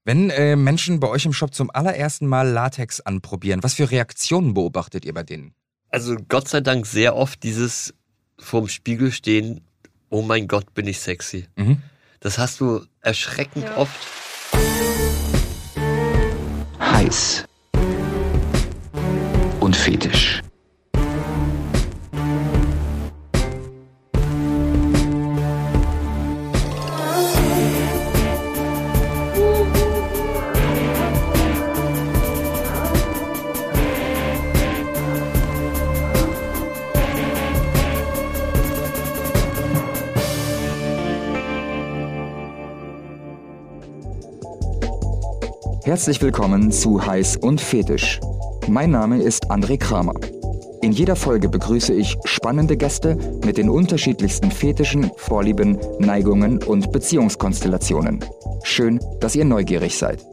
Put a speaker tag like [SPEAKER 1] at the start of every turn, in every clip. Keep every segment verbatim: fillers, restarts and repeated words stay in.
[SPEAKER 1] Wenn äh, Menschen bei euch im Shop zum allerersten Mal Latex anprobieren, was für Reaktionen beobachtet ihr bei denen?
[SPEAKER 2] Also Gott sei Dank sehr oft dieses vorm Spiegel stehen, oh mein Gott, bin ich sexy.
[SPEAKER 1] Mhm.
[SPEAKER 2] Das hast du erschreckend
[SPEAKER 3] Ja.
[SPEAKER 2] oft.
[SPEAKER 4] Heiß und fetisch. Herzlich willkommen zu Heiß und Fetisch. Mein Name ist André Kramer. In jeder Folge begrüße ich spannende Gäste mit den unterschiedlichsten Fetischen, Vorlieben, Neigungen und Beziehungskonstellationen. Schön, dass ihr neugierig seid.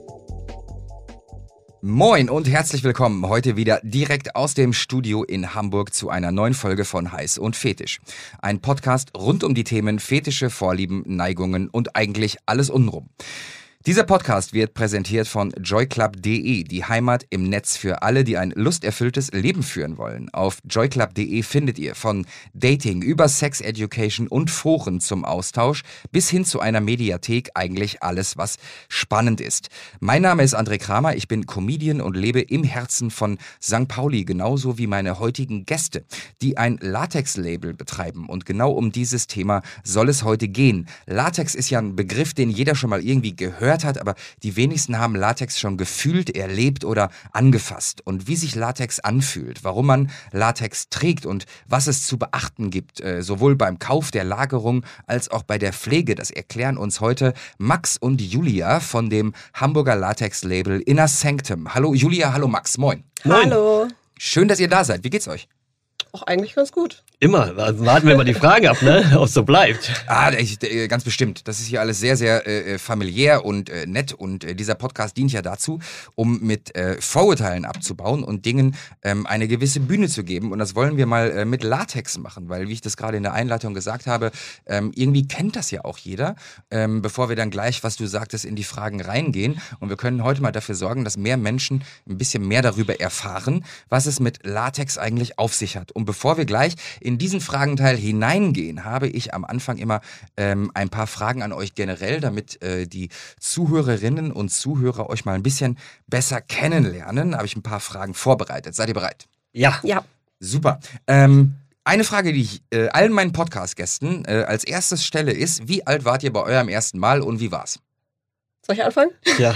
[SPEAKER 1] Moin und herzlich willkommen heute wieder direkt aus dem Studio in Hamburg zu einer neuen Folge von Heiß und Fetisch. Ein Podcast rund um die Themen Fetische, Vorlieben, Neigungen und eigentlich alles untenrum. Dieser Podcast wird präsentiert von joyclub punkt de, die Heimat im Netz für alle, die ein lusterfülltes Leben führen wollen. Auf joyclub punkt de findet ihr von Dating über Sex Education und Foren zum Austausch bis hin zu einer Mediathek eigentlich alles, was spannend ist. Mein Name ist André Kramer, ich bin Comedian und lebe im Herzen von Sankt Pauli, genauso wie meine heutigen Gäste, die ein Latex-Label betreiben. Und genau um dieses Thema soll es heute gehen. Latex ist ja ein Begriff, den jeder schon mal irgendwie gehört hat, aber die wenigsten haben Latex schon gefühlt, erlebt oder angefasst. Und wie sich Latex anfühlt, warum man Latex trägt und was es zu beachten gibt, äh, sowohl beim Kauf, der Lagerung als auch bei der Pflege, das erklären uns heute Max und Julia von dem Hamburger Latex-Label Inner Sanctum. Hallo Julia, hallo Max, moin.
[SPEAKER 3] Hallo.
[SPEAKER 1] Schön, dass ihr da seid. Wie geht's euch?
[SPEAKER 3] Auch eigentlich ganz gut.
[SPEAKER 2] Immer. Warten wir mal die Fragen ab, ne? Ob es so bleibt.
[SPEAKER 1] Ah, ich, äh, ganz bestimmt. Das ist hier alles sehr, sehr äh, familiär und äh, nett. Und äh, dieser Podcast dient ja dazu, um mit äh, Vorurteilen abzubauen und Dingen ähm, eine gewisse Bühne zu geben. Und das wollen wir mal äh, mit Latex machen, weil, wie ich das gerade in der Einleitung gesagt habe, ähm, irgendwie kennt das ja auch jeder. Ähm, bevor wir dann gleich, was du sagtest, in die Fragen reingehen. Und wir können heute mal dafür sorgen, dass mehr Menschen ein bisschen mehr darüber erfahren, was es mit Latex eigentlich auf sich hat. Und bevor wir gleich in diesen Fragenteil hineingehen, habe ich am Anfang immer ähm, ein paar Fragen an euch generell, damit äh, die Zuhörerinnen und Zuhörer euch mal ein bisschen besser kennenlernen. Habe ich ein paar Fragen vorbereitet. Seid ihr bereit?
[SPEAKER 2] Ja.
[SPEAKER 3] Ja.
[SPEAKER 1] Super. Ähm, eine Frage, die ich äh, allen meinen Podcast-Gästen äh, als erstes stelle, ist: Wie alt wart ihr bei eurem ersten Mal und wie war's?
[SPEAKER 3] Soll ich anfangen?
[SPEAKER 2] Ja.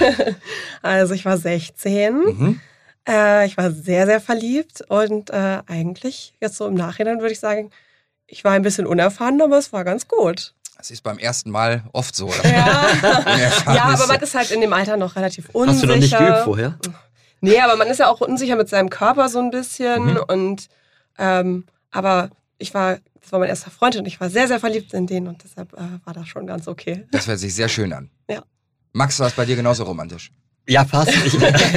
[SPEAKER 3] Also ich war sechzehn.
[SPEAKER 1] Mhm.
[SPEAKER 3] Äh, ich war sehr, sehr verliebt. Und äh, eigentlich, jetzt so im Nachhinein würde ich sagen, ich war ein bisschen unerfahren, aber es war ganz gut.
[SPEAKER 1] Das ist beim ersten Mal oft so. Oder?
[SPEAKER 3] Ja.
[SPEAKER 1] Unerfahren
[SPEAKER 3] Ja, aber
[SPEAKER 1] ist-
[SPEAKER 3] man ist halt in dem Alter noch relativ unsicher.
[SPEAKER 2] Hast du noch nicht geübt vorher?
[SPEAKER 3] Nee, aber man ist ja auch unsicher mit seinem Körper so ein bisschen.
[SPEAKER 1] Mhm.
[SPEAKER 3] Und ähm, aber ich war, das war mein erster Freund und ich war sehr, sehr verliebt in den und deshalb äh, war das schon ganz okay.
[SPEAKER 1] Das hört sich sehr schön an.
[SPEAKER 3] Ja.
[SPEAKER 1] Max, war es bei dir genauso romantisch?
[SPEAKER 2] Ja, fast. Ich,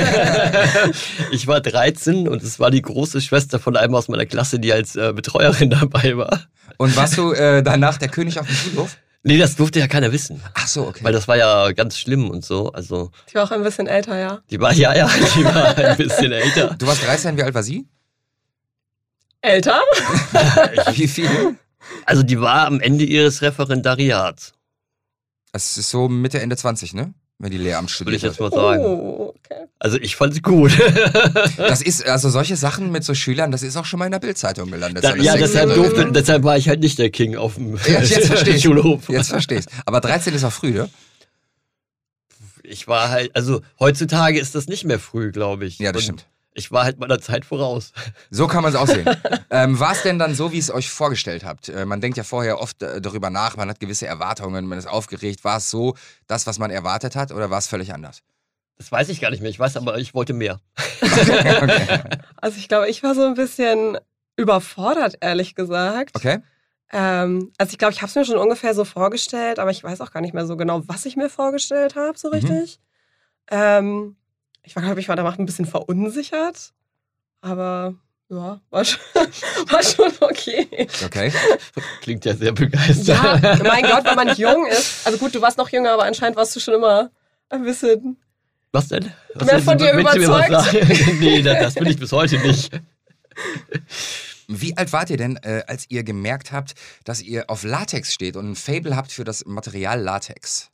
[SPEAKER 2] ich war dreizehn und es war die große Schwester von einem aus meiner Klasse, die als äh, Betreuerin dabei war.
[SPEAKER 1] Und warst du äh, danach der König auf dem Schulhof?
[SPEAKER 2] Nee, das durfte ja keiner wissen.
[SPEAKER 1] Ach so, okay.
[SPEAKER 2] Weil das war ja ganz schlimm und so. Also,
[SPEAKER 3] Ich war auch ein bisschen älter, ja.
[SPEAKER 2] die war, ja, ja, die war ein bisschen älter.
[SPEAKER 1] Du warst dreizehn, wie alt war sie?
[SPEAKER 3] Älter?
[SPEAKER 1] Wie viel?
[SPEAKER 2] Also, die war am Ende ihres Referendariats,
[SPEAKER 1] Es ist so Mitte, Ende zwanzig, ne? Wenn die Lehramt
[SPEAKER 2] würde ich
[SPEAKER 1] studiert
[SPEAKER 2] jetzt
[SPEAKER 1] hat.
[SPEAKER 2] mal sagen.
[SPEAKER 3] Oh, okay.
[SPEAKER 2] Also, ich fand sie gut.
[SPEAKER 1] Das ist, also solche Sachen mit so Schülern, das ist auch schon mal in der Bildzeitung gelandet.
[SPEAKER 2] Da,
[SPEAKER 1] so eine
[SPEAKER 2] ja, deshalb,
[SPEAKER 1] sexuelle-
[SPEAKER 2] durfte, deshalb war ich halt nicht der King auf dem
[SPEAKER 1] Ja, jetzt verstehe ich.
[SPEAKER 2] Schulhof.
[SPEAKER 1] Jetzt verstehst. Aber dreizehn ist auch früh, ne?
[SPEAKER 2] Ich war halt, also heutzutage ist das nicht mehr früh, glaube ich.
[SPEAKER 1] Ja, das
[SPEAKER 2] Und
[SPEAKER 1] stimmt.
[SPEAKER 2] Ich war halt meiner Zeit voraus.
[SPEAKER 1] So kann man es auch sehen. ähm, war es denn dann so, wie es euch vorgestellt habt? Äh, man denkt ja vorher oft äh, darüber nach, man hat gewisse Erwartungen, man ist aufgeregt. War es so das, was man erwartet hat, oder war es völlig anders?
[SPEAKER 2] Das weiß ich gar nicht mehr. Ich weiß aber, ich wollte mehr.
[SPEAKER 1] Okay.
[SPEAKER 3] Also ich glaube, ich war so ein bisschen überfordert, ehrlich gesagt.
[SPEAKER 1] Okay.
[SPEAKER 3] Ähm, also ich glaube, ich habe es mir schon ungefähr so vorgestellt, aber ich weiß auch gar nicht mehr so genau, was ich mir vorgestellt habe, so richtig. Mhm. Ähm, ich war, glaube ich, war danach ein bisschen verunsichert, aber ja, war schon, war schon okay.
[SPEAKER 1] Okay.
[SPEAKER 2] Klingt ja sehr begeistert.
[SPEAKER 3] Ja, mein Gott, wenn man jung ist. Also gut, du warst noch jünger, aber anscheinend warst du schon immer ein bisschen
[SPEAKER 2] Was denn? Was
[SPEAKER 3] Mehr von dir überzeugt?
[SPEAKER 2] Nee, das, das bin ich bis heute nicht.
[SPEAKER 1] Wie alt wart ihr denn, äh, als ihr gemerkt habt, dass ihr auf Latex steht und ein Faible habt für das Material Latex?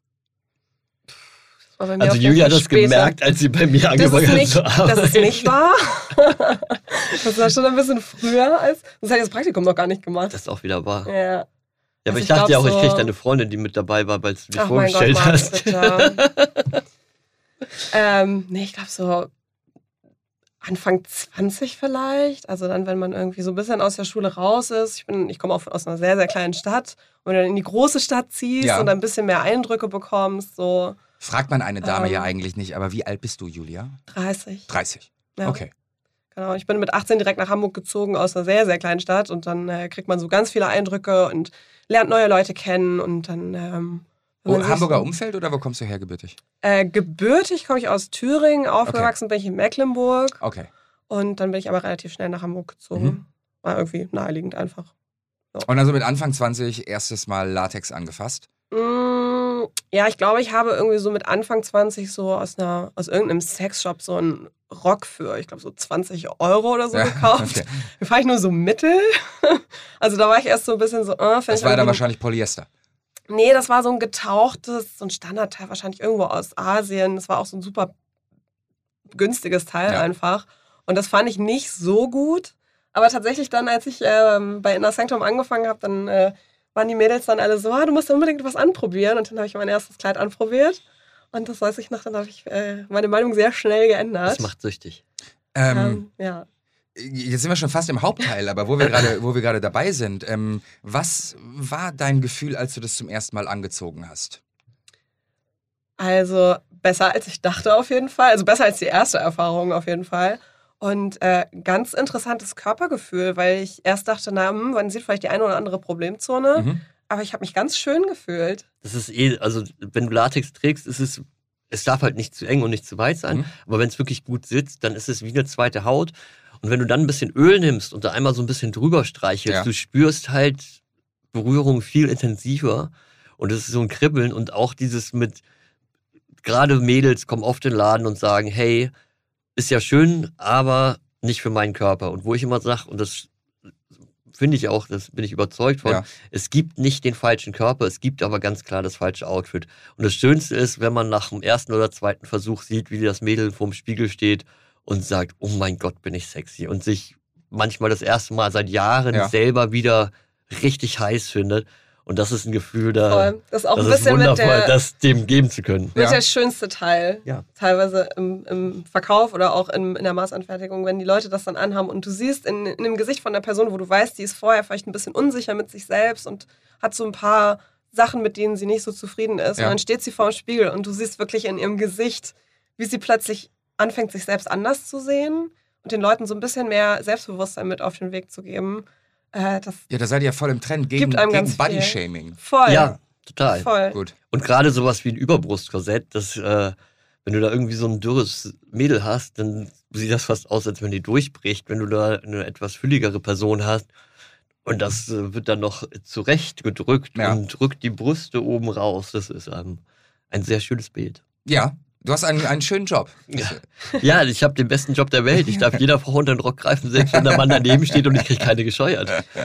[SPEAKER 2] Also Julia hat das später gemerkt, als sie bei mir angefangen hat zu arbeiten.
[SPEAKER 3] Das ist nicht wahr. Das war schon ein bisschen früher, als sonst hätte ich das Praktikum noch gar nicht gemacht.
[SPEAKER 2] Das ist auch wieder wahr.
[SPEAKER 3] Ja.
[SPEAKER 2] Ja, aber
[SPEAKER 3] also
[SPEAKER 2] ich,
[SPEAKER 3] ich
[SPEAKER 2] dachte ja auch,
[SPEAKER 3] so
[SPEAKER 2] ich kriege deine Freundin, die mit dabei war, weil du dich
[SPEAKER 3] Ach
[SPEAKER 2] vorgestellt
[SPEAKER 3] mein Gott,
[SPEAKER 2] hast.
[SPEAKER 3] bitte. ähm, nee, ich glaube so Anfang zwanzig vielleicht. Also dann, wenn man irgendwie so ein bisschen aus der Schule raus ist. Ich bin, ich komme auch aus einer sehr, sehr kleinen Stadt. Und wenn du dann in die große Stadt ziehst
[SPEAKER 1] Ja.
[SPEAKER 3] und ein bisschen mehr Eindrücke bekommst, so
[SPEAKER 1] Fragt man eine Dame
[SPEAKER 3] Ähm.
[SPEAKER 1] ja eigentlich nicht, aber wie alt bist du, Julia?
[SPEAKER 3] dreißig.
[SPEAKER 1] dreißig.
[SPEAKER 3] Ja.
[SPEAKER 1] Okay.
[SPEAKER 3] Genau, ich bin mit achtzehn direkt nach Hamburg gezogen aus einer sehr, sehr kleinen Stadt und dann äh, kriegt man so ganz viele Eindrücke und lernt neue Leute kennen und dann... Ähm, wenn
[SPEAKER 1] Oh,
[SPEAKER 3] man sich
[SPEAKER 1] Hamburger
[SPEAKER 3] so-
[SPEAKER 1] Umfeld oder wo kommst du her gebürtig?
[SPEAKER 3] Äh, gebürtig komme ich aus Thüringen, aufgewachsen bin ich in Mecklenburg
[SPEAKER 1] Okay.
[SPEAKER 3] und dann bin ich aber relativ schnell nach Hamburg gezogen.
[SPEAKER 1] Mhm.
[SPEAKER 3] War irgendwie naheliegend einfach.
[SPEAKER 1] Und also mit Anfang zwanzig erstes Mal Latex angefasst?
[SPEAKER 3] Mm, ja, ich glaube, ich habe irgendwie so mit Anfang zwanzig so aus, einer, aus irgendeinem Sexshop so einen Rock für, ich glaube, so zwanzig Euro oder so
[SPEAKER 1] Ja,
[SPEAKER 3] gekauft.
[SPEAKER 1] okay.
[SPEAKER 3] Da fand ich nur so mittel. Also da war ich erst so ein bisschen so, äh, find
[SPEAKER 1] Das
[SPEAKER 3] ich
[SPEAKER 1] war dann
[SPEAKER 3] irgendwie-
[SPEAKER 1] wahrscheinlich Polyester.
[SPEAKER 3] Nee, das war so ein getauchtes, so ein Standardteil, wahrscheinlich irgendwo aus Asien. Das war auch so ein super günstiges Teil
[SPEAKER 1] Ja.
[SPEAKER 3] einfach. Und das fand ich nicht so gut. Aber tatsächlich dann, als ich ähm, bei Inner Sanctum angefangen habe, dann äh, waren die Mädels dann alle so, ah, du musst unbedingt was anprobieren. Und dann habe ich mein erstes Kleid anprobiert. Und das weiß ich noch, dann habe ich äh, meine Meinung sehr schnell geändert.
[SPEAKER 2] Das macht süchtig.
[SPEAKER 1] Ähm,
[SPEAKER 3] ähm, ja.
[SPEAKER 1] Jetzt sind wir schon fast im Hauptteil, aber wo wir gerade, wo wir gerade dabei sind, ähm, was war dein Gefühl, als du das zum ersten Mal angezogen hast?
[SPEAKER 3] Also besser als ich dachte auf jeden Fall. Also besser als die erste Erfahrung auf jeden Fall. Und äh, ganz interessantes Körpergefühl, weil ich erst dachte, na, hm, man sieht vielleicht die eine oder andere Problemzone.
[SPEAKER 1] Mhm.
[SPEAKER 3] Aber ich habe mich ganz schön gefühlt.
[SPEAKER 2] Das ist eh, also wenn du Latex trägst, ist es, es darf halt nicht zu eng und nicht zu weit sein.
[SPEAKER 1] Mhm.
[SPEAKER 2] Aber wenn es wirklich gut sitzt, dann ist es wie eine zweite Haut. Und wenn du dann ein bisschen Öl nimmst und da einmal so ein bisschen drüber streichelst,
[SPEAKER 1] Ja.
[SPEAKER 2] du spürst halt Berührung viel intensiver. Und es ist so ein Kribbeln und auch dieses mit, gerade Mädels kommen oft in den Laden und sagen, hey, ist ja schön, aber nicht für meinen Körper. Und wo ich immer sage, und das finde ich auch, das bin ich überzeugt von,
[SPEAKER 1] Ja.
[SPEAKER 2] es gibt nicht den falschen Körper, es gibt aber ganz klar das falsche Outfit. Und das Schönste ist, wenn man nach dem ersten oder zweiten Versuch sieht, wie das Mädel vorm Spiegel steht und sagt, oh mein Gott, bin ich sexy. Und sich manchmal das erste Mal seit Jahren
[SPEAKER 1] Ja.
[SPEAKER 2] selber wieder richtig heiß findet. Und das ist ein Gefühl, da,
[SPEAKER 3] Voll. Das ist auch
[SPEAKER 2] das
[SPEAKER 3] ein
[SPEAKER 2] ist
[SPEAKER 3] bisschen mit,
[SPEAKER 2] wundervoll,
[SPEAKER 3] der,
[SPEAKER 2] das dem geben zu können.
[SPEAKER 3] mit
[SPEAKER 1] Ja.
[SPEAKER 3] der schönste Teil.
[SPEAKER 2] Ja.
[SPEAKER 3] Teilweise im, im Verkauf oder auch in, in der Maßanfertigung, wenn die Leute das dann anhaben und du siehst in, in dem Gesicht von der Person, wo du weißt, die ist vorher vielleicht ein bisschen unsicher mit sich selbst und hat so ein paar Sachen, mit denen sie nicht so zufrieden ist.
[SPEAKER 1] Ja.
[SPEAKER 3] Und dann steht sie vor dem Spiegel und du siehst wirklich in ihrem Gesicht, wie sie plötzlich anfängt, sich selbst anders zu sehen und den Leuten so ein bisschen mehr Selbstbewusstsein mit auf den Weg zu geben. Äh, das
[SPEAKER 1] Ja, da seid ihr ja voll im Trend gegen,
[SPEAKER 3] Gibt einem
[SPEAKER 1] gegen
[SPEAKER 3] ganz viel.
[SPEAKER 1] Bodyshaming.
[SPEAKER 3] voll.
[SPEAKER 2] Ja, total.
[SPEAKER 3] Voll.
[SPEAKER 1] Gut.
[SPEAKER 2] Und gerade sowas wie ein Überbrustkorsett, das, äh, wenn du da irgendwie so ein dürres Mädel hast, dann sieht das fast aus, als wenn die durchbricht, wenn du da eine etwas fülligere Person hast. Und das äh, wird dann noch zurecht gedrückt
[SPEAKER 1] Ja.
[SPEAKER 2] und drückt die Brüste oben raus. Das ist ähm, ein sehr schönes Bild.
[SPEAKER 1] Ja, du hast einen, einen schönen Job.
[SPEAKER 2] Ja, ja ich habe den besten Job der Welt. Ich darf jeder Frau unter den Rock greifen, selbst wenn der Mann daneben steht und ich kriege keine gescheuert.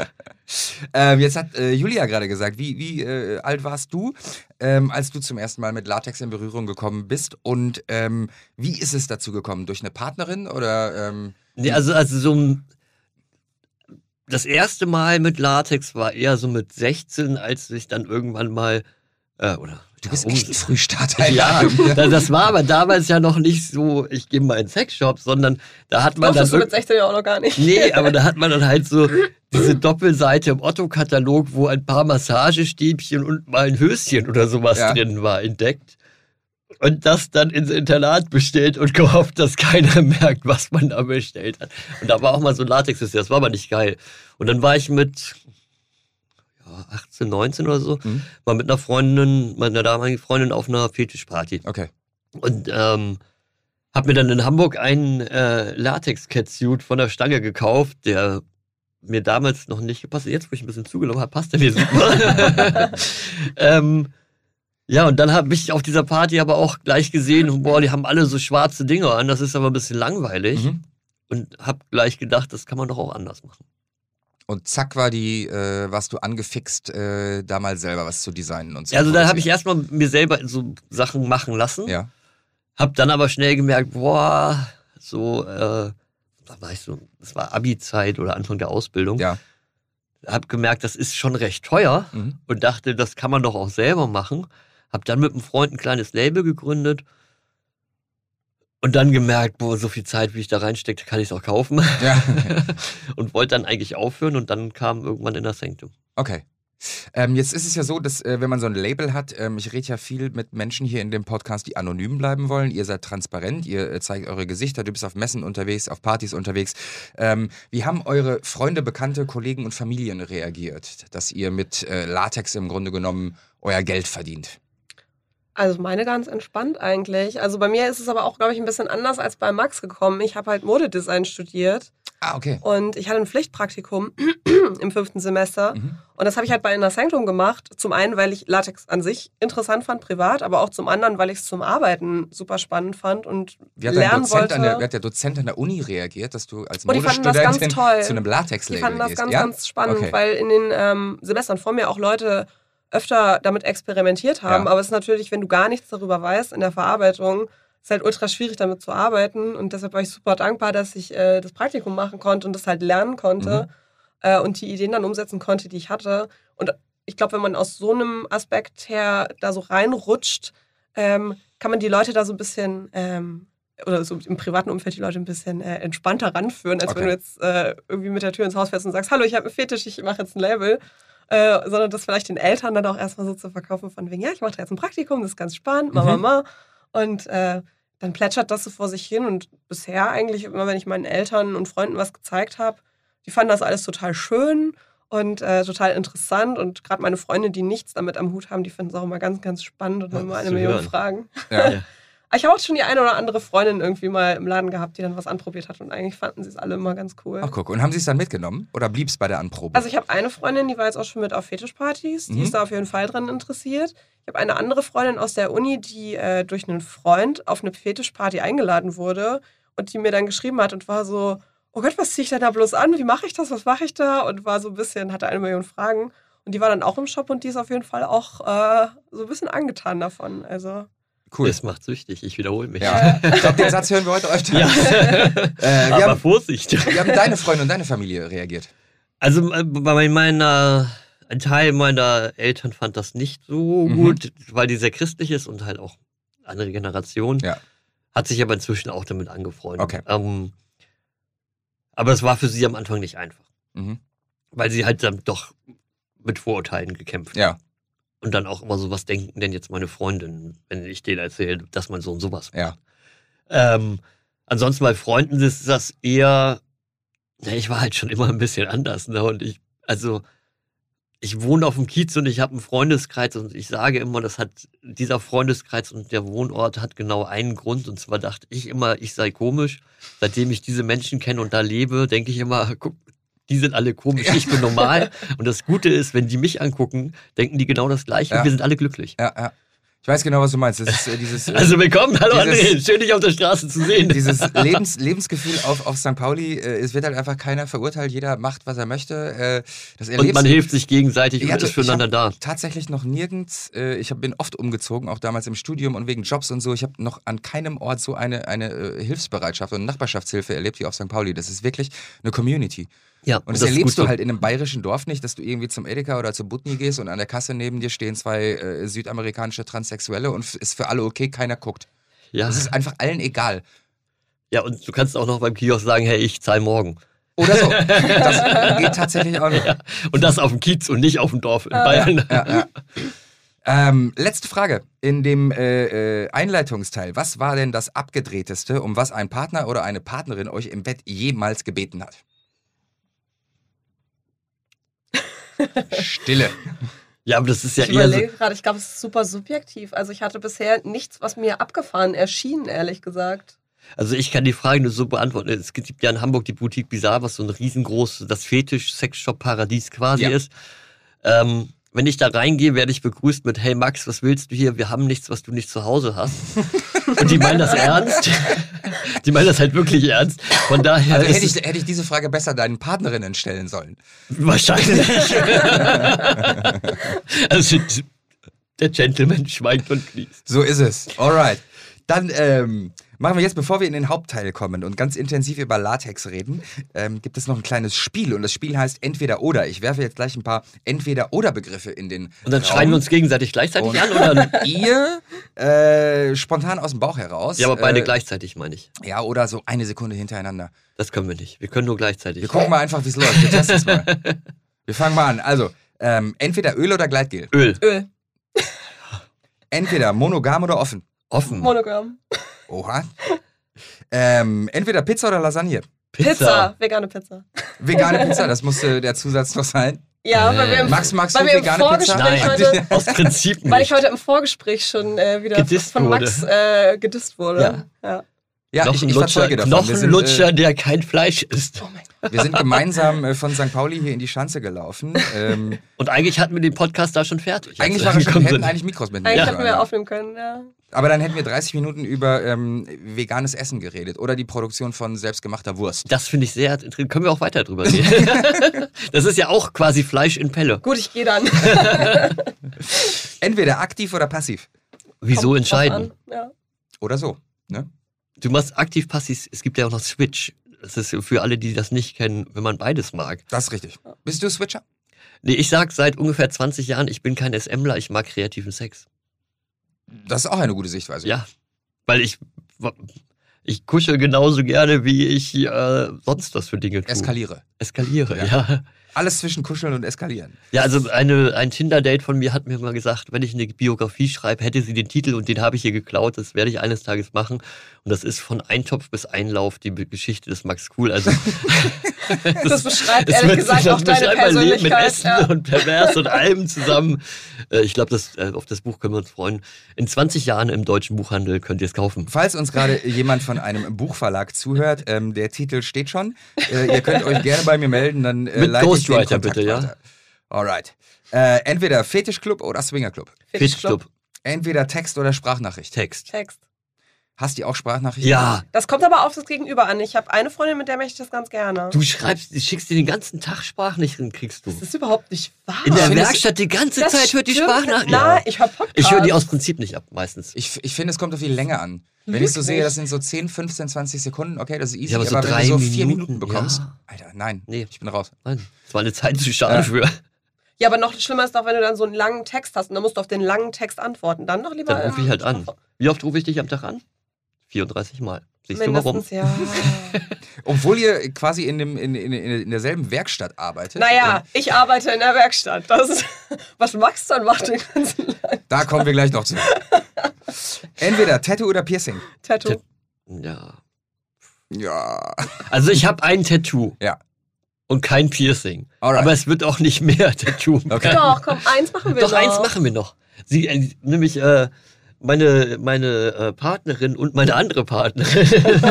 [SPEAKER 1] Ähm, jetzt hat äh, Julia gerade gesagt, wie, wie äh, alt warst du, ähm, als du zum ersten Mal mit Latex in Berührung gekommen bist? Und ähm, wie ist es dazu gekommen? Durch eine Partnerin oder? Ähm,
[SPEAKER 2] Nee, also, also so ein, das erste Mal mit Latex war eher so mit sechzehn, als ich dann irgendwann mal äh, oder
[SPEAKER 1] du bist
[SPEAKER 2] ja,
[SPEAKER 1] echt ein Frühstarter.
[SPEAKER 2] ja, da- das war aber damals ja noch nicht so, ich gehe mal in den Sexshop, sondern da hat man dann
[SPEAKER 3] Durftest du mit
[SPEAKER 2] irg-
[SPEAKER 3] sechzehn ja auch noch gar nicht.
[SPEAKER 2] nee, aber da hat man dann halt so diese Doppelseite im Otto-Katalog, wo ein paar Massagestäbchen und mal ein Höschen oder sowas
[SPEAKER 1] Ja.
[SPEAKER 2] drin war, entdeckt. Und das dann ins Internat bestellt und gehofft, dass keiner merkt, was man da bestellt hat. Und da war auch mal so ein Latex, das war aber nicht geil. Und dann war ich mit ja, achtzehn, neunzehn oder so,
[SPEAKER 1] Mhm.
[SPEAKER 2] mal mit einer Freundin, meiner damaligen Freundin auf einer Fetischparty.
[SPEAKER 1] Okay.
[SPEAKER 2] Und ähm, hab mir dann in Hamburg einen äh, Latex-Catsuit von der Stange gekauft, der mir damals noch nicht gepasst hat. Jetzt, wo ich ein bisschen zugenommen habe, passt der mir super. ähm, Ja, und dann habe ich auf dieser Party aber auch gleich gesehen, boah, die haben alle so schwarze Dinge an, das ist aber ein bisschen langweilig.
[SPEAKER 1] Mhm.
[SPEAKER 2] Und habe gleich gedacht, das kann man doch auch anders machen.
[SPEAKER 1] Und zack war die, äh, warst du angefixt, äh, da mal selber was zu designen und so.
[SPEAKER 2] Also da habe ich erstmal mir selber so Sachen machen lassen.
[SPEAKER 1] Ja.
[SPEAKER 2] Hab dann aber schnell gemerkt, boah, so, äh, da war ich so, das war Abi-Zeit oder Anfang der Ausbildung.
[SPEAKER 1] Ja.
[SPEAKER 2] Hab gemerkt, das ist schon recht teuer
[SPEAKER 1] Mhm.
[SPEAKER 2] und dachte, das kann man doch auch selber machen. Hab dann mit einem Freund ein kleines Label gegründet und dann gemerkt, boah, so viel Zeit, wie ich da reinstecke, kann ich es auch kaufen.
[SPEAKER 1] Ja.
[SPEAKER 2] Und wollte dann eigentlich aufhören und dann kam irgendwann Inner Sanctum.
[SPEAKER 1] Okay. Ähm, jetzt ist es ja so, dass äh, wenn man so ein Label hat, ähm, ich rede ja viel mit Menschen hier in dem Podcast, die anonym bleiben wollen. Ihr seid transparent, ihr äh, zeigt eure Gesichter, du bist auf Messen unterwegs, auf Partys unterwegs. Ähm, wie haben eure Freunde, Bekannte, Kollegen und Familien reagiert, dass ihr mit äh, Latex im Grunde genommen euer Geld verdient?
[SPEAKER 3] Also meine ganz entspannt eigentlich. Also bei mir ist es aber auch, glaube ich, ein bisschen anders als bei Max gekommen. Ich habe halt Modedesign studiert.
[SPEAKER 1] Ah, okay.
[SPEAKER 3] Und ich hatte ein Pflichtpraktikum im fünften Semester.
[SPEAKER 1] Mhm.
[SPEAKER 3] Und das habe ich halt bei Inner Sanctum gemacht. Zum einen, weil ich Latex an sich interessant fand, privat, aber auch zum anderen, weil ich es zum Arbeiten super spannend fand und
[SPEAKER 1] Wie hat, dein
[SPEAKER 3] lernen
[SPEAKER 1] Dozent
[SPEAKER 3] wollte.
[SPEAKER 1] an der, wie hat der Dozent an der Uni reagiert, dass du als
[SPEAKER 3] Oh, die fanden das
[SPEAKER 1] Modestudentin
[SPEAKER 3] ganz toll.
[SPEAKER 1] zu einem Latex-Label
[SPEAKER 3] Die fanden das
[SPEAKER 1] gehst?
[SPEAKER 3] ganz,
[SPEAKER 1] ja?
[SPEAKER 3] ganz spannend,
[SPEAKER 1] Okay.
[SPEAKER 3] weil in den ähm, Semestern vor mir auch Leute öfter damit experimentiert haben.
[SPEAKER 1] Ja.
[SPEAKER 3] Aber es ist natürlich, wenn du gar nichts darüber weißt in der Verarbeitung, ist halt ultra schwierig damit zu arbeiten. Und deshalb war ich super dankbar, dass ich äh, das Praktikum machen konnte und das halt lernen konnte
[SPEAKER 1] Mhm.
[SPEAKER 3] äh, und die Ideen dann umsetzen konnte, die ich hatte. Und ich glaube, wenn man aus so einem Aspekt her da so reinrutscht, ähm, kann man die Leute da so ein bisschen, ähm, oder so im privaten Umfeld die Leute ein bisschen äh, entspannter ranführen, als
[SPEAKER 1] Okay.
[SPEAKER 3] wenn du jetzt äh, irgendwie mit der Tür ins Haus fährst und sagst, hallo, ich habe einen Fetisch, ich mache jetzt ein Label. Äh, sondern das vielleicht den Eltern dann auch erstmal so zu verkaufen von wegen, ja, ich mache da jetzt ein Praktikum, das ist ganz spannend, Mama,
[SPEAKER 1] Mhm.
[SPEAKER 3] Mama. Und äh, dann plätschert das so vor sich hin und bisher eigentlich immer, wenn ich meinen Eltern und Freunden was gezeigt habe, die fanden das alles total schön und äh, total interessant und gerade meine Freunde, die nichts damit am Hut haben, die finden es auch immer ganz, ganz spannend und
[SPEAKER 2] Ja,
[SPEAKER 3] immer
[SPEAKER 2] das
[SPEAKER 3] eine
[SPEAKER 2] zu
[SPEAKER 3] Million
[SPEAKER 2] hören.
[SPEAKER 3] Fragen.
[SPEAKER 1] Ja.
[SPEAKER 2] Ja.
[SPEAKER 3] Aber ich habe auch schon die eine oder andere Freundin irgendwie mal im Laden gehabt, die dann was anprobiert hat und eigentlich fanden sie es alle immer ganz cool.
[SPEAKER 1] Ach guck, und haben sie es dann mitgenommen oder blieb es bei der Anprobe?
[SPEAKER 3] Also ich habe eine Freundin, die war jetzt auch schon mit auf Fetischpartys, die
[SPEAKER 1] Mhm.
[SPEAKER 3] ist da auf jeden Fall dran interessiert. Ich habe eine andere Freundin aus der Uni, die äh, durch einen Freund auf eine Fetischparty eingeladen wurde und die mir dann geschrieben hat und war so, oh Gott, was ziehe ich denn da bloß an? Wie mache ich das? Was mache ich da? Und war so ein bisschen, hatte eine Million Fragen. Und die war dann auch im Shop und die ist auf jeden Fall auch äh, so ein bisschen angetan davon. Also
[SPEAKER 1] cool.
[SPEAKER 2] Das macht süchtig, ich wiederhole mich.
[SPEAKER 1] Ja. Ich glaube, den Satz hören wir heute öfter.
[SPEAKER 2] Ja.
[SPEAKER 1] Äh,
[SPEAKER 2] Aber
[SPEAKER 1] wie, haben,
[SPEAKER 2] Vorsicht.
[SPEAKER 1] wie haben deine Freunde und deine Familie reagiert?
[SPEAKER 2] Also äh, bei meiner, ein Teil meiner Eltern fand das nicht so
[SPEAKER 1] Mhm.
[SPEAKER 2] gut, weil die sehr christlich ist und halt auch andere Generation.
[SPEAKER 1] Ja.
[SPEAKER 2] Hat sich aber inzwischen auch damit angefreundet.
[SPEAKER 1] Okay.
[SPEAKER 2] Ähm, aber es war für sie am Anfang nicht einfach,
[SPEAKER 1] Mhm.
[SPEAKER 2] weil sie halt dann doch mit Vorurteilen gekämpft.
[SPEAKER 1] Ja,
[SPEAKER 2] Und dann auch immer so, was denken denn jetzt meine Freundin, wenn ich denen erzähle, dass man so und sowas macht.
[SPEAKER 1] ja.
[SPEAKER 2] Ähm, ansonsten bei Freunden ist das eher, ja, ich war halt schon immer ein bisschen anders, ne? Und ich, also, ich wohne auf dem Kiez und ich habe einen Freundeskreis und ich sage immer, das hat, dieser Freundeskreis und der Wohnort hat genau einen Grund und zwar dachte ich immer, ich sei komisch. Seitdem ich diese Menschen kenne und da lebe, denke ich immer, guck, die sind alle komisch, ich bin normal. Und das Gute ist, wenn die mich angucken, denken die genau das Gleiche
[SPEAKER 1] Ja.
[SPEAKER 2] und wir sind alle glücklich.
[SPEAKER 1] Ja, ja. Ich weiß genau, was du meinst. Das ist äh, dieses, äh,
[SPEAKER 2] Also willkommen, hallo
[SPEAKER 1] Dieses-
[SPEAKER 2] André, schön dich auf der Straße zu sehen.
[SPEAKER 1] dieses Lebens, Lebensgefühl auf, auf Sankt Pauli. Äh, es wird halt einfach keiner verurteilt. Jeder macht, was er möchte. Äh, das
[SPEAKER 2] Und
[SPEAKER 1] erlebst
[SPEAKER 2] man hilft sich gegenseitig
[SPEAKER 1] Ich
[SPEAKER 2] und
[SPEAKER 1] hatte-
[SPEAKER 2] ist füreinander
[SPEAKER 1] ich
[SPEAKER 2] da.
[SPEAKER 1] hab tatsächlich noch nirgends, äh, ich hab, bin oft umgezogen, auch damals im Studium und wegen Jobs und so. Ich habe noch an keinem Ort so eine, eine äh, Hilfsbereitschaft und Nachbarschaftshilfe erlebt wie auf Sankt Pauli. Das ist wirklich eine Community.
[SPEAKER 2] Ja,
[SPEAKER 1] Und das,
[SPEAKER 2] ist
[SPEAKER 1] erlebst
[SPEAKER 2] gut
[SPEAKER 1] du
[SPEAKER 2] so.
[SPEAKER 1] halt in einem bayerischen Dorf nicht, dass du irgendwie zum Edeka oder zu Butni gehst und an der Kasse neben dir stehen zwei äh, südamerikanische Transsexuelle und f- ist für alle okay, keiner guckt.
[SPEAKER 2] Ja.
[SPEAKER 1] Das ist einfach allen egal.
[SPEAKER 2] ja, und du kannst auch noch beim Kiosk sagen, hey, ich zahle morgen.
[SPEAKER 1] Oder so. Das geht tatsächlich auch noch.
[SPEAKER 2] Ja. Und das auf dem Kiez und nicht auf dem Dorf in Bayern.
[SPEAKER 1] Ja, ja. Ähm, letzte Frage in dem äh, äh, Einleitungsteil. Was war denn das Abgedrehteste, um was ein Partner oder eine Partnerin euch im Bett jemals gebeten hat? Stille.
[SPEAKER 2] Ja, aber das ist ja
[SPEAKER 3] ich
[SPEAKER 2] eher so.
[SPEAKER 3] überlege gerade, ich glaube, es ist super subjektiv. Also ich hatte bisher nichts, was mir abgefahren erschien, ehrlich gesagt.
[SPEAKER 2] Also ich kann die Frage nur so beantworten. Es gibt ja in Hamburg die Boutique Bizarre, was so ein riesengroßes, das Fetisch-Sexshop-Paradies quasi
[SPEAKER 1] Ja.
[SPEAKER 2] ist. Ähm, wenn ich da reingehe, werde ich begrüßt mit, hey Max, was willst du hier? Wir haben nichts, was du nicht zu Hause hast. Und die meinen das ernst. Die meinen das halt wirklich ernst. Von daher
[SPEAKER 1] Also
[SPEAKER 2] ist
[SPEAKER 1] hätte ich, hätte ich diese Frage besser deinen Partnerinnen stellen sollen.
[SPEAKER 2] wahrscheinlich. Also der Gentleman schweigt und genießt.
[SPEAKER 1] So ist es. Alright. Dann ähm, machen wir jetzt, bevor wir in den Hauptteil kommen und ganz intensiv über Latex reden, ähm, gibt es noch ein kleines Spiel. Und das Spiel heißt Entweder-Oder. Ich werfe jetzt gleich ein paar Entweder-Oder-Begriffe in den
[SPEAKER 2] Und dann
[SPEAKER 1] Raum.
[SPEAKER 2] schreien wir uns gegenseitig gleichzeitig
[SPEAKER 1] Und
[SPEAKER 2] an? Oder?
[SPEAKER 1] ihr äh, spontan aus dem Bauch heraus.
[SPEAKER 2] Ja, aber beide
[SPEAKER 1] äh,
[SPEAKER 2] gleichzeitig, meine ich.
[SPEAKER 1] Ja, oder so eine Sekunde hintereinander.
[SPEAKER 2] Das können wir nicht. Wir können nur gleichzeitig.
[SPEAKER 1] Wir gucken mal einfach, wie es läuft. Wir testen es mal. Wir fangen mal an. Also, ähm, entweder Öl oder Gleitgel.
[SPEAKER 2] Öl.
[SPEAKER 3] Öl.
[SPEAKER 1] Entweder monogam oder offen.
[SPEAKER 2] Offen.
[SPEAKER 3] Monogam.
[SPEAKER 1] Oha. Ähm, entweder Pizza oder Lasagne.
[SPEAKER 3] Pizza. Vegane Pizza.
[SPEAKER 1] Vegane Pizza, das musste der Zusatz noch sein.
[SPEAKER 3] Ja,
[SPEAKER 2] Nee.
[SPEAKER 3] weil wir im,
[SPEAKER 1] Max, magst du
[SPEAKER 3] weil wir im
[SPEAKER 1] vegane Pizza?
[SPEAKER 3] Vorgespräch
[SPEAKER 2] Nein.
[SPEAKER 3] heute,
[SPEAKER 2] Aus Prinzip nicht.
[SPEAKER 3] weil ich heute im Vorgespräch schon äh, wieder
[SPEAKER 2] Gedisst
[SPEAKER 3] von
[SPEAKER 2] wurde.
[SPEAKER 3] Max äh, gedisst wurde.
[SPEAKER 2] Ja.
[SPEAKER 3] Ja.
[SPEAKER 1] Ja, ich, ich verzeuge davon. Wir sind,
[SPEAKER 2] Knochenlutscher,
[SPEAKER 1] äh,
[SPEAKER 2] der kein Fleisch isst.
[SPEAKER 3] Oh mein Gott.
[SPEAKER 1] wir sind gemeinsam äh, von Sankt Pauli hier in die Schanze gelaufen. Ähm,
[SPEAKER 2] Und eigentlich hatten wir den Podcast da schon fertig.
[SPEAKER 1] eigentlich
[SPEAKER 2] als
[SPEAKER 1] war
[SPEAKER 2] wir
[SPEAKER 1] er schon, wir
[SPEAKER 2] angekommen
[SPEAKER 1] hätten
[SPEAKER 2] sind.
[SPEAKER 1] eigentlich Mikros mitnehmen
[SPEAKER 3] Eigentlich
[SPEAKER 2] Ja.
[SPEAKER 3] hätten
[SPEAKER 1] können.
[SPEAKER 3] wir aufnehmen können, ja.
[SPEAKER 1] Aber dann hätten wir dreißig Minuten über ähm, veganes Essen geredet oder die Produktion von selbstgemachter Wurst.
[SPEAKER 2] Das finde ich sehr interessant. Können wir auch weiter drüber reden. Das ist ja auch quasi Fleisch in Pelle.
[SPEAKER 3] Gut, ich gehe dann.
[SPEAKER 1] Entweder aktiv oder passiv.
[SPEAKER 2] Wieso
[SPEAKER 3] Kommt
[SPEAKER 2] entscheiden?
[SPEAKER 3] drauf an, Ja.
[SPEAKER 1] Oder so. Ne?
[SPEAKER 2] Du machst aktiv, passiv. Es gibt ja auch noch Switch. Das ist für alle, die das nicht kennen, wenn man beides mag.
[SPEAKER 1] Das ist richtig. Bist du Switcher?
[SPEAKER 2] Nee, ich sag seit ungefähr zwanzig Jahren, ich bin kein SMler, ich mag kreativen Sex.
[SPEAKER 1] Das ist auch eine gute Sichtweise.
[SPEAKER 2] Ja. Weil ich, ich kuschel genauso gerne, wie ich äh, sonst was für Dinge tue.
[SPEAKER 1] Eskaliere.
[SPEAKER 2] Eskaliere,
[SPEAKER 1] Ja.
[SPEAKER 2] ja.
[SPEAKER 1] Alles zwischen Kuscheln und Eskalieren.
[SPEAKER 2] Ja, also eine, ein Tinder-Date von mir hat mir mal gesagt, wenn ich eine Biografie schreibe, hätte sie den Titel und den habe ich hier geklaut, das werde ich eines Tages machen. Und das ist von Eintopf bis Einlauf die Geschichte des Max Cool. Also,
[SPEAKER 3] Das beschreibt
[SPEAKER 2] es
[SPEAKER 3] ehrlich
[SPEAKER 2] wird-
[SPEAKER 3] gesagt
[SPEAKER 2] das
[SPEAKER 3] auch deine
[SPEAKER 2] beschreibt mein Leben mit
[SPEAKER 3] Persönlichkeit.
[SPEAKER 2] Essen
[SPEAKER 3] Ja.
[SPEAKER 2] und Pervers und allem zusammen. Äh, Ich glaube, das, äh, auf das Buch können wir uns freuen. In zwanzig Jahren im deutschen Buchhandel könnt ihr es kaufen.
[SPEAKER 1] Falls uns gerade jemand von einem Buchverlag zuhört, ähm, der Titel steht schon. Äh, ihr könnt euch gerne bei mir melden, dann äh,
[SPEAKER 2] Mit
[SPEAKER 1] leite ich den
[SPEAKER 2] Ghostwriter
[SPEAKER 1] Kontakt
[SPEAKER 2] bitte, ja?
[SPEAKER 1] weiter. Alright. Äh, entweder Fetischclub oder Swingerclub.
[SPEAKER 2] Fetischclub.
[SPEAKER 1] Entweder Text oder Sprachnachricht.
[SPEAKER 2] Text.
[SPEAKER 3] Text.
[SPEAKER 1] Hast du auch Sprachnachrichten?
[SPEAKER 2] Ja,
[SPEAKER 3] Das kommt aber auf das Gegenüber an. Ich habe eine Freundin, mit der möchte ich das ganz gerne.
[SPEAKER 2] du schreibst, du schickst dir den ganzen Tag Sprachnachrichten, kriegst du.
[SPEAKER 3] Das ist überhaupt nicht wahr.
[SPEAKER 2] In der
[SPEAKER 1] finde es-
[SPEAKER 2] Werkstatt die ganze
[SPEAKER 3] Das
[SPEAKER 2] Zeit hört die
[SPEAKER 3] stimmt.
[SPEAKER 2] Sprachnachrichten.
[SPEAKER 3] Nein, ich höre Podcasts.
[SPEAKER 2] Ich höre die aus Prinzip nicht ab, meistens.
[SPEAKER 1] Ich, ich finde, es kommt auf die Länge an. Wenn ich so
[SPEAKER 3] Wirklich?
[SPEAKER 1] sehe, das sind so zehn, fünfzehn, zwanzig Sekunden, okay, das ist easy.
[SPEAKER 2] Ja, aber so
[SPEAKER 1] wenn
[SPEAKER 2] drei
[SPEAKER 1] du so vier
[SPEAKER 2] Minuten,
[SPEAKER 1] Minuten bekommst,
[SPEAKER 2] ja.
[SPEAKER 1] Alter, nein,
[SPEAKER 2] Nee.
[SPEAKER 1] ich bin raus.
[SPEAKER 2] Nein, das war eine Zeit zu schade
[SPEAKER 1] Ja.
[SPEAKER 2] für.
[SPEAKER 3] Ja, aber noch schlimmer ist doch, wenn du dann so einen langen Text hast und dann musst du auf den langen Text antworten. Dann doch lieber.
[SPEAKER 2] Dann rufe ich halt an. Wie oft rufe ich dich am Tag an? vierunddreißig Mal. Siehst du warum?
[SPEAKER 3] Mindestens, ja.
[SPEAKER 1] Obwohl ihr quasi in, dem, in, in, in derselben Werkstatt arbeitet.
[SPEAKER 3] Naja, ich arbeite in der Werkstatt. Das ist, was Max dann macht den ganzen langen
[SPEAKER 1] Da kommen wir gleich noch zu. Entweder Tattoo oder Piercing.
[SPEAKER 3] Tattoo.
[SPEAKER 2] Tat- Ja.
[SPEAKER 1] Ja.
[SPEAKER 2] Also ich habe ein Tattoo.
[SPEAKER 1] Ja.
[SPEAKER 2] Und kein Piercing.
[SPEAKER 1] Alright.
[SPEAKER 2] Aber es wird auch nicht mehr Tattoo.
[SPEAKER 1] Okay.
[SPEAKER 3] Doch, komm, eins machen wir
[SPEAKER 2] Doch,
[SPEAKER 3] noch.
[SPEAKER 2] eins machen wir noch. Sie, äh, nämlich äh, meine, meine äh, Partnerin und meine andere Partnerin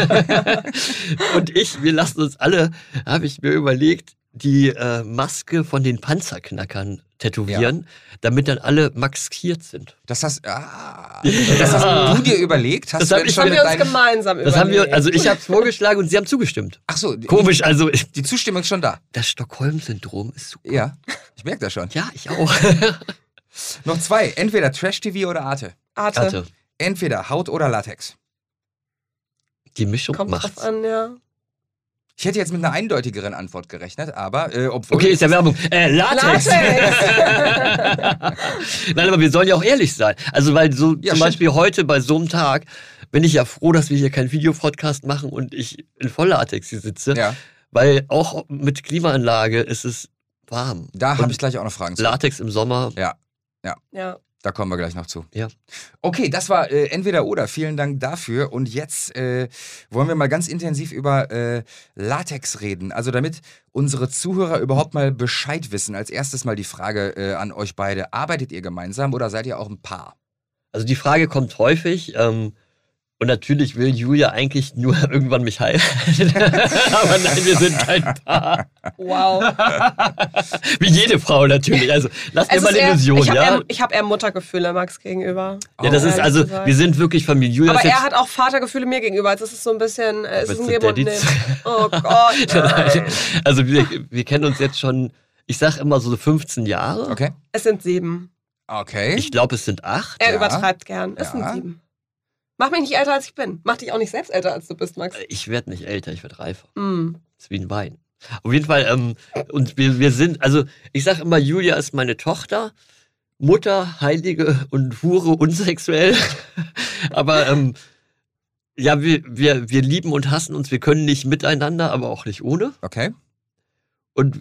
[SPEAKER 2] und ich, wir lassen uns alle, habe ich mir überlegt, die äh, Maske von den Panzerknackern tätowieren, damit dann alle maskiert sind.
[SPEAKER 1] Das hast, ah, das hast du dir überlegt? Hast
[SPEAKER 2] Das
[SPEAKER 1] du
[SPEAKER 2] hab
[SPEAKER 1] denn
[SPEAKER 2] ich
[SPEAKER 3] Das
[SPEAKER 1] schon
[SPEAKER 3] haben wir
[SPEAKER 1] mit
[SPEAKER 3] uns
[SPEAKER 1] deinem,
[SPEAKER 3] gemeinsam
[SPEAKER 2] Das haben wir,
[SPEAKER 3] überlegt.
[SPEAKER 2] also ich habe es vorgeschlagen und sie haben zugestimmt.
[SPEAKER 1] Ach so, die,
[SPEAKER 2] Komisch, also ich,
[SPEAKER 1] die Zustimmung ist schon da.
[SPEAKER 2] das Stockholm-Syndrom ist super.
[SPEAKER 1] Ja, ich merke das schon.
[SPEAKER 2] Ja, ich auch.
[SPEAKER 1] Noch zwei, entweder Trash-T V oder Arte.
[SPEAKER 3] Arte.
[SPEAKER 2] Warte,
[SPEAKER 1] Entweder Haut oder Latex.
[SPEAKER 2] die Mischung
[SPEAKER 3] Kommt
[SPEAKER 2] macht's.
[SPEAKER 3] drauf an, ja.
[SPEAKER 1] Ich hätte jetzt mit einer eindeutigeren Antwort gerechnet, aber äh, obwohl...
[SPEAKER 2] Okay, ist ja Werbung. Äh, Latex.
[SPEAKER 3] Latex.
[SPEAKER 2] Nein, aber wir sollen ja auch ehrlich sein. Also, weil so
[SPEAKER 1] Ja,
[SPEAKER 2] zum
[SPEAKER 1] stimmt.
[SPEAKER 2] Beispiel heute bei so einem Tag bin ich ja froh, dass wir hier keinen Videopodcast machen und ich in Volllatex hier sitze.
[SPEAKER 1] Ja,
[SPEAKER 2] Weil auch mit Klimaanlage ist es warm.
[SPEAKER 1] da
[SPEAKER 2] Und
[SPEAKER 1] habe ich gleich auch noch Fragen zu.
[SPEAKER 2] Latex im Sommer.
[SPEAKER 1] Ja,
[SPEAKER 3] Ja.
[SPEAKER 1] da kommen wir gleich noch zu.
[SPEAKER 2] Ja.
[SPEAKER 1] Okay, das war äh, entweder oder. Vielen Dank dafür. Und jetzt äh, wollen wir mal ganz intensiv über äh, Latex reden. Also damit unsere Zuhörer überhaupt mal Bescheid wissen. Als erstes mal die Frage äh, an euch beide. Arbeitet ihr gemeinsam oder seid ihr auch ein Paar?
[SPEAKER 2] Also die Frage kommt häufig. Ähm, Und natürlich will Julia eigentlich nur irgendwann mich heiraten. Aber nein, wir sind kein Paar.
[SPEAKER 3] Wow.
[SPEAKER 2] Wie jede Frau natürlich. Also lass mir
[SPEAKER 3] Es
[SPEAKER 2] mal
[SPEAKER 3] ist
[SPEAKER 2] eine
[SPEAKER 3] eher-
[SPEAKER 2] Illusion,
[SPEAKER 3] Ich habe
[SPEAKER 2] ja?
[SPEAKER 3] eher, ich hab eher Muttergefühle Max gegenüber.
[SPEAKER 2] Ja, das
[SPEAKER 1] Oh.
[SPEAKER 2] ist
[SPEAKER 3] ehrlich
[SPEAKER 2] also,
[SPEAKER 3] gesagt.
[SPEAKER 2] wir sind wirklich Familie. Julia
[SPEAKER 3] Aber
[SPEAKER 2] ist jetzt,
[SPEAKER 3] er hat auch Vatergefühle mir gegenüber. Also es ist so ein bisschen, äh, es ist
[SPEAKER 2] Willst
[SPEAKER 3] ein
[SPEAKER 2] du
[SPEAKER 3] Geben und
[SPEAKER 2] Daddies?
[SPEAKER 3] Nehmen. Oh Gott. nein.
[SPEAKER 2] Also wir, wir kennen uns jetzt schon, ich sag immer so fünfzehn Jahre.
[SPEAKER 1] Okay.
[SPEAKER 3] Es sind sieben.
[SPEAKER 1] Okay.
[SPEAKER 2] Ich glaube, es sind acht.
[SPEAKER 3] Er
[SPEAKER 1] Ja.
[SPEAKER 3] übertreibt gern. Es
[SPEAKER 1] Ja.
[SPEAKER 3] sind sieben. Mach mich nicht älter, als ich bin. Mach dich auch nicht selbst älter, als du bist, Max.
[SPEAKER 2] Ich werde nicht älter, ich werde reifer.
[SPEAKER 3] Mm.
[SPEAKER 2] Das ist wie ein Wein. Auf jeden Fall, ähm, und wir, wir sind, also ich sag immer, Julia ist meine Tochter, Mutter, Heilige und Hure unsexuell. Aber ähm, ja, wir, wir, wir lieben und hassen uns, wir können nicht miteinander, aber auch nicht ohne.
[SPEAKER 1] Okay.
[SPEAKER 2] Und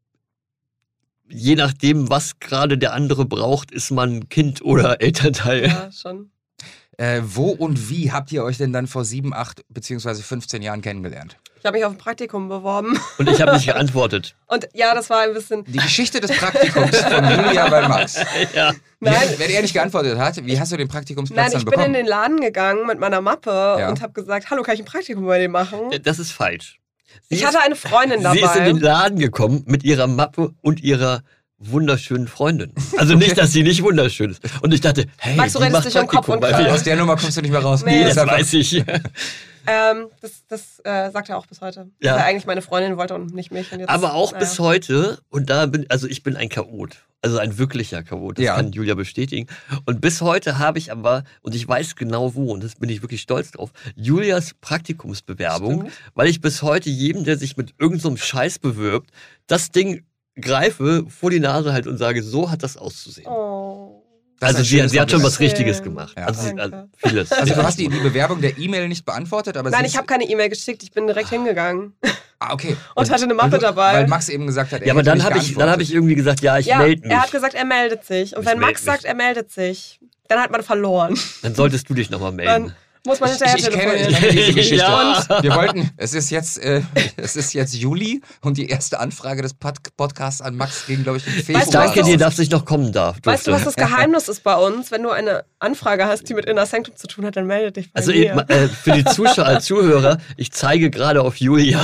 [SPEAKER 2] je nachdem, was gerade der andere braucht, ist man Kind oder Elternteil.
[SPEAKER 3] Ja, schon.
[SPEAKER 1] Äh, wo und wie habt ihr euch denn dann vor sieben, acht beziehungsweise fünfzehn Jahren kennengelernt?
[SPEAKER 3] Ich habe mich auf ein Praktikum beworben.
[SPEAKER 2] Und ich habe nicht geantwortet.
[SPEAKER 3] Und ja, das war ein bisschen.
[SPEAKER 1] Die Geschichte des Praktikums von Julia bei Max.
[SPEAKER 2] Ja.
[SPEAKER 1] Wie,
[SPEAKER 3] Nein.
[SPEAKER 1] wenn er nicht geantwortet hat, wie hast du den Praktikumsplatz
[SPEAKER 3] Nein,
[SPEAKER 1] dann
[SPEAKER 3] ich bin
[SPEAKER 1] bekommen?
[SPEAKER 3] in den Laden gegangen mit meiner Mappe
[SPEAKER 1] Ja.
[SPEAKER 3] und habe gesagt, hallo, kann ich ein Praktikum bei dir machen?
[SPEAKER 2] Das ist falsch. Sie
[SPEAKER 3] Ich
[SPEAKER 2] ist-
[SPEAKER 3] hatte eine Freundin
[SPEAKER 2] Sie ist in den
[SPEAKER 3] dabei.
[SPEAKER 2] Laden gekommen mit ihrer Mappe und ihrer wunderschönen Freundin. Also nicht, dass sie nicht wunderschön ist. Und ich dachte, hey,
[SPEAKER 3] Max, du
[SPEAKER 2] die
[SPEAKER 3] redest
[SPEAKER 2] macht
[SPEAKER 3] dich um Kopf
[SPEAKER 2] Praktikum
[SPEAKER 3] und
[SPEAKER 2] bei
[SPEAKER 3] Kragen.
[SPEAKER 2] mir.
[SPEAKER 1] Aus der Nummer kommst du nicht mehr raus.
[SPEAKER 3] Nee,
[SPEAKER 1] Das
[SPEAKER 2] Das
[SPEAKER 1] ist einfach-
[SPEAKER 2] weiß ich.
[SPEAKER 3] Ähm, das das äh, sagt er auch bis heute.
[SPEAKER 2] Ja.
[SPEAKER 3] Dass er eigentlich meine Freundin wollte und nicht mich. Und jetzt,
[SPEAKER 2] Aber auch
[SPEAKER 3] naja.
[SPEAKER 2] bis heute, und da bin, also ich bin ein Chaot. Also ein wirklicher Chaot, das
[SPEAKER 1] Ja.
[SPEAKER 2] kann Julia bestätigen. Und bis heute habe ich aber, und ich weiß genau wo, und das bin ich wirklich stolz drauf, Julias Praktikumsbewerbung,
[SPEAKER 3] Stimmt.
[SPEAKER 2] weil ich bis heute jedem, der sich mit irgendeinem so einem Scheiß bewirbt, das Ding greife, vor die Nase halt und sage, so hat das auszusehen.
[SPEAKER 3] Oh.
[SPEAKER 1] Das ist
[SPEAKER 2] Also
[SPEAKER 1] ein
[SPEAKER 2] sie,
[SPEAKER 1] schönes
[SPEAKER 2] sie hat schon was
[SPEAKER 1] Kompliment.
[SPEAKER 2] Richtiges
[SPEAKER 3] Schön.
[SPEAKER 2] gemacht.
[SPEAKER 1] Ja.
[SPEAKER 2] Also, sie,
[SPEAKER 3] Danke.
[SPEAKER 2] also vieles.
[SPEAKER 1] Also du
[SPEAKER 2] Ja.
[SPEAKER 1] hast die, die Bewerbung der E-Mail nicht beantwortet, aber
[SPEAKER 3] Nein,
[SPEAKER 1] sie
[SPEAKER 3] ich
[SPEAKER 1] ist-
[SPEAKER 3] habe keine E-Mail geschickt, ich bin direkt hingegangen
[SPEAKER 1] Ah, okay.
[SPEAKER 3] und hatte eine Mappe
[SPEAKER 1] Weil
[SPEAKER 3] dabei.
[SPEAKER 1] Max eben gesagt hat, er
[SPEAKER 2] Ja, aber
[SPEAKER 1] hätte
[SPEAKER 2] dann
[SPEAKER 1] nicht
[SPEAKER 2] habe ich, dann
[SPEAKER 1] geantwortet.
[SPEAKER 2] hab ich irgendwie gesagt, ja, ich
[SPEAKER 3] ja,
[SPEAKER 2] melde mich.
[SPEAKER 3] er hat gesagt, er meldet sich. Und
[SPEAKER 2] Ich
[SPEAKER 3] wenn
[SPEAKER 2] meld
[SPEAKER 3] Max
[SPEAKER 2] mich.
[SPEAKER 3] sagt, er meldet sich, dann hat man verloren.
[SPEAKER 2] Dann solltest du dich nochmal melden.
[SPEAKER 3] Dann muss man
[SPEAKER 1] Ich,
[SPEAKER 3] hinterher
[SPEAKER 1] ich, ich, kenne, ich
[SPEAKER 3] telefonieren.
[SPEAKER 1] kenne diese Geschichte.
[SPEAKER 2] Ja.
[SPEAKER 1] Und wir wollten, es ist jetzt, äh, es ist jetzt Juli und die erste Anfrage des Pod Podcasts an Max ging, glaube ich, im Februar.
[SPEAKER 3] Weißt du,
[SPEAKER 2] Danke
[SPEAKER 3] was
[SPEAKER 2] dir,
[SPEAKER 3] das-
[SPEAKER 2] dass ich noch kommen darf.
[SPEAKER 3] Weißt du, was
[SPEAKER 2] durfte.
[SPEAKER 3] das Geheimnis ist bei uns? Wenn du eine Anfrage hast, die mit Inner Sanctum zu tun hat, dann melde dich bei
[SPEAKER 2] Also
[SPEAKER 3] mir.
[SPEAKER 2] äh, für die Zuschauer, Zuhörer, ich zeige gerade auf Julia.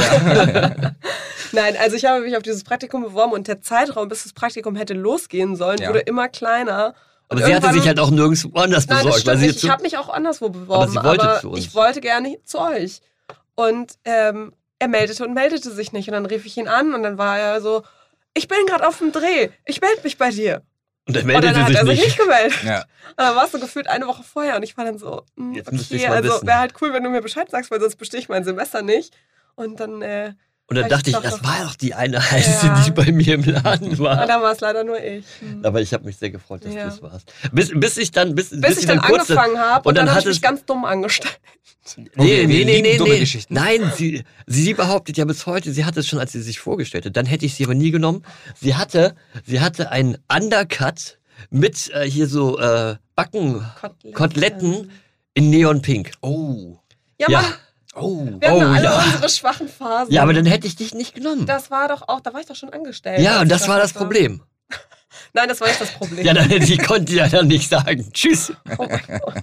[SPEAKER 3] Nein, also ich habe mich auf dieses Praktikum beworben und der Zeitraum, bis das Praktikum hätte losgehen sollen,
[SPEAKER 1] Ja.
[SPEAKER 3] wurde immer kleiner.
[SPEAKER 2] Aber
[SPEAKER 3] Und
[SPEAKER 2] sie hatte
[SPEAKER 3] irgendwann-
[SPEAKER 2] sich halt auch nirgendwo anders
[SPEAKER 3] Nein, das
[SPEAKER 2] besorgt. Weil
[SPEAKER 3] stimmt
[SPEAKER 2] sie
[SPEAKER 3] nicht.
[SPEAKER 2] jetzt
[SPEAKER 3] Ich
[SPEAKER 2] so,
[SPEAKER 3] habe mich auch anderswo beworben,
[SPEAKER 2] Aber sie wollte
[SPEAKER 3] aber
[SPEAKER 2] zu uns.
[SPEAKER 3] ich wollte gerne zu euch. Und ähm, er meldete und meldete sich nicht. Und dann rief ich ihn an und dann war er so, ich bin gerade auf dem Dreh, ich melde mich bei dir.
[SPEAKER 2] und er
[SPEAKER 3] Und
[SPEAKER 2] meldete
[SPEAKER 3] dann hat
[SPEAKER 2] sich
[SPEAKER 3] er sich
[SPEAKER 2] nicht.
[SPEAKER 3] nicht gemeldet.
[SPEAKER 1] Ja.
[SPEAKER 3] Und dann war es so gefühlt eine Woche vorher und ich war dann so, hm,
[SPEAKER 2] Jetzt müsste
[SPEAKER 3] okay,
[SPEAKER 2] ich's mal
[SPEAKER 3] also
[SPEAKER 2] wissen.
[SPEAKER 3] wäre halt cool, wenn du mir Bescheid sagst, weil sonst bestehe ich mein Semester nicht. Und dann, äh,
[SPEAKER 2] Und dann
[SPEAKER 3] Ich
[SPEAKER 2] dachte ich,
[SPEAKER 3] dachte-
[SPEAKER 2] das war doch die eine Heiße,
[SPEAKER 3] Ja.
[SPEAKER 2] die bei mir im Laden
[SPEAKER 3] und
[SPEAKER 2] war.
[SPEAKER 3] dann war es leider nur ich. Hm.
[SPEAKER 2] Aber ich habe mich sehr gefreut, dass
[SPEAKER 3] Ja.
[SPEAKER 2] du es warst. Bis, bis ich dann, bis,
[SPEAKER 3] Bis ich dann
[SPEAKER 2] kurz-
[SPEAKER 3] angefangen habe und,
[SPEAKER 2] und
[SPEAKER 3] dann,
[SPEAKER 2] dann
[SPEAKER 3] habe ich
[SPEAKER 2] hat
[SPEAKER 3] mich
[SPEAKER 2] es-
[SPEAKER 3] ganz dumm angestellt.
[SPEAKER 2] Nee,
[SPEAKER 1] Okay, wir
[SPEAKER 2] nee, nee,
[SPEAKER 1] lieben
[SPEAKER 2] nee,
[SPEAKER 1] dumme
[SPEAKER 2] nee.
[SPEAKER 1] Geschichten.
[SPEAKER 2] Nein, sie, sie behauptet ja bis heute, sie hatte es schon, als sie sich vorgestellt hat. Dann hätte ich sie aber nie genommen. Sie hatte, sie hatte einen Undercut mit äh, hier so äh, Backen,
[SPEAKER 3] Koteletten.
[SPEAKER 2] Koteletten in Neonpink.
[SPEAKER 1] Oh.
[SPEAKER 3] Ja,
[SPEAKER 2] Ja.
[SPEAKER 3] Mann,
[SPEAKER 1] Oh.
[SPEAKER 3] wir haben
[SPEAKER 2] Oh,
[SPEAKER 3] alle
[SPEAKER 2] ja.
[SPEAKER 3] unsere schwachen Phasen.
[SPEAKER 2] Ja, aber dann hätte ich dich nicht genommen.
[SPEAKER 3] Das war doch auch, da war ich doch schon angestellt.
[SPEAKER 2] Ja,
[SPEAKER 3] als
[SPEAKER 2] und
[SPEAKER 3] ich
[SPEAKER 2] das war das
[SPEAKER 3] hatte.
[SPEAKER 2] Problem.
[SPEAKER 3] Nein, das war nicht das Problem.
[SPEAKER 2] Ja, dann, ich konnte ja dann nicht sagen, tschüss.
[SPEAKER 3] Oh mein Gott.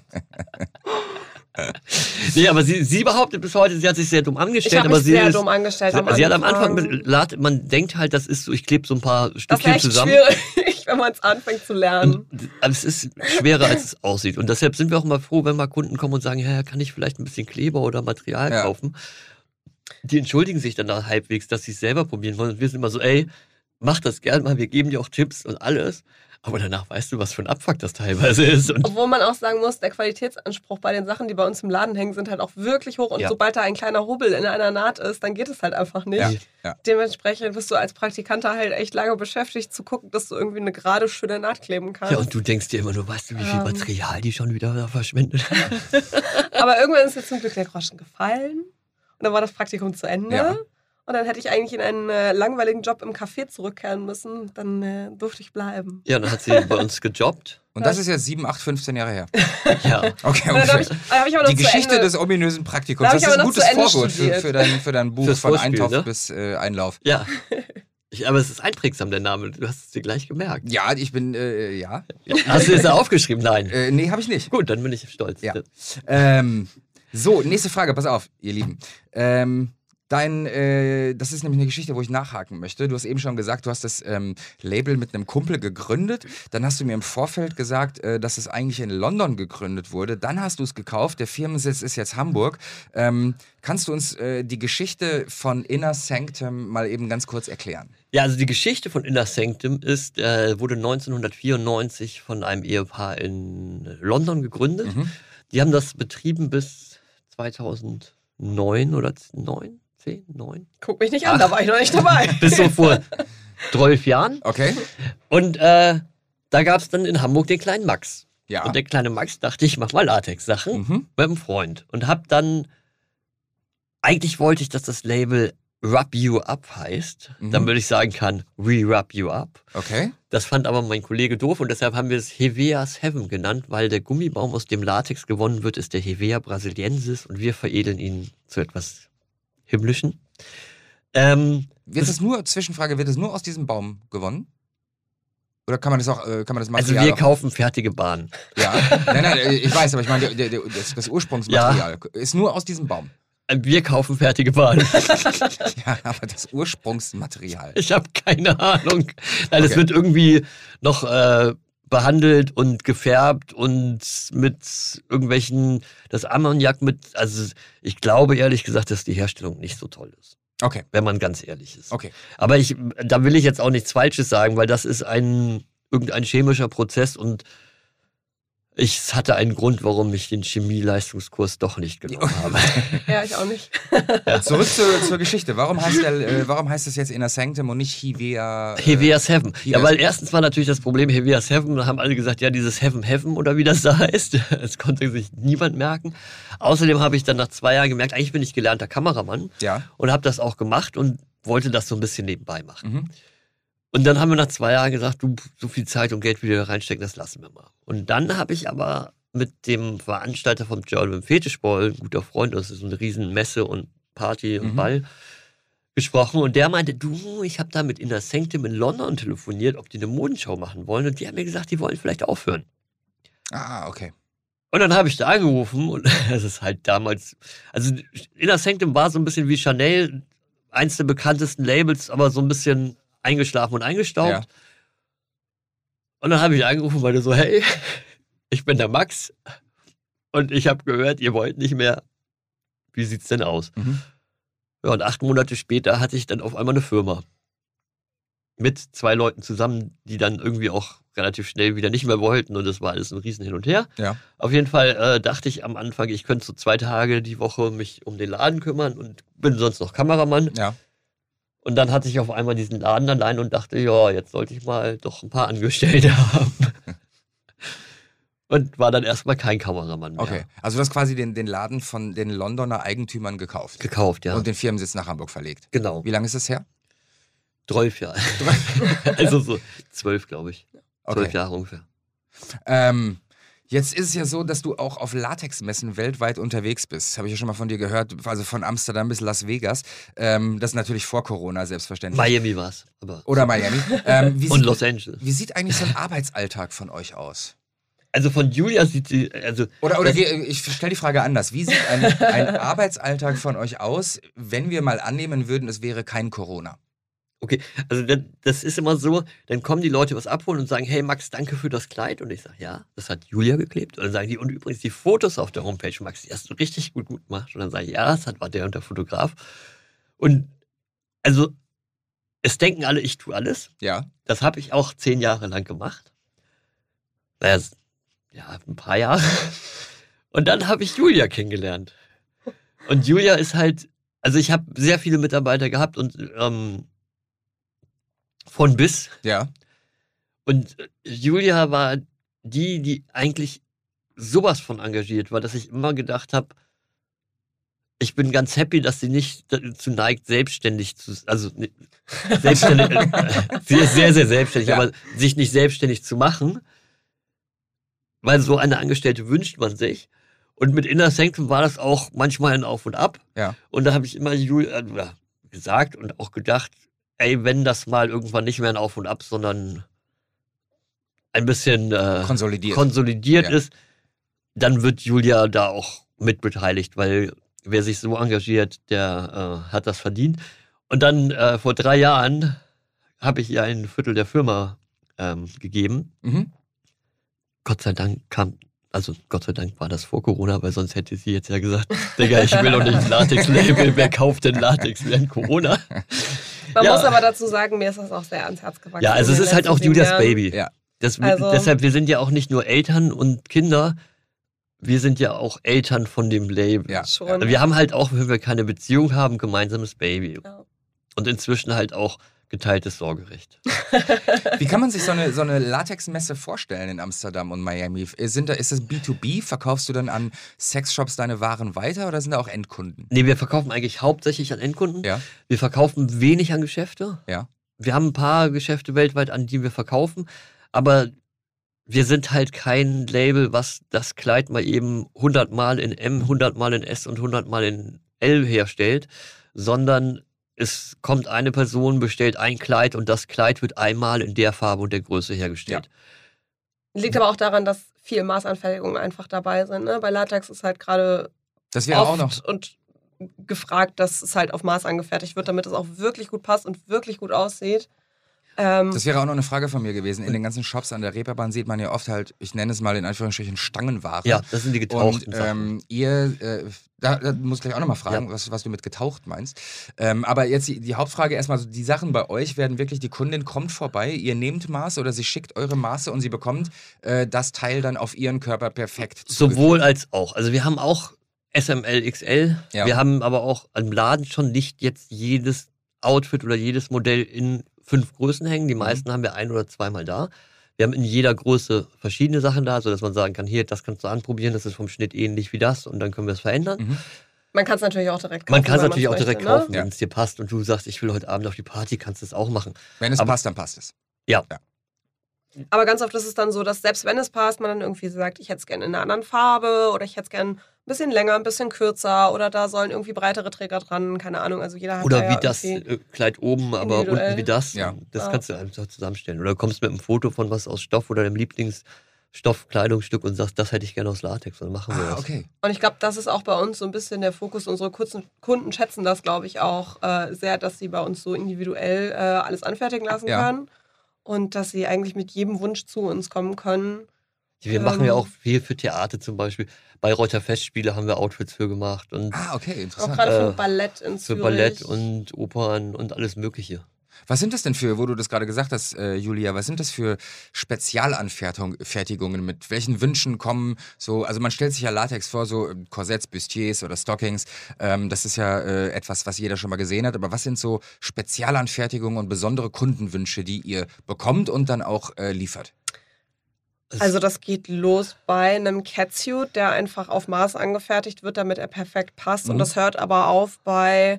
[SPEAKER 2] Nee, aber sie, sie behauptet bis heute, sie hat sich sehr dumm
[SPEAKER 3] Ich
[SPEAKER 2] angestellt,
[SPEAKER 3] habe
[SPEAKER 2] aber
[SPEAKER 3] mich
[SPEAKER 2] sie
[SPEAKER 3] sehr
[SPEAKER 2] ist,
[SPEAKER 3] dumm angestellt.
[SPEAKER 2] sie,
[SPEAKER 3] am
[SPEAKER 2] sie hat am Anfang,
[SPEAKER 3] Anfang.
[SPEAKER 2] mit, lad- man denkt halt, das ist so, ich klebe so ein paar
[SPEAKER 3] Das ist
[SPEAKER 2] Stückchen
[SPEAKER 3] echt
[SPEAKER 2] zusammen.
[SPEAKER 3] schwierig, wenn man es anfängt zu lernen.
[SPEAKER 2] Und, aber es ist schwerer, als es aussieht. Und deshalb sind wir auch immer froh, wenn mal Kunden kommen und sagen, ja, kann ich vielleicht ein bisschen Kleber oder Material
[SPEAKER 1] Ja.
[SPEAKER 2] kaufen. Die entschuldigen sich dann da halbwegs, dass sie es selber probieren wollen. Und wir sind immer so, ey, mach das gern mal, wir geben dir auch Tipps und alles. Aber danach weißt du, was für ein Abfuck das teilweise ist. Und
[SPEAKER 3] Obwohl man auch sagen muss, der Qualitätsanspruch bei den Sachen, die bei uns im Laden hängen, sind halt auch wirklich hoch. Und
[SPEAKER 2] Ja.
[SPEAKER 3] sobald da ein kleiner Hubbel in einer Naht ist, dann geht es halt einfach nicht.
[SPEAKER 1] Ja. Ja.
[SPEAKER 3] Dementsprechend bist du als Praktikant da halt echt lange beschäftigt, zu gucken, dass du irgendwie eine gerade, schöne Naht kleben kannst.
[SPEAKER 2] ja, und du denkst dir immer nur, weißt du, wie viel
[SPEAKER 3] Ähm.
[SPEAKER 2] Material die schon wieder da verschwendet haben?
[SPEAKER 3] Aber irgendwann ist jetzt zum Glück der Groschen gefallen. Und dann war das Praktikum zu Ende.
[SPEAKER 1] Ja.
[SPEAKER 3] Und dann hätte ich eigentlich in einen äh, langweiligen Job im Café zurückkehren müssen. Dann äh, durfte ich bleiben.
[SPEAKER 2] Ja, dann hat sie bei uns gejobbt.
[SPEAKER 1] Und das ist jetzt sieben, acht, fünfzehn Jahre her.
[SPEAKER 2] Ja.
[SPEAKER 1] Okay,
[SPEAKER 3] Und dann habe ich,
[SPEAKER 1] okay.
[SPEAKER 3] dann hab ich aber noch
[SPEAKER 1] Die
[SPEAKER 3] zu
[SPEAKER 1] Geschichte
[SPEAKER 3] Ende,
[SPEAKER 1] des ominösen Praktikums.
[SPEAKER 3] Da hab
[SPEAKER 1] Das
[SPEAKER 3] ich
[SPEAKER 1] ist
[SPEAKER 3] aber
[SPEAKER 1] ein
[SPEAKER 3] noch
[SPEAKER 1] gutes
[SPEAKER 3] zu Ende
[SPEAKER 1] Vorwort für,
[SPEAKER 3] studiert.
[SPEAKER 1] für, dein, für dein Buch
[SPEAKER 2] Fürs
[SPEAKER 1] von
[SPEAKER 2] Vorspiel,
[SPEAKER 1] Eintopf
[SPEAKER 2] ne?
[SPEAKER 1] bis äh, Einlauf.
[SPEAKER 2] Ja. Ich, aber es ist einprägsam, der Name. Du hast es dir gleich gemerkt.
[SPEAKER 1] Ja, ich bin, äh, ja.
[SPEAKER 2] Hast du es da aufgeschrieben? Nein.
[SPEAKER 1] Äh, nee, habe ich nicht.
[SPEAKER 2] Gut, dann bin ich stolz.
[SPEAKER 1] Ja. Ähm, So, nächste Frage, pass auf, ihr Lieben. Ähm, dein, äh, das ist nämlich eine Geschichte, wo ich nachhaken möchte. Du hast eben schon gesagt, du hast das ähm, Label mit einem Kumpel gegründet. Dann hast du mir im Vorfeld gesagt, äh, dass es eigentlich in London gegründet wurde. Dann hast du es gekauft. Der Firmensitz ist jetzt Hamburg. Ähm, kannst du uns äh, die Geschichte von Inner Sanctum mal eben ganz kurz erklären?
[SPEAKER 2] Ja, also die Geschichte von Inner Sanctum ist, äh, wurde neunzehnhundertvierundneunzig von einem Ehepaar in London gegründet.
[SPEAKER 1] Mhm.
[SPEAKER 2] Die haben das betrieben bis zweitausendneun oder neun, zehn, neun.
[SPEAKER 3] Guck mich nicht an, da war ich noch nicht dabei.
[SPEAKER 2] Bis so vor zwölf Jahren.
[SPEAKER 1] Okay.
[SPEAKER 2] Und äh, da gab es dann in Hamburg den kleinen Max.
[SPEAKER 1] Ja.
[SPEAKER 2] Und der kleine Max dachte, ich mach mal Latex-Sachen
[SPEAKER 1] Mhm.
[SPEAKER 2] mit einem Freund. Und hab dann, eigentlich wollte ich, dass das Label Rub You Up heißt,
[SPEAKER 1] Mhm.
[SPEAKER 2] damit ich sagen kann, We Rub You Up.
[SPEAKER 1] Okay.
[SPEAKER 2] Das fand aber mein Kollege doof und deshalb haben wir es Hevea Seven genannt, weil der Gummibaum, aus dem Latex gewonnen wird, ist der Hevea brasiliensis und wir veredeln ihn zu etwas Himmlischen. Ähm,
[SPEAKER 1] Wird es nur, Zwischenfrage, wird es nur aus diesem Baum gewonnen? Oder kann man das auch, äh, kann man das
[SPEAKER 2] also
[SPEAKER 1] Material
[SPEAKER 2] wir
[SPEAKER 1] auch,
[SPEAKER 2] kaufen fertige Bahnen.
[SPEAKER 1] ja, nein, nein, äh, ich weiß, aber ich meine, der, der, das, das Ursprungsmaterial ist nur aus diesem Baum.
[SPEAKER 2] Wir kaufen fertige Bahnen.
[SPEAKER 1] Ja, aber das Ursprungsmaterial.
[SPEAKER 2] Ich habe keine Ahnung. Nein, es
[SPEAKER 1] Okay.
[SPEAKER 2] wird irgendwie noch äh, behandelt und gefärbt und mit irgendwelchen, das Ammoniak mit, also ich glaube ehrlich gesagt, dass die Herstellung nicht so toll ist,
[SPEAKER 1] Okay,
[SPEAKER 2] wenn man ganz ehrlich ist.
[SPEAKER 1] okay.
[SPEAKER 2] Aber ich, da will ich jetzt auch nichts Falsches sagen, weil das ist ein, irgendein chemischer Prozess und ich hatte einen Grund, warum ich den Chemieleistungskurs doch nicht genommen habe.
[SPEAKER 3] Ja, ich auch nicht.
[SPEAKER 1] Zurück zur, zur Geschichte. Warum heißt, der, äh, warum heißt es jetzt Inner Sanctum und nicht Hevea? Äh,
[SPEAKER 2] Hevea Seven.
[SPEAKER 1] Hevea
[SPEAKER 2] Ja, weil
[SPEAKER 1] Seven.
[SPEAKER 2] erstens war natürlich das Problem Hevea Seven, da haben alle gesagt, ja, dieses Heaven Heaven oder wie das da heißt. Das konnte sich niemand merken. Außerdem habe ich dann nach zwei Jahren gemerkt, eigentlich bin ich gelernter Kameramann
[SPEAKER 1] Ja.
[SPEAKER 2] und habe das auch gemacht und wollte das so ein bisschen nebenbei machen.
[SPEAKER 1] Mhm.
[SPEAKER 2] Und dann haben wir nach zwei Jahren gesagt, du, so viel Zeit und Geld wieder reinstecken, das lassen wir mal. Und dann habe ich aber mit dem Veranstalter vom German Fetish Ball, ein guter Freund, das ist so eine riesen Messe und Party und
[SPEAKER 1] Mhm.
[SPEAKER 2] Ball, gesprochen. Und der meinte, du, ich habe da mit Inner Sanctum in London telefoniert, ob die eine Modenschau machen wollen. Und die haben mir gesagt, die wollen vielleicht aufhören.
[SPEAKER 1] Ah, okay.
[SPEAKER 2] Und dann habe ich da angerufen und es ist halt damals, also Inner Sanctum war so ein bisschen wie Chanel, eins der bekanntesten Labels, aber so ein bisschen eingeschlafen und eingestaubt.
[SPEAKER 1] Ja.
[SPEAKER 2] Und dann habe ich angerufen und meinte so, hey, ich bin der Max und ich habe gehört, ihr wollt nicht mehr. Wie sieht's denn aus?
[SPEAKER 1] Mhm.
[SPEAKER 2] Ja, und acht Monate später hatte ich dann auf einmal eine Firma. Mit zwei Leuten zusammen, die dann irgendwie auch relativ schnell wieder nicht mehr wollten und das war alles ein riesen Hin und Her.
[SPEAKER 1] Ja.
[SPEAKER 2] Auf jeden Fall äh, dachte ich am Anfang, ich könnte so zwei Tage die Woche mich um den Laden kümmern und bin sonst noch Kameramann.
[SPEAKER 1] Ja.
[SPEAKER 2] Und dann hatte ich auf einmal diesen Laden allein und dachte, ja, jetzt sollte ich mal doch ein paar Angestellte haben. Und war dann erstmal kein Kameramann mehr.
[SPEAKER 1] Okay. Also du hast quasi den, den Laden von den Londoner Eigentümern gekauft.
[SPEAKER 2] Gekauft, ja.
[SPEAKER 1] Und den Firmensitz nach Hamburg verlegt.
[SPEAKER 2] Genau.
[SPEAKER 1] Wie lange ist das her?
[SPEAKER 2] Zwölf Jahre. Also so zwölf, glaube ich. Zwölf
[SPEAKER 1] Okay.
[SPEAKER 2] Jahre ungefähr.
[SPEAKER 1] Ähm, jetzt ist es ja so, dass du auch auf Latexmessen weltweit unterwegs bist. Habe ich ja schon mal von dir gehört. Also von Amsterdam bis Las Vegas. Ähm, das ist natürlich vor Corona selbstverständlich.
[SPEAKER 2] Miami war es.
[SPEAKER 1] Oder Miami. Ähm, wie,
[SPEAKER 2] Und
[SPEAKER 1] sieht,
[SPEAKER 2] Los Angeles.
[SPEAKER 1] wie sieht eigentlich so ein Arbeitsalltag von euch aus?
[SPEAKER 2] Also von Julia sieht sie, also
[SPEAKER 1] Oder, oder
[SPEAKER 2] das-
[SPEAKER 1] wie, ich stelle die Frage anders. Wie sieht ein, ein Arbeitsalltag von euch aus, wenn wir mal annehmen würden, es wäre kein Corona?
[SPEAKER 2] okay, also das, das ist immer so, dann kommen die Leute was abholen und sagen, hey Max, danke für das Kleid. Und ich sage, ja, das hat Julia geklebt. Und dann sagen die, und übrigens die Fotos auf der Homepage, Max, die hast du richtig gut, gut gemacht. Und dann sage ich, ja, das hat, war der und der Fotograf. Und also, es denken alle, ich tue alles.
[SPEAKER 1] Ja.
[SPEAKER 2] Das habe ich auch zehn Jahre lang gemacht. Naja, s- ja, ein paar Jahre. Und dann habe ich Julia kennengelernt. Und Julia ist halt, also ich habe sehr viele Mitarbeiter gehabt und ähm, von bis.
[SPEAKER 1] Ja.
[SPEAKER 2] Und Julia war die, die eigentlich sowas von engagiert war, dass ich immer gedacht habe, ich bin ganz happy, dass sie nicht dazu neigt, selbstständig zu, also ne, selbstständig, äh, sie ist sehr, sehr selbstständig,
[SPEAKER 1] Ja.
[SPEAKER 2] aber sich nicht selbstständig zu machen, weil so eine Angestellte wünscht man sich. Und mit Inner Sanctum war das auch manchmal ein Auf und Ab.
[SPEAKER 1] Ja.
[SPEAKER 2] Und da habe ich immer Julia äh, gesagt und auch gedacht, ey, wenn das mal irgendwann nicht mehr ein Auf und Ab, sondern ein bisschen äh,
[SPEAKER 1] Konsolidiert.
[SPEAKER 2] konsolidiert
[SPEAKER 1] Ja.
[SPEAKER 2] ist, dann wird Julia da auch mitbeteiligt, weil wer sich so engagiert, der äh, hat das verdient. Und dann äh, vor drei Jahren habe ich ihr ein Viertel der Firma ähm, gegeben.
[SPEAKER 1] Mhm.
[SPEAKER 2] Gott sei Dank kam, also Gott sei Dank war das vor Corona, weil sonst hätte sie jetzt ja gesagt, Digga, ich will doch nicht ein Latex-Label, wer kauft denn Latex während Corona?
[SPEAKER 3] Man
[SPEAKER 2] Ja.
[SPEAKER 3] muss aber dazu sagen, mir ist das auch sehr ans Herz gewachsen.
[SPEAKER 2] Ja, also
[SPEAKER 3] in
[SPEAKER 2] es
[SPEAKER 3] den
[SPEAKER 2] ist halt
[SPEAKER 3] letzten
[SPEAKER 2] auch
[SPEAKER 3] sieben
[SPEAKER 2] Julias
[SPEAKER 3] Jahren.
[SPEAKER 2] Baby.
[SPEAKER 1] Ja.
[SPEAKER 2] Das,
[SPEAKER 3] Also-
[SPEAKER 2] deshalb, wir sind ja auch nicht nur Eltern und Kinder, wir sind ja auch Eltern von dem Label.
[SPEAKER 1] Ja.
[SPEAKER 3] Schon.
[SPEAKER 2] Wir haben halt auch, wenn wir keine Beziehung haben, gemeinsames Baby.
[SPEAKER 3] Ja.
[SPEAKER 2] Und inzwischen halt auch geteiltes Sorgerecht.
[SPEAKER 1] Wie kann man sich so eine, so eine Latexmesse vorstellen in Amsterdam und Miami? Sind da, ist das B zwei B? Verkaufst du dann an Sexshops deine Waren weiter oder sind da auch Endkunden?
[SPEAKER 2] Nee, wir verkaufen eigentlich hauptsächlich an Endkunden.
[SPEAKER 1] Ja.
[SPEAKER 2] Wir verkaufen wenig an Geschäfte.
[SPEAKER 1] Ja.
[SPEAKER 2] Wir haben ein paar Geschäfte weltweit, an die wir verkaufen. Aber wir sind halt kein Label, was das Kleid mal eben hundert Mal in M, hundert Mal in S und hundert Mal in L herstellt, sondern es kommt eine Person, bestellt ein Kleid und das Kleid wird einmal in der Farbe und der Größe hergestellt.
[SPEAKER 3] Liegt aber auch daran, dass viel Maßanfertigungen einfach dabei sind. Ne? Bei Latex ist halt gerade
[SPEAKER 1] Das wäre auch
[SPEAKER 3] oft
[SPEAKER 1] noch.
[SPEAKER 3] und gefragt, dass es halt auf Maß angefertigt wird, damit es auch wirklich gut passt und wirklich gut aussieht. Ähm,
[SPEAKER 1] Das wäre auch noch eine Frage von mir gewesen. In den ganzen Shops an der Reeperbahn sieht man ja oft halt, ich nenne es mal in Anführungsstrichen Stangenware.
[SPEAKER 2] Ja, das sind die getauchten
[SPEAKER 1] Und
[SPEAKER 2] Sachen.
[SPEAKER 1] ähm, ihr, äh, da, da muss ich gleich auch nochmal fragen,
[SPEAKER 2] Ja.
[SPEAKER 1] was, was du mit getaucht meinst. Ähm, aber jetzt die, die Hauptfrage erstmal, so die Sachen bei euch werden wirklich, die Kundin kommt vorbei, ihr nehmt Maße oder sie schickt eure Maße und sie bekommt äh, das Teil dann auf ihren Körper perfekt
[SPEAKER 2] Sowohl als auch. Also wir haben auch S M L, X L.
[SPEAKER 1] Ja.
[SPEAKER 2] Wir haben aber auch im Laden schon nicht jetzt jedes Outfit oder jedes Modell in fünf Größen hängen. Die meisten haben wir ein- oder zweimal da. Wir haben in jeder Größe verschiedene Sachen da, sodass man sagen kann, hier, das kannst du anprobieren, das ist vom Schnitt ähnlich wie das und dann können wir es verändern.
[SPEAKER 1] Mhm.
[SPEAKER 3] man kann es natürlich auch direkt kaufen.
[SPEAKER 2] Man kann es
[SPEAKER 3] wenn
[SPEAKER 2] natürlich auch
[SPEAKER 3] man's
[SPEAKER 2] direkt
[SPEAKER 3] möchte,
[SPEAKER 2] kaufen,
[SPEAKER 3] Ne?
[SPEAKER 1] Ja.
[SPEAKER 2] wenn es dir passt und du sagst, ich will heute Abend auf die Party, kannst du es auch machen.
[SPEAKER 1] Wenn es
[SPEAKER 2] Aber-
[SPEAKER 1] passt, dann passt es.
[SPEAKER 3] Aber ganz oft ist es dann so, dass selbst wenn es passt, man dann irgendwie sagt, ich hätte es gerne in einer anderen Farbe oder ich hätte es gerne ein bisschen länger, ein bisschen kürzer oder da sollen irgendwie breitere Träger dran, keine Ahnung. Also jeder hat
[SPEAKER 2] Oder
[SPEAKER 3] da
[SPEAKER 2] wie
[SPEAKER 3] ja
[SPEAKER 2] das
[SPEAKER 3] irgendwie-
[SPEAKER 2] äh, Kleid oben, aber
[SPEAKER 3] individuell.
[SPEAKER 2] unten wie das.
[SPEAKER 1] Ja.
[SPEAKER 2] Das
[SPEAKER 3] Ja.
[SPEAKER 2] kannst du einfach zusammenstellen. Oder du kommst mit einem Foto von was aus Stoff oder dem Lieblingsstoffkleidungsstück und sagst, das hätte ich gerne aus Latex. Und dann machen wir
[SPEAKER 1] Ah,
[SPEAKER 2] das.
[SPEAKER 1] okay.
[SPEAKER 3] Und ich glaube, das ist auch bei uns so ein bisschen der Fokus. Unsere kurzen Kunden schätzen das, glaube ich, auch äh, sehr, dass sie bei uns so individuell äh, alles anfertigen lassen
[SPEAKER 1] Ja.
[SPEAKER 3] können. Und dass sie eigentlich mit jedem Wunsch zu uns kommen können.
[SPEAKER 2] Wir
[SPEAKER 3] Ähm.
[SPEAKER 2] machen ja auch viel für Theater zum Beispiel. Bayreuther Festspiele haben wir Outfits für gemacht und
[SPEAKER 1] Ah, okay,
[SPEAKER 3] Auch
[SPEAKER 1] interessant.
[SPEAKER 3] gerade für
[SPEAKER 2] Äh,
[SPEAKER 3] Ballett in
[SPEAKER 2] für
[SPEAKER 3] Zürich.
[SPEAKER 2] Ballett und Opern und alles Mögliche.
[SPEAKER 1] Was sind das denn für, wo du das gerade gesagt hast, äh, Julia, was sind das für Spezialanfertigungen? Mit welchen Wünschen kommen so, also man stellt sich ja Latex vor, so äh, Korsetts, Bustiers oder Stockings, ähm, das ist ja äh, etwas, was jeder schon mal gesehen hat, aber was sind so Spezialanfertigungen und besondere Kundenwünsche, die ihr bekommt und dann auch äh, liefert?
[SPEAKER 3] Also das geht los bei einem Catsuit, der einfach auf Maß angefertigt wird, damit er perfekt passt.
[SPEAKER 1] Mhm.
[SPEAKER 3] Und das hört aber auf bei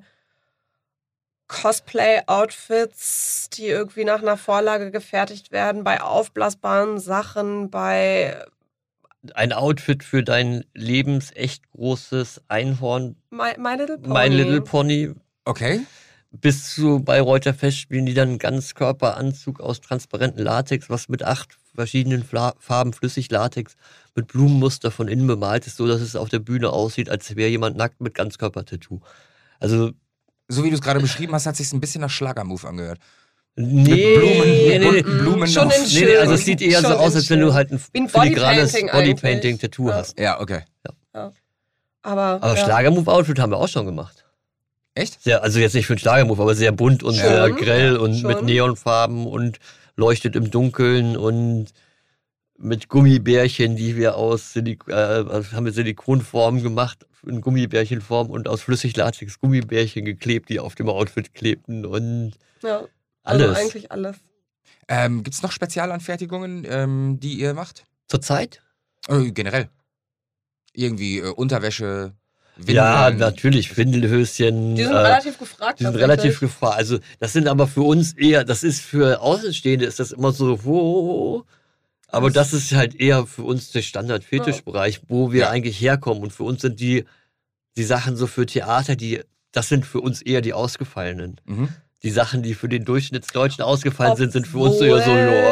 [SPEAKER 3] Cosplay-Outfits, die irgendwie nach einer Vorlage gefertigt werden, bei aufblasbaren Sachen, bei
[SPEAKER 2] Ein Outfit für dein lebensecht großes Einhorn,
[SPEAKER 3] My, My Little Pony.
[SPEAKER 2] My Little Pony,
[SPEAKER 1] Okay.
[SPEAKER 2] bis zu Bayreuther Festspielen, die dann einen Ganzkörperanzug aus transparentem Latex, was mit acht verschiedenen Fla Farben Flüssiglatex mit Blumenmuster von innen bemalt ist, so dass es auf der Bühne aussieht, als wäre jemand nackt mit Ganzkörpertattoo. Also
[SPEAKER 1] So wie du es gerade beschrieben hast, hat sich ein bisschen nach Schlagermove angehört.
[SPEAKER 2] nee,
[SPEAKER 1] Blumen,
[SPEAKER 2] nee, nee, nee.
[SPEAKER 1] bunten Blumen
[SPEAKER 3] Schon
[SPEAKER 1] auf-
[SPEAKER 3] in
[SPEAKER 2] Nee, nee, also es
[SPEAKER 3] Schön.
[SPEAKER 2] sieht eher so
[SPEAKER 3] Schon
[SPEAKER 2] aus,
[SPEAKER 3] in
[SPEAKER 2] als wenn du
[SPEAKER 3] schön.
[SPEAKER 2] halt ein
[SPEAKER 3] Wie ein
[SPEAKER 2] filigranes
[SPEAKER 3] Bodypainting
[SPEAKER 2] Bodypainting-Tattoo
[SPEAKER 3] eigentlich.
[SPEAKER 2] hast.
[SPEAKER 1] Ja, okay.
[SPEAKER 3] Aber,
[SPEAKER 2] Aber
[SPEAKER 3] ja.
[SPEAKER 2] Schlagermove-Outfit haben wir auch schon gemacht.
[SPEAKER 1] Echt?
[SPEAKER 2] Sehr, also jetzt nicht für einen Schlagermove, aber sehr bunt und
[SPEAKER 3] Schon,
[SPEAKER 2] sehr grell und
[SPEAKER 3] schon.
[SPEAKER 2] mit Neonfarben und leuchtet im Dunkeln und mit Gummibärchen, die wir aus Silik äh, haben wir Silikonformen gemacht, in Gummibärchenform und aus Flüssiglatex Gummibärchen geklebt, die auf dem Outfit klebten und
[SPEAKER 3] Ja, also
[SPEAKER 2] alles.
[SPEAKER 3] eigentlich alles.
[SPEAKER 1] Ähm, Gibt es noch Spezialanfertigungen, ähm, die ihr macht?
[SPEAKER 2] Zurzeit?
[SPEAKER 1] Äh, generell. Irgendwie äh, Unterwäsche, Windeln.
[SPEAKER 2] Ja, natürlich, Windelhöschen.
[SPEAKER 3] Die sind
[SPEAKER 2] äh,
[SPEAKER 3] relativ gefragt.
[SPEAKER 2] Die sind
[SPEAKER 3] tatsächlich.
[SPEAKER 2] relativ gefragt. Also, das sind aber für uns eher, das ist für Außenstehende, ist das immer so, wo. Aber
[SPEAKER 3] Das-
[SPEAKER 2] das ist halt eher für uns der Standard-Fetischbereich, wo wir
[SPEAKER 1] Ja.
[SPEAKER 2] eigentlich herkommen. Und für uns sind die, die Sachen so für Theater, die, das sind für uns eher die Ausgefallenen.
[SPEAKER 1] Mhm.
[SPEAKER 2] Die Sachen, die für den Durchschnittsdeutschen ausgefallen sind, sind für uns eher so, ja.
[SPEAKER 3] Obwohl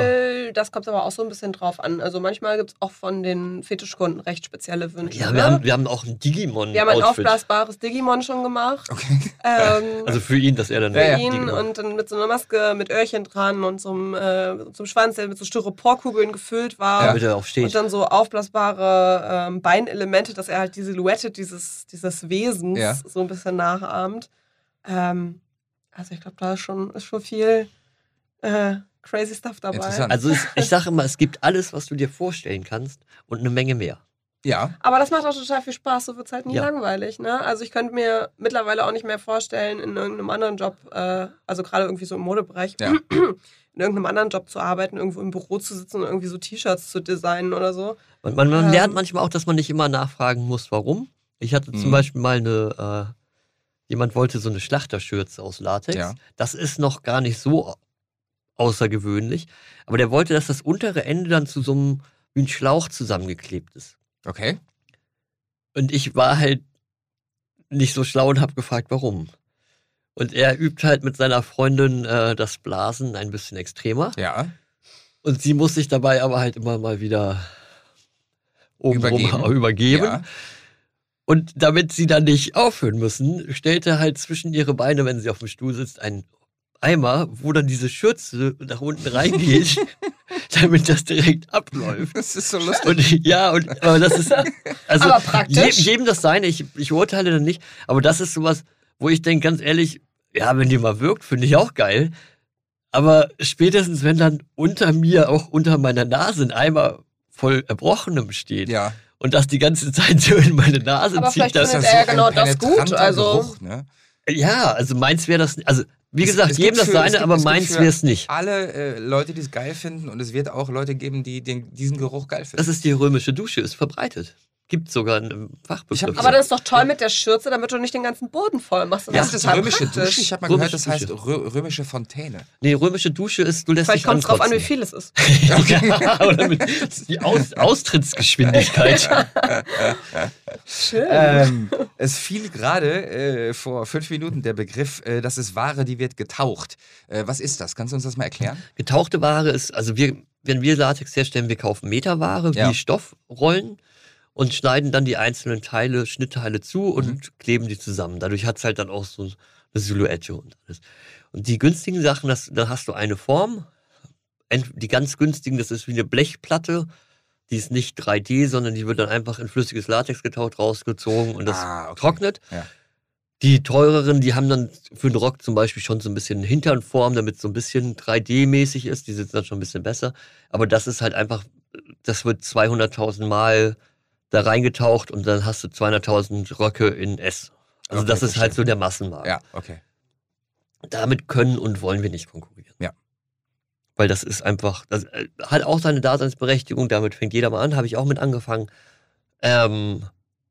[SPEAKER 3] Gefühl, das kommt aber auch so ein bisschen drauf an. Also manchmal gibt es auch von den Fetischkunden recht spezielle Wünsche.
[SPEAKER 2] Ja,
[SPEAKER 3] ne?
[SPEAKER 2] wir haben, wir haben auch ein Digimon-Outfit.
[SPEAKER 3] Wir haben ein aufblasbares Digimon schon gemacht.
[SPEAKER 1] Okay.
[SPEAKER 3] Ähm,
[SPEAKER 2] Also für ihn, dass er dann...
[SPEAKER 3] für
[SPEAKER 1] Ja, ja.
[SPEAKER 3] ihn
[SPEAKER 2] Digimon.
[SPEAKER 3] und dann mit so einer Maske mit Öhrchen dran und so einem, äh, so einem Schwanz, der mit so Styroporkugeln gefüllt war.
[SPEAKER 2] Damit er auch steht.
[SPEAKER 3] Und dann so aufblasbare ähm, Beinelemente, dass er halt die Silhouette dieses, dieses Wesens
[SPEAKER 1] Ja.
[SPEAKER 3] so ein bisschen nachahmt. Ähm, also ich glaube, da ist schon, ist schon viel äh, crazy Stuff dabei.
[SPEAKER 1] Interessant.
[SPEAKER 2] Also es, ich sage immer, es gibt alles, was du dir vorstellen kannst und eine Menge mehr.
[SPEAKER 1] Ja.
[SPEAKER 3] Aber das macht auch total viel Spaß, so wird es halt nie
[SPEAKER 2] Ja.
[SPEAKER 3] langweilig. Ne? Also ich könnte mir mittlerweile auch nicht mehr vorstellen, in irgendeinem anderen Job, äh, also gerade irgendwie so im Modebereich,
[SPEAKER 1] Ja.
[SPEAKER 3] in irgendeinem anderen Job zu arbeiten, irgendwo im Büro zu sitzen und irgendwie so T-Shirts zu designen oder so.
[SPEAKER 2] Und man, man
[SPEAKER 3] Ähm.
[SPEAKER 2] lernt manchmal auch, dass man nicht immer nachfragen muss, warum. Ich hatte zum
[SPEAKER 1] Mhm.
[SPEAKER 2] Beispiel mal eine, äh, jemand wollte so eine Schlachterschürze aus Latex.
[SPEAKER 1] Ja.
[SPEAKER 2] Das ist noch gar nicht so außergewöhnlich. Aber der wollte, dass das untere Ende dann zu so einem, wie ein Schlauch zusammengeklebt ist.
[SPEAKER 1] Okay.
[SPEAKER 2] Und ich war halt nicht so schlau und habe gefragt, warum. Und er übt halt mit seiner Freundin äh, das Blasen ein bisschen extremer.
[SPEAKER 1] Ja.
[SPEAKER 2] Und sie muss sich dabei aber halt immer mal wieder obenrum
[SPEAKER 1] Übergeben.
[SPEAKER 2] übergeben.
[SPEAKER 1] Ja.
[SPEAKER 2] Und damit sie dann nicht aufhören müssen, stellte halt zwischen ihre Beine, wenn sie auf dem Stuhl sitzt, einen Eimer, wo dann diese Schürze nach unten reingeht, damit das direkt abläuft.
[SPEAKER 1] Das ist so lustig.
[SPEAKER 2] Und ja, und aber das ist also
[SPEAKER 3] Aber praktisch.
[SPEAKER 2] Je, jedem das seine, ich, ich urteile dann nicht, aber das ist sowas, wo ich denke, ganz ehrlich, ja, wenn die mal wirkt, finde ich auch geil. Aber spätestens, wenn dann unter mir, auch unter meiner Nase, ein Eimer voll Erbrochenem steht
[SPEAKER 1] Ja.
[SPEAKER 2] und das die ganze Zeit so in meine Nase
[SPEAKER 3] Aber
[SPEAKER 2] zieht,
[SPEAKER 3] vielleicht
[SPEAKER 2] das
[SPEAKER 3] findet
[SPEAKER 1] ist
[SPEAKER 3] er
[SPEAKER 1] so ein
[SPEAKER 3] genau das gut,
[SPEAKER 1] penetranter
[SPEAKER 3] also-
[SPEAKER 1] Geruch, ne?
[SPEAKER 2] ja, also meins wäre das, also wie
[SPEAKER 1] Es-
[SPEAKER 2] gesagt,
[SPEAKER 1] es
[SPEAKER 2] jedem
[SPEAKER 1] gibt
[SPEAKER 2] das
[SPEAKER 1] für- es
[SPEAKER 2] seine,
[SPEAKER 1] gibt-
[SPEAKER 2] aber
[SPEAKER 1] es gibt
[SPEAKER 2] meins
[SPEAKER 1] für
[SPEAKER 2] wäre es nicht.
[SPEAKER 1] Alle äh, Leute, die es geil finden, und es wird auch Leute geben, die den, diesen Geruch geil finden.
[SPEAKER 2] Das ist die römische Dusche, ist verbreitet. Gibt sogar einen Fachbegriff.
[SPEAKER 1] Ich hab-
[SPEAKER 3] Aber das ist doch toll mit der Schürze, damit du nicht den ganzen Boden voll machst.
[SPEAKER 1] ja, ist das
[SPEAKER 3] total
[SPEAKER 1] römische
[SPEAKER 3] praktisch.
[SPEAKER 1] Dusche? Ich habe mal
[SPEAKER 2] Römische
[SPEAKER 1] gehört, das heißt
[SPEAKER 2] Dusche.
[SPEAKER 1] rö römische Fontäne.
[SPEAKER 2] Nee, römische Dusche ist, du lässt
[SPEAKER 3] Vielleicht
[SPEAKER 2] dich
[SPEAKER 3] kommt es drauf an, wie
[SPEAKER 2] ankotzen.
[SPEAKER 3] viel es ist.
[SPEAKER 2] Ja, oder mit die Aus Austrittsgeschwindigkeit.
[SPEAKER 3] Schön.
[SPEAKER 1] Ähm, es fiel gerade äh, vor fünf Minuten der Begriff, äh, das ist Ware, die wird getaucht. Äh, was ist das? Kannst du uns das mal erklären?
[SPEAKER 2] Getauchte Ware ist, also wir, wenn wir Latex herstellen, wir kaufen Meterware
[SPEAKER 1] Ja.
[SPEAKER 2] wie Stoffrollen und schneiden dann die einzelnen Teile, Schnittteile zu und
[SPEAKER 1] Mhm.
[SPEAKER 2] kleben die zusammen. Dadurch hat es halt dann auch so eine Silhouette und alles. Und die günstigen Sachen, das, da hast du eine Form. Ent- Die ganz günstigen, das ist wie eine Blechplatte. Die ist nicht drei D, sondern die wird dann einfach in flüssiges Latex getaucht, rausgezogen und das
[SPEAKER 1] Ah, okay.
[SPEAKER 2] trocknet.
[SPEAKER 1] Ja.
[SPEAKER 2] Die teureren, die haben dann für den Rock zum Beispiel schon so ein bisschen Hinternform, damit es so ein bisschen drei D-mäßig ist. Die sitzen dann schon ein bisschen besser. Aber das ist halt einfach, das wird zweihunderttausend Mal da reingetaucht und dann hast du zweihunderttausend Röcke in S. Also
[SPEAKER 1] Okay,
[SPEAKER 2] das ist
[SPEAKER 1] verstehe.
[SPEAKER 2] halt so der Massenmarkt.
[SPEAKER 1] Ja, okay.
[SPEAKER 2] Damit können und wollen wir nicht konkurrieren.
[SPEAKER 1] Ja.
[SPEAKER 2] Weil das ist einfach, das äh, hat auch seine Daseinsberechtigung, damit fängt jeder mal an, habe ich auch mit angefangen. Ähm,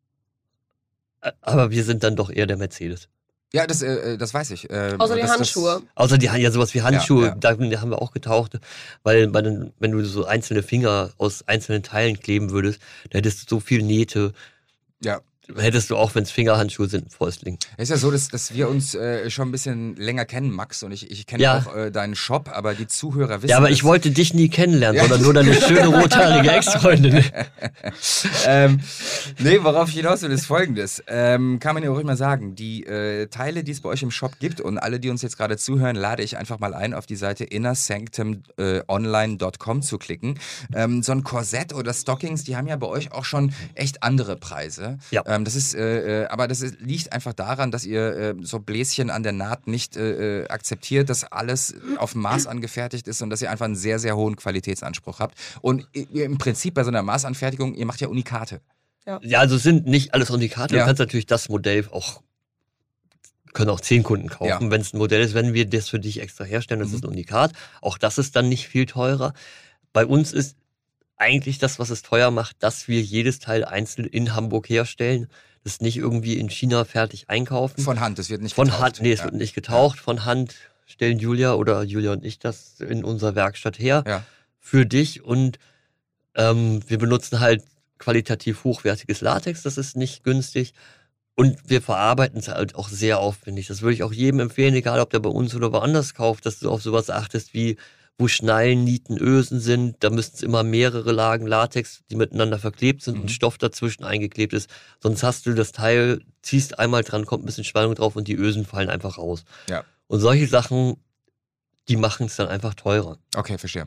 [SPEAKER 2] äh, aber wir sind dann doch eher der Mercedes.
[SPEAKER 1] Ja, das, äh, das weiß ich. Äh,
[SPEAKER 3] Außer die
[SPEAKER 1] das,
[SPEAKER 3] Handschuhe.
[SPEAKER 2] Außer die haben ja sowas wie Handschuhe,
[SPEAKER 1] Ja, ja.
[SPEAKER 2] da haben wir auch getaucht, weil bei den, wenn du so einzelne Finger aus einzelnen Teilen kleben würdest, da hättest du so viel Nähte,
[SPEAKER 1] Ja.
[SPEAKER 2] hättest du auch, wenn es Fingerhandschuhe sind, ein Fäustling.
[SPEAKER 1] Es ist ja so, dass, dass wir uns äh, schon ein bisschen länger kennen, Max, und ich, ich kenne
[SPEAKER 2] Ja.
[SPEAKER 1] auch äh, deinen Shop, aber die Zuhörer wissen
[SPEAKER 2] Ja, aber
[SPEAKER 1] das.
[SPEAKER 2] ich wollte dich nie kennenlernen,
[SPEAKER 1] Ja.
[SPEAKER 2] sondern nur deine schöne rothaarige Ex-Freundin.
[SPEAKER 1] ähm, nee, worauf ich hinaus will, ist folgendes. Ähm, kann man ja ruhig mal sagen, die äh, Teile, die es bei euch im Shop gibt, und alle, die uns jetzt gerade zuhören, lade ich einfach mal ein, auf die Seite inner sanctum online dot com zu klicken. Ähm, so ein Korsett oder Stockings, die haben ja bei euch auch schon echt andere Preise.
[SPEAKER 2] Ja.
[SPEAKER 1] Ähm, das ist, äh, äh, aber das ist, liegt einfach daran, dass ihr äh, so Bläschen an der Naht nicht äh, äh, akzeptiert, dass alles auf Maß angefertigt ist und dass ihr einfach einen sehr, sehr hohen Qualitätsanspruch habt. Und ihr im Prinzip bei so einer Maßanfertigung, ihr macht ja Unikate.
[SPEAKER 2] Ja, also sind nicht alles Unikate.
[SPEAKER 1] Ja.
[SPEAKER 2] Du kannst natürlich das Modell auch, können auch zehn Kunden kaufen.
[SPEAKER 1] Ja.
[SPEAKER 2] Wenn es ein Modell ist, wenn wir das für dich extra herstellen, das
[SPEAKER 1] Mhm.
[SPEAKER 2] ist ein Unikat. Auch das ist dann nicht viel teurer. Bei uns ist eigentlich das, was es teuer macht, dass wir jedes Teil einzeln in Hamburg herstellen. Das nicht irgendwie in China fertig einkaufen.
[SPEAKER 1] Von Hand, das wird nicht
[SPEAKER 2] Von
[SPEAKER 1] getaucht.
[SPEAKER 2] Hand, nee, es
[SPEAKER 1] ja.
[SPEAKER 2] wird nicht getaucht. Von Hand stellen Julia oder Julia und ich das in unserer Werkstatt her
[SPEAKER 1] Ja.
[SPEAKER 2] für dich. Und ähm, wir benutzen halt qualitativ hochwertiges Latex, das ist nicht günstig. Und wir verarbeiten es halt auch sehr aufwendig. Das würde ich auch jedem empfehlen, egal ob der bei uns oder woanders kauft, dass du auf sowas achtest wie, wo Schnallen, Nieten, Ösen sind. Da müssten es immer mehrere Lagen Latex, die miteinander verklebt sind
[SPEAKER 1] Mhm.
[SPEAKER 2] und Stoff dazwischen eingeklebt ist. Sonst hast du das Teil, ziehst einmal dran, kommt ein bisschen Spannung drauf und die Ösen fallen einfach raus.
[SPEAKER 1] Ja.
[SPEAKER 2] Und solche Sachen, die machen es dann einfach teurer.
[SPEAKER 1] Okay, verstehe.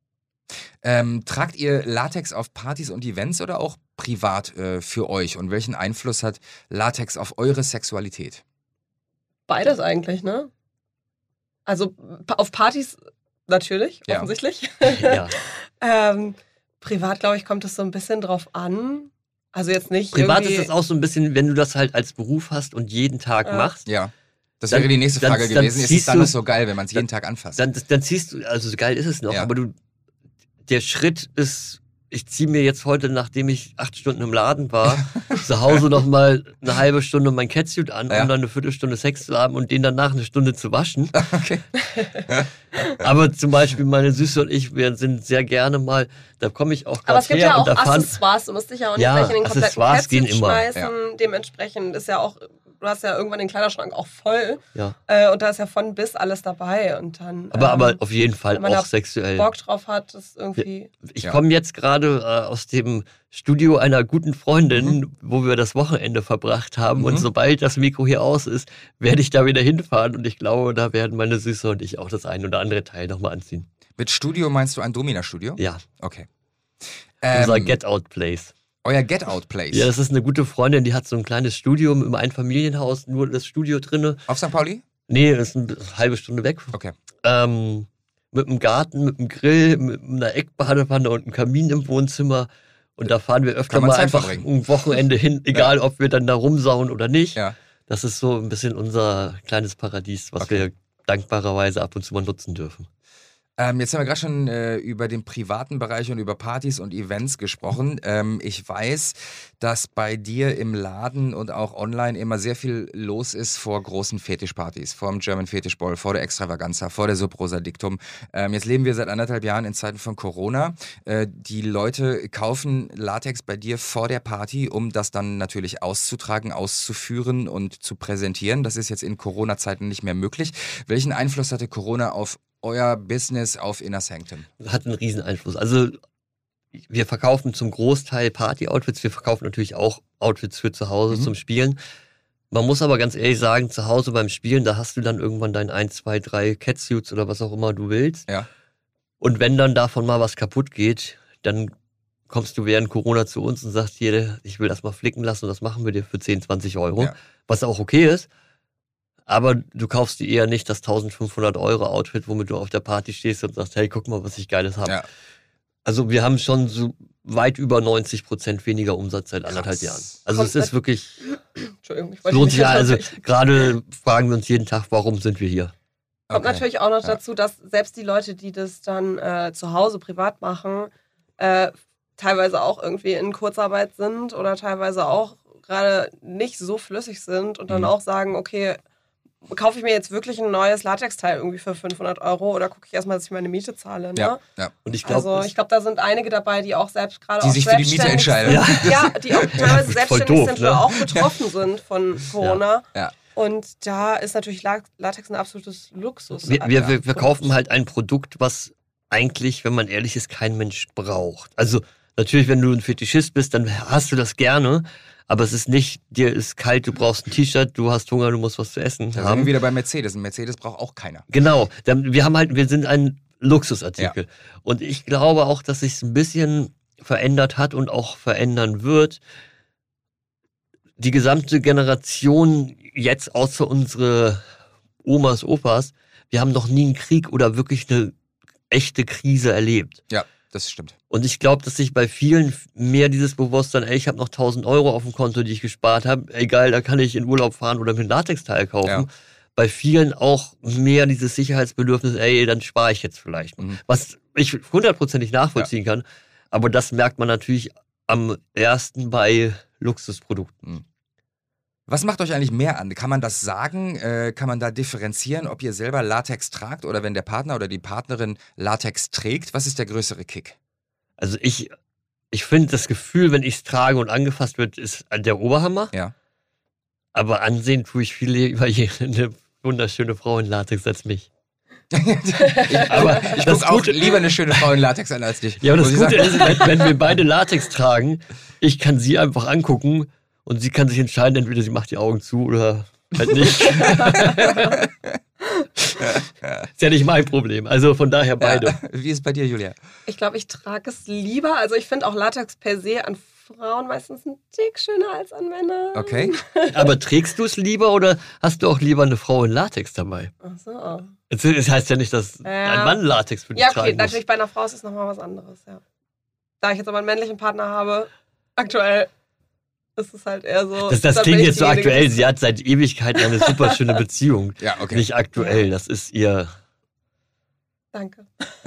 [SPEAKER 1] Ähm, tragt ihr Latex auf Partys und Events oder auch privat äh, für euch? Und welchen Einfluss hat Latex auf eure Sexualität?
[SPEAKER 3] Beides eigentlich, ne? Also pa- auf Partys natürlich,
[SPEAKER 1] Ja.
[SPEAKER 3] offensichtlich.
[SPEAKER 2] Ja.
[SPEAKER 3] ähm, privat, glaube ich, kommt es so ein bisschen drauf an. Also jetzt nicht
[SPEAKER 2] Privat
[SPEAKER 3] irgendwie...
[SPEAKER 2] ist das auch so ein bisschen, wenn du das halt als Beruf hast und jeden Tag
[SPEAKER 3] Ja.
[SPEAKER 2] machst,
[SPEAKER 1] Ja. Das
[SPEAKER 2] Dann-
[SPEAKER 1] wäre die nächste
[SPEAKER 2] dann-
[SPEAKER 1] Frage
[SPEAKER 2] dann
[SPEAKER 1] gewesen. Ist es
[SPEAKER 2] ziehst
[SPEAKER 1] dann
[SPEAKER 2] du-
[SPEAKER 1] noch so geil, wenn man es jeden Tag anfasst?
[SPEAKER 2] dann, dann ziehst du, also so geil ist es noch,
[SPEAKER 1] Ja.
[SPEAKER 2] aber du, der Schritt ist, ich ziehe mir jetzt heute, nachdem ich acht Stunden im Laden war, zu Hause nochmal eine halbe Stunde mein Catsuit an,
[SPEAKER 1] Ja.
[SPEAKER 2] um dann eine Viertelstunde Sex zu haben und den danach eine Stunde zu waschen.
[SPEAKER 1] Okay.
[SPEAKER 2] Aber zum Beispiel meine Süße und ich, wir sind sehr gerne mal, da komme ich auch
[SPEAKER 3] Aber
[SPEAKER 2] gerade
[SPEAKER 3] es gibt
[SPEAKER 2] her
[SPEAKER 3] ja
[SPEAKER 2] und
[SPEAKER 3] auch
[SPEAKER 2] da fahren,
[SPEAKER 3] Accessoires. Du musst dich ja auch nicht
[SPEAKER 2] Ja,
[SPEAKER 3] gleich in den kompletten
[SPEAKER 2] Accessoires gehen
[SPEAKER 3] Catsuit
[SPEAKER 2] immer.
[SPEAKER 3] schmeißen. Dementsprechend ist ja auch, du hast ja irgendwann den Kleiderschrank auch voll.
[SPEAKER 2] ja.
[SPEAKER 3] Äh, und da ist ja von bis alles dabei. Und dann,
[SPEAKER 2] Aber,
[SPEAKER 3] ähm,
[SPEAKER 2] aber auf jeden Fall
[SPEAKER 3] wenn man
[SPEAKER 2] auch
[SPEAKER 3] da
[SPEAKER 2] sexuell.
[SPEAKER 3] Bock drauf hat, ist irgendwie...
[SPEAKER 2] Ich
[SPEAKER 1] Ja.
[SPEAKER 2] komme jetzt gerade äh, aus dem Studio einer guten Freundin,
[SPEAKER 1] Mhm.
[SPEAKER 2] wo wir das Wochenende verbracht haben.
[SPEAKER 1] Mhm.
[SPEAKER 2] Und sobald das Mikro hier aus ist, werde ich da wieder hinfahren. Und ich glaube, da werden meine Süße und ich auch das ein oder andere Teil nochmal anziehen.
[SPEAKER 1] Mit Studio meinst du ein Domina-Studio?
[SPEAKER 2] Ja,
[SPEAKER 1] Okay.
[SPEAKER 2] unser
[SPEAKER 1] Ähm,
[SPEAKER 2] Get-Out-Place.
[SPEAKER 1] euer Get-Out-Place.
[SPEAKER 2] Ja, das ist eine gute Freundin, die hat so ein kleines Studio im Einfamilienhaus, nur das Studio drinne.
[SPEAKER 1] Auf Sankt Pauli?
[SPEAKER 2] Nee, das ist eine halbe Stunde weg.
[SPEAKER 1] Okay.
[SPEAKER 2] Ähm, mit einem Garten, mit einem Grill, mit einer Eckbadewanne und einem Kamin im Wohnzimmer. Und da fahren wir öfter
[SPEAKER 1] Kann man
[SPEAKER 2] mal
[SPEAKER 1] Zeit
[SPEAKER 2] einfach
[SPEAKER 1] verbringen.
[SPEAKER 2] ein Wochenende hin, egal ob wir dann da rumsauen oder nicht.
[SPEAKER 1] Ja.
[SPEAKER 2] Das ist so ein bisschen unser kleines Paradies, was
[SPEAKER 1] Okay.
[SPEAKER 2] wir dankbarerweise ab und zu mal nutzen dürfen.
[SPEAKER 1] Ähm, jetzt haben wir gerade schon äh, über den privaten Bereich und über Partys und Events gesprochen. Ähm, ich weiß, dass bei dir im Laden und auch online immer sehr viel los ist vor großen Fetischpartys, vor dem German Fetish Ball, vor der Extravaganza, vor der Sub Rosa Dictum. Ähm, jetzt leben wir seit anderthalb Jahren in Zeiten von Corona. Äh, die Leute kaufen Latex bei dir vor der Party, um das dann natürlich auszutragen, auszuführen und zu präsentieren. Das ist jetzt in Corona-Zeiten nicht mehr möglich. Welchen Einfluss hatte Corona auf euer Business, auf Inner Sanctum?
[SPEAKER 2] Hat einen riesen Einfluss. Also wir verkaufen zum Großteil Party-Outfits, wir verkaufen natürlich auch Outfits für zu Hause
[SPEAKER 1] Mhm.
[SPEAKER 2] zum Spielen. Man muss aber ganz ehrlich sagen, zu Hause beim Spielen, da hast du dann irgendwann dein ein, zwei, drei Catsuits oder was auch immer du willst.
[SPEAKER 1] Ja.
[SPEAKER 2] Und wenn dann davon mal was kaputt geht, dann kommst du während Corona zu uns und sagst hier, ich will das mal flicken lassen und das machen wir dir für zehn, zwanzig Euro.
[SPEAKER 1] Ja.
[SPEAKER 2] Was auch okay ist. Aber du kaufst dir eher nicht das eintausendfünfhundert Euro Outfit, womit du auf der Party stehst und sagst, hey, guck mal, was ich Geiles habe.
[SPEAKER 1] Ja.
[SPEAKER 2] Also wir haben schon so weit über neunzig Prozent weniger Umsatz seit anderthalb
[SPEAKER 1] Krass.
[SPEAKER 2] Jahren. Also
[SPEAKER 3] Kommt
[SPEAKER 2] es ist
[SPEAKER 3] mit-
[SPEAKER 2] wirklich,
[SPEAKER 3] Entschuldigung, ich wollte
[SPEAKER 2] lohnt
[SPEAKER 3] nicht
[SPEAKER 2] sich ja, also
[SPEAKER 3] unterbrechen.
[SPEAKER 2] gerade fragen wir uns jeden Tag, warum sind wir hier?
[SPEAKER 3] Kommt
[SPEAKER 1] Okay.
[SPEAKER 3] natürlich auch noch
[SPEAKER 1] Ja.
[SPEAKER 3] dazu, dass selbst die Leute, die das dann äh, zu Hause privat machen, äh, teilweise auch irgendwie in Kurzarbeit sind oder teilweise auch gerade nicht so flüssig sind und dann
[SPEAKER 1] Mhm.
[SPEAKER 3] auch sagen, okay, kaufe ich mir jetzt wirklich ein neues Latexteil irgendwie für fünfhundert Euro oder gucke ich erstmal, dass ich meine Miete zahle. Ne?
[SPEAKER 1] Ja, ja.
[SPEAKER 2] Und ich glaube,
[SPEAKER 3] Also ich glaube, da sind einige dabei, die auch selbst gerade
[SPEAKER 1] Die
[SPEAKER 3] auch
[SPEAKER 1] sich für die Miete
[SPEAKER 3] selbstständig
[SPEAKER 1] entscheiden.
[SPEAKER 3] sind. Ja, die auch teilweise
[SPEAKER 2] Voll
[SPEAKER 3] selbstständig
[SPEAKER 2] doof,
[SPEAKER 3] sind
[SPEAKER 2] ne?
[SPEAKER 3] oder auch betroffen sind von Corona.
[SPEAKER 1] Ja.
[SPEAKER 3] Und da ist natürlich La- Latex ein absolutes Luxus.
[SPEAKER 2] wir, wir, wir, wir kaufen halt ein Produkt, was eigentlich, wenn man ehrlich ist, kein Mensch braucht. Also natürlich, wenn du ein Fetischist bist, dann hast du das gerne. Aber es ist nicht, dir ist kalt, du brauchst ein T-Shirt, du hast Hunger, du musst was zu essen
[SPEAKER 1] Da sind wir
[SPEAKER 2] haben.
[SPEAKER 1] wieder bei Mercedes. Ein Mercedes braucht auch keiner.
[SPEAKER 2] Genau, dann- wir haben halt, wir sind ein Luxusartikel. Und ich glaube auch, dass sich ein bisschen verändert hat und auch verändern wird. Die gesamte Generation jetzt, außer unsere Omas, Opas, wir haben noch nie einen Krieg oder wirklich eine echte Krise erlebt.
[SPEAKER 1] Ja, das stimmt.
[SPEAKER 2] Und ich glaube, dass sich bei vielen mehr dieses Bewusstsein, ey, ich habe noch tausend Euro auf dem Konto, die ich gespart habe, egal, da kann ich in Urlaub fahren oder mir ein Latexteil kaufen.
[SPEAKER 1] Ja.
[SPEAKER 2] Bei vielen auch mehr dieses Sicherheitsbedürfnis, ey, dann spare ich jetzt vielleicht mal.
[SPEAKER 1] Mhm.
[SPEAKER 2] Was ich hundertprozentig nachvollziehen kann, aber das merkt man natürlich am ersten bei Luxusprodukten.
[SPEAKER 1] Was macht euch eigentlich mehr an? Kann man das sagen? Äh, kann man da differenzieren, ob ihr selber Latex tragt oder wenn der Partner oder die Partnerin Latex trägt? Was ist der größere Kick?
[SPEAKER 2] Also ich, ich finde das Gefühl, wenn ich es trage und angefasst wird, ist der Oberhammer.
[SPEAKER 1] Ja.
[SPEAKER 2] Aber ansehen tue ich viel lieber eine wunderschöne Frau in Latex als mich.
[SPEAKER 1] ich,
[SPEAKER 2] Aber
[SPEAKER 1] ich
[SPEAKER 2] das
[SPEAKER 1] gucke auch
[SPEAKER 2] Gute-
[SPEAKER 1] lieber eine schöne Frau in Latex an als dich.
[SPEAKER 2] Ja, aber das
[SPEAKER 1] muss ich
[SPEAKER 2] Gute
[SPEAKER 1] sagen.
[SPEAKER 2] ist, wenn, wenn wir beide Latex tragen, ich kann sie einfach angucken und sie kann sich entscheiden, entweder sie macht die Augen zu oder halt nicht. Ist ja nicht mein Problem. Also von daher beide.
[SPEAKER 1] Ja. Wie ist es bei dir, Julia?
[SPEAKER 3] Ich glaube, ich trage es lieber. Also ich finde auch Latex per se an Frauen meistens ein Tick schöner als an Männern.
[SPEAKER 1] Okay.
[SPEAKER 2] Aber trägst du es lieber oder hast du auch lieber eine Frau in Latex dabei?
[SPEAKER 3] Ach so.
[SPEAKER 2] Es das heißt ja nicht, dass
[SPEAKER 3] Ja.
[SPEAKER 2] ein Mann Latex für dich
[SPEAKER 3] Ja, okay,
[SPEAKER 2] tragen muss.
[SPEAKER 3] natürlich bei einer Frau ist es nochmal was anderes, ja. Da ich jetzt aber einen männlichen Partner habe, aktuell ist es halt eher so.
[SPEAKER 2] Das, das
[SPEAKER 3] da bin
[SPEAKER 2] klingt
[SPEAKER 3] ich
[SPEAKER 2] jetzt so
[SPEAKER 3] diejenige,
[SPEAKER 2] aktuell.
[SPEAKER 3] die-
[SPEAKER 2] Sie hat seit Ewigkeiten eine super schöne Beziehung.
[SPEAKER 1] Ja, okay.
[SPEAKER 2] Nicht aktuell, das ist ihr
[SPEAKER 3] Danke.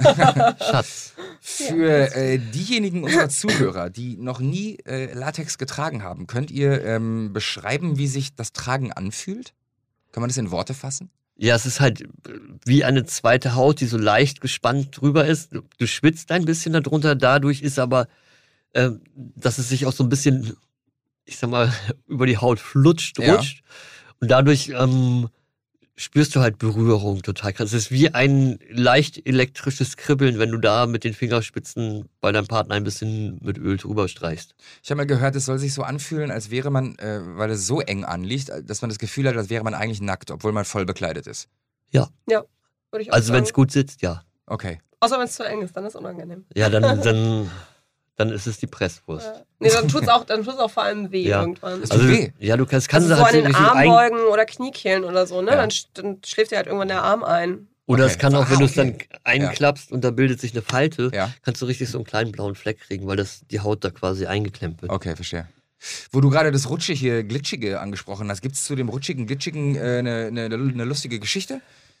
[SPEAKER 2] Schatz.
[SPEAKER 1] Für äh, diejenigen unserer Zuhörer, die noch nie äh, Latex getragen haben, könnt ihr ähm, beschreiben, wie sich das Tragen anfühlt? Kann man das in Worte fassen?
[SPEAKER 2] Ja, es ist halt wie eine zweite Haut, die so leicht gespannt drüber ist. Du, du schwitzt ein bisschen darunter, dadurch ist aber, äh, dass es sich auch so ein bisschen, ich sag mal, über die Haut flutscht,
[SPEAKER 1] Ja.
[SPEAKER 2] rutscht. Und dadurch ähm, spürst du halt Berührung total krass. Es ist wie ein leicht elektrisches Kribbeln, wenn du da mit den Fingerspitzen bei deinem Partner ein bisschen mit Öl drüber streichst.
[SPEAKER 1] Ich habe mal gehört, es soll sich so anfühlen, als wäre man, äh, weil es so eng anliegt, dass man das Gefühl hat, als wäre man eigentlich nackt, obwohl man voll bekleidet ist.
[SPEAKER 3] Würde ich auch
[SPEAKER 2] Also wenn es
[SPEAKER 3] sagen.
[SPEAKER 2] gut sitzt, ja.
[SPEAKER 1] Okay.
[SPEAKER 3] Außer wenn es zu eng ist, dann ist es unangenehm.
[SPEAKER 2] Ja, dann, dann, dann ist es die Presswurst.
[SPEAKER 3] Ja. Nee, dann tut es auch, dann tut's auch vor allem weh
[SPEAKER 2] Ja.
[SPEAKER 3] irgendwann.
[SPEAKER 1] Es tut
[SPEAKER 2] Also,
[SPEAKER 1] weh.
[SPEAKER 2] ja, du kannst, kannst
[SPEAKER 3] Also so
[SPEAKER 2] halt
[SPEAKER 3] an den
[SPEAKER 2] richtig ein-
[SPEAKER 3] Armbeugen oder Kniekehlen oder so, ne?
[SPEAKER 1] Ja.
[SPEAKER 3] Dann, sch- dann schläft dir halt irgendwann der Arm ein.
[SPEAKER 2] Oder
[SPEAKER 1] Okay.
[SPEAKER 2] es kann auch, wenn
[SPEAKER 1] Ah,
[SPEAKER 2] du es dann
[SPEAKER 1] okay.
[SPEAKER 2] einklappst und da bildet sich eine Falte,
[SPEAKER 1] Ja.
[SPEAKER 2] kannst du richtig so einen kleinen blauen Fleck kriegen, weil das die Haut da quasi eingeklemmt wird.
[SPEAKER 1] Okay, verstehe. Wo du gerade das Rutschige, Glitschige angesprochen hast, gibt es zu dem Rutschigen, Glitschigen äh, eine, eine, eine lustige Geschichte?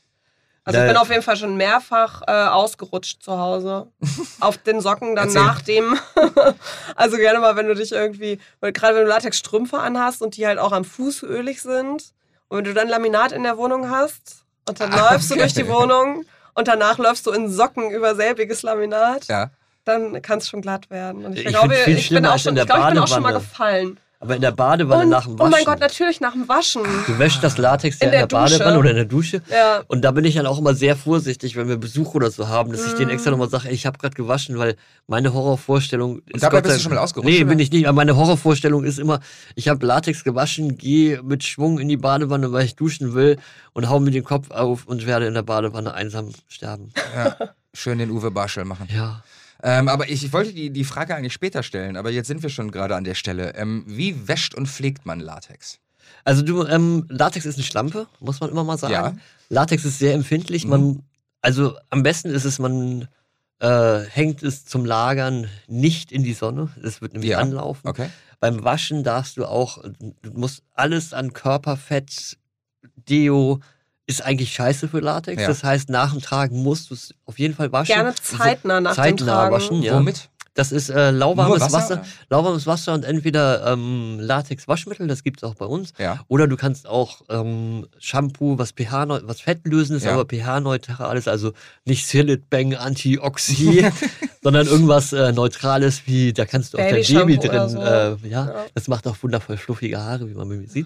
[SPEAKER 3] Also
[SPEAKER 2] Da-
[SPEAKER 3] ich bin auf jeden Fall schon mehrfach äh, ausgerutscht zu Hause. Auf den Socken dann
[SPEAKER 1] Erzähl.
[SPEAKER 3] nach dem. Also gerne mal, wenn du dich irgendwie, weil gerade wenn du Latexstrümpfe anhast und die halt auch am Fuß ölig sind. Und wenn du dann Laminat in der Wohnung hast und dann
[SPEAKER 1] Ah,
[SPEAKER 3] läufst du
[SPEAKER 1] okay.
[SPEAKER 3] durch die Wohnung und danach läufst du in Socken über selbiges Laminat,
[SPEAKER 1] Ja.
[SPEAKER 3] dann kann es schon glatt werden. Und ich,
[SPEAKER 2] Ich
[SPEAKER 3] glaube,
[SPEAKER 2] find's viel
[SPEAKER 3] ich bin
[SPEAKER 2] schlimmer
[SPEAKER 3] auch
[SPEAKER 2] als
[SPEAKER 3] schon,
[SPEAKER 2] in der
[SPEAKER 3] ich, glaube, ich bin auch schon mal
[SPEAKER 2] Badewanne.
[SPEAKER 3] gefallen.
[SPEAKER 2] Aber in der Badewanne
[SPEAKER 3] Und,
[SPEAKER 2] nach dem
[SPEAKER 3] oh
[SPEAKER 2] Waschen.
[SPEAKER 3] mein Gott, natürlich nach dem Waschen.
[SPEAKER 2] Du wäschst das Latex ja
[SPEAKER 3] In
[SPEAKER 2] in der,
[SPEAKER 3] der Dusche.
[SPEAKER 2] Badewanne oder in der Dusche.
[SPEAKER 3] Ja.
[SPEAKER 2] Und da bin ich dann auch immer sehr vorsichtig, wenn wir Besuch oder so haben, dass ich denen
[SPEAKER 3] Mm.
[SPEAKER 2] extra nochmal sage, ey, ich habe gerade gewaschen, weil meine Horrorvorstellung ist.
[SPEAKER 1] dabei
[SPEAKER 2] Gott
[SPEAKER 1] bist
[SPEAKER 2] sei-
[SPEAKER 1] du schon mal ausgerutscht,
[SPEAKER 2] Nee,
[SPEAKER 1] oder?
[SPEAKER 2] bin ich nicht. Aber meine Horrorvorstellung ist immer, ich habe Latex gewaschen, gehe mit Schwung in die Badewanne, weil ich duschen will und hau mir den Kopf auf und werde in der Badewanne einsam sterben.
[SPEAKER 1] Ja. Schön den Uwe Barschel machen.
[SPEAKER 2] Ja.
[SPEAKER 1] Ähm, aber ich, ich wollte die, die Frage eigentlich später stellen, aber jetzt sind wir schon gerade an der Stelle. Ähm, wie wäscht und pflegt man Latex?
[SPEAKER 2] Also du, ähm, Latex ist eine Schlampe, muss man immer mal sagen.
[SPEAKER 1] Ja.
[SPEAKER 2] Latex ist sehr empfindlich.
[SPEAKER 1] Mhm.
[SPEAKER 2] Man, also am besten ist es, man äh, hängt es zum Lagern nicht in die Sonne. Es wird nämlich
[SPEAKER 1] Ja.
[SPEAKER 2] anlaufen.
[SPEAKER 1] Okay.
[SPEAKER 2] Beim Waschen darfst du auch, du musst alles an Körperfett, Deo, ist eigentlich scheiße für Latex.
[SPEAKER 1] Ja.
[SPEAKER 2] Das heißt, nach dem Tragen musst du es auf jeden Fall waschen.
[SPEAKER 3] Gerne zeitnah nach dem
[SPEAKER 2] zeitnah
[SPEAKER 3] Tragen.
[SPEAKER 2] waschen, ja.
[SPEAKER 1] Womit?
[SPEAKER 2] Das ist äh, lauwarmes
[SPEAKER 1] Nur Wasser,
[SPEAKER 2] Wasser,
[SPEAKER 1] oder?
[SPEAKER 2] lauwarmes Wasser und entweder ähm, Latex-Waschmittel, das gibt es auch bei uns,
[SPEAKER 1] Ja.
[SPEAKER 2] oder du kannst auch ähm, Shampoo, was pH, neu- was fettlösend ist,
[SPEAKER 1] Ja.
[SPEAKER 2] aber pH-neutral ist, also nicht Sillet Bang Anti-Oxy, sondern irgendwas äh, Neutrales, wie da kannst du auch dein
[SPEAKER 3] Babyshampoo
[SPEAKER 2] Baby
[SPEAKER 3] oder
[SPEAKER 2] drin,
[SPEAKER 3] so.
[SPEAKER 2] äh, ja,
[SPEAKER 3] Ja.
[SPEAKER 2] das macht auch wundervoll fluffige Haare, wie man bei mir sieht.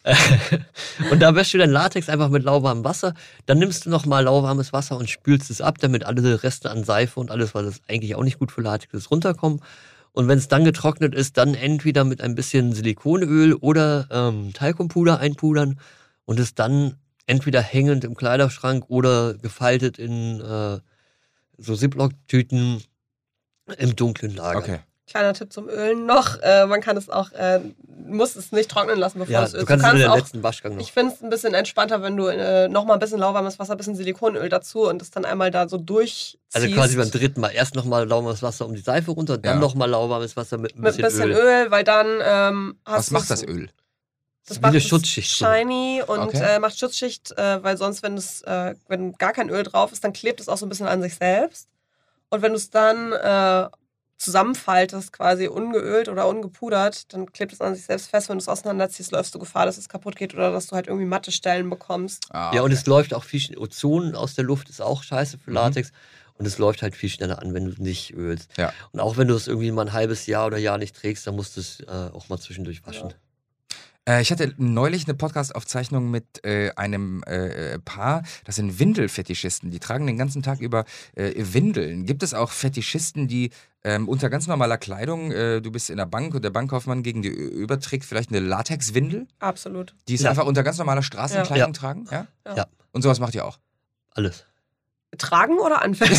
[SPEAKER 2] Und da wäschst du dein Latex einfach mit lauwarmem Wasser, dann nimmst du nochmal lauwarmes Wasser und spülst es ab, damit alle Reste an Seife und alles, was das eigentlich auch nicht gut für Latex ist, runterkommen. Und wenn es dann getrocknet ist, dann entweder mit ein bisschen Silikonöl oder ähm, Talkumpuder einpudern und es dann entweder hängend im Kleiderschrank oder gefaltet in äh, so Ziploc-Tüten im Dunklen lagern.
[SPEAKER 1] Okay.
[SPEAKER 3] Kleiner Tipp zum Ölen noch. Äh, man kann es auch, äh, muss es nicht trocknen lassen, bevor
[SPEAKER 2] Ja,
[SPEAKER 3] es
[SPEAKER 2] du
[SPEAKER 3] ölt.
[SPEAKER 2] kannst es in den
[SPEAKER 3] auch,
[SPEAKER 2] letzten Waschgang noch.
[SPEAKER 3] ich finde es ein bisschen entspannter, wenn du äh, nochmal ein bisschen lauwarmes Wasser, ein bisschen Silikonöl dazu und das dann einmal da so durchziehst.
[SPEAKER 2] Also quasi beim dritten Mal erst nochmal lauwarmes Wasser um die Seife runter, dann
[SPEAKER 1] Ja.
[SPEAKER 2] nochmal lauwarmes Wasser mit ein
[SPEAKER 3] mit
[SPEAKER 2] bisschen,
[SPEAKER 3] ein bisschen
[SPEAKER 2] Öl.
[SPEAKER 3] Öl. weil dann ähm, hast
[SPEAKER 1] Was
[SPEAKER 3] du
[SPEAKER 1] macht das Öl?
[SPEAKER 3] Das
[SPEAKER 2] Wie
[SPEAKER 3] macht
[SPEAKER 2] eine
[SPEAKER 3] es
[SPEAKER 2] Schutzschicht.
[SPEAKER 3] shiny und
[SPEAKER 1] Okay.
[SPEAKER 3] äh, macht Schutzschicht, äh, weil sonst, wenn es, äh, wenn gar kein Öl drauf ist, dann klebt es auch so ein bisschen an sich selbst. Und wenn du es dann äh, zusammenfaltest, quasi ungeölt oder ungepudert, dann klebt es an sich selbst fest. Wenn du es auseinanderziehst, läufst du Gefahr, dass es kaputt geht oder dass du halt irgendwie matte Stellen bekommst.
[SPEAKER 1] Ah,
[SPEAKER 2] Ja, und
[SPEAKER 1] okay.
[SPEAKER 2] es läuft auch viel schneller. Ozon aus der Luft ist auch scheiße für
[SPEAKER 1] Mhm.
[SPEAKER 2] Latex. Und es läuft halt viel schneller an, wenn du nicht ölst.
[SPEAKER 1] Ja.
[SPEAKER 2] Und auch wenn du es irgendwie mal ein halbes Jahr oder Jahr nicht trägst, dann musst du es äh, auch mal zwischendurch waschen.
[SPEAKER 3] Ja.
[SPEAKER 1] Äh, ich hatte neulich eine Podcast-Aufzeichnung mit äh, einem äh, Paar, das sind Windelfetischisten. Die tragen den ganzen Tag über äh, Windeln. Gibt es auch Fetischisten, die ähm, unter ganz normaler Kleidung, äh, du bist in der Bank und der Bankkaufmann gegen dir überträgt vielleicht eine Latexwindel,
[SPEAKER 3] Absolut.
[SPEAKER 1] die es
[SPEAKER 2] Ja.
[SPEAKER 1] einfach unter ganz normaler Straßenkleidung
[SPEAKER 2] Ja.
[SPEAKER 1] tragen? Ja?
[SPEAKER 3] Ja.
[SPEAKER 2] Ja.
[SPEAKER 1] Und sowas macht ihr auch?
[SPEAKER 2] Alles.
[SPEAKER 3] Tragen oder anfassen?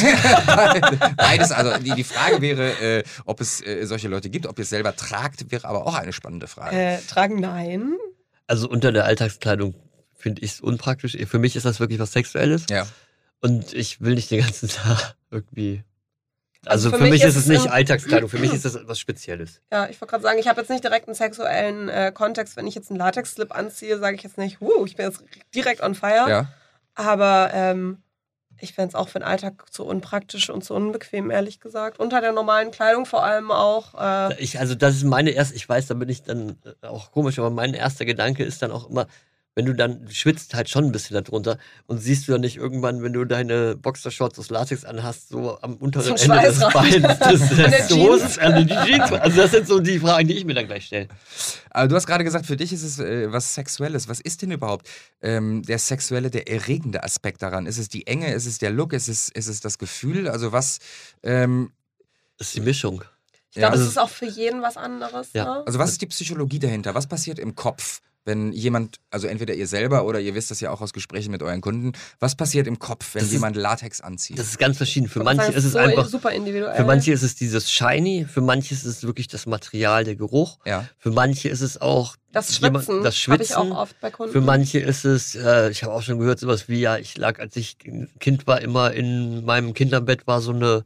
[SPEAKER 1] Beides, also die, die Frage wäre, äh, ob es äh, solche Leute gibt, ob ihr es selber tragt, wäre aber auch eine spannende Frage.
[SPEAKER 3] äh, tragen nein.
[SPEAKER 2] Also unter der Alltagskleidung finde ich es unpraktisch. Für mich ist das wirklich was Sexuelles.
[SPEAKER 1] Ja.
[SPEAKER 2] Und ich will nicht den ganzen Tag irgendwie.
[SPEAKER 3] Also
[SPEAKER 2] Also,
[SPEAKER 3] für
[SPEAKER 2] für,
[SPEAKER 3] mich
[SPEAKER 2] mich
[SPEAKER 3] ist
[SPEAKER 2] ist es
[SPEAKER 3] es
[SPEAKER 2] nicht
[SPEAKER 3] im-
[SPEAKER 2] Alltagskleidung, für mich ist das was Spezielles.
[SPEAKER 3] Ja, ich wollte gerade sagen, ich habe jetzt nicht direkt einen sexuellen äh, Kontext. Wenn ich jetzt einen Latex-Slip anziehe, sage ich jetzt nicht, uh, ich bin jetzt direkt on fire.
[SPEAKER 1] Ja.
[SPEAKER 3] Aber ähm, ich fände es auch für den Alltag zu unpraktisch und zu unbequem, ehrlich gesagt. Unter der normalen Kleidung vor allem auch. Äh,
[SPEAKER 2] Ich, also das ist meine erste, ich weiß, da bin ich dann auch komisch, aber mein erster Gedanke ist dann auch immer, wenn du dann, du schwitzt halt schon ein bisschen darunter und siehst du dann nicht irgendwann, wenn du deine Boxershorts aus Latex anhast, so am unteren
[SPEAKER 3] So ein
[SPEAKER 2] Ende des
[SPEAKER 3] Schweißrand.
[SPEAKER 2] Beins, das,
[SPEAKER 3] An der
[SPEAKER 2] das
[SPEAKER 3] Jeans.
[SPEAKER 2] Hose, also die Jeans. Also das sind so die Fragen, die ich mir dann gleich stelle.
[SPEAKER 1] Aber du hast gerade gesagt, für dich ist es äh, was Sexuelles. Was ist denn überhaupt ähm, der sexuelle, der erregende Aspekt daran? Ist es die Enge? Ist es der Look? Ist es, ist es das Gefühl? Also was, ähm,
[SPEAKER 2] Das ist die Mischung.
[SPEAKER 3] ich glaube,
[SPEAKER 1] also-
[SPEAKER 3] es ist auch für jeden was anderes.
[SPEAKER 2] Ja.
[SPEAKER 3] Ne?
[SPEAKER 1] also was ist die Psychologie dahinter? Was passiert im Kopf, wenn jemand, also entweder ihr selber oder ihr wisst das ja auch aus Gesprächen mit euren Kunden, was passiert im Kopf, wenn
[SPEAKER 2] Das ist-
[SPEAKER 1] jemand Latex anzieht?
[SPEAKER 2] Das ist ganz verschieden. Für
[SPEAKER 3] Ich würd
[SPEAKER 2] manche
[SPEAKER 3] sagen,
[SPEAKER 2] ist es
[SPEAKER 3] so
[SPEAKER 2] einfach,
[SPEAKER 3] super individuell.
[SPEAKER 2] für manche ist es dieses Shiny, für manche ist es wirklich das Material, der Geruch.
[SPEAKER 1] ja.
[SPEAKER 2] Für manche ist es auch
[SPEAKER 3] das
[SPEAKER 2] jemand-
[SPEAKER 3] Schwitzen,
[SPEAKER 2] das
[SPEAKER 3] habe ich auch
[SPEAKER 2] Schwitzen.
[SPEAKER 3] oft bei Kunden.
[SPEAKER 2] Für manche ist es, äh, ich habe auch schon gehört, sowas wie, ja, ich lag, als ich ein Kind war, immer in meinem Kinderbett war so eine,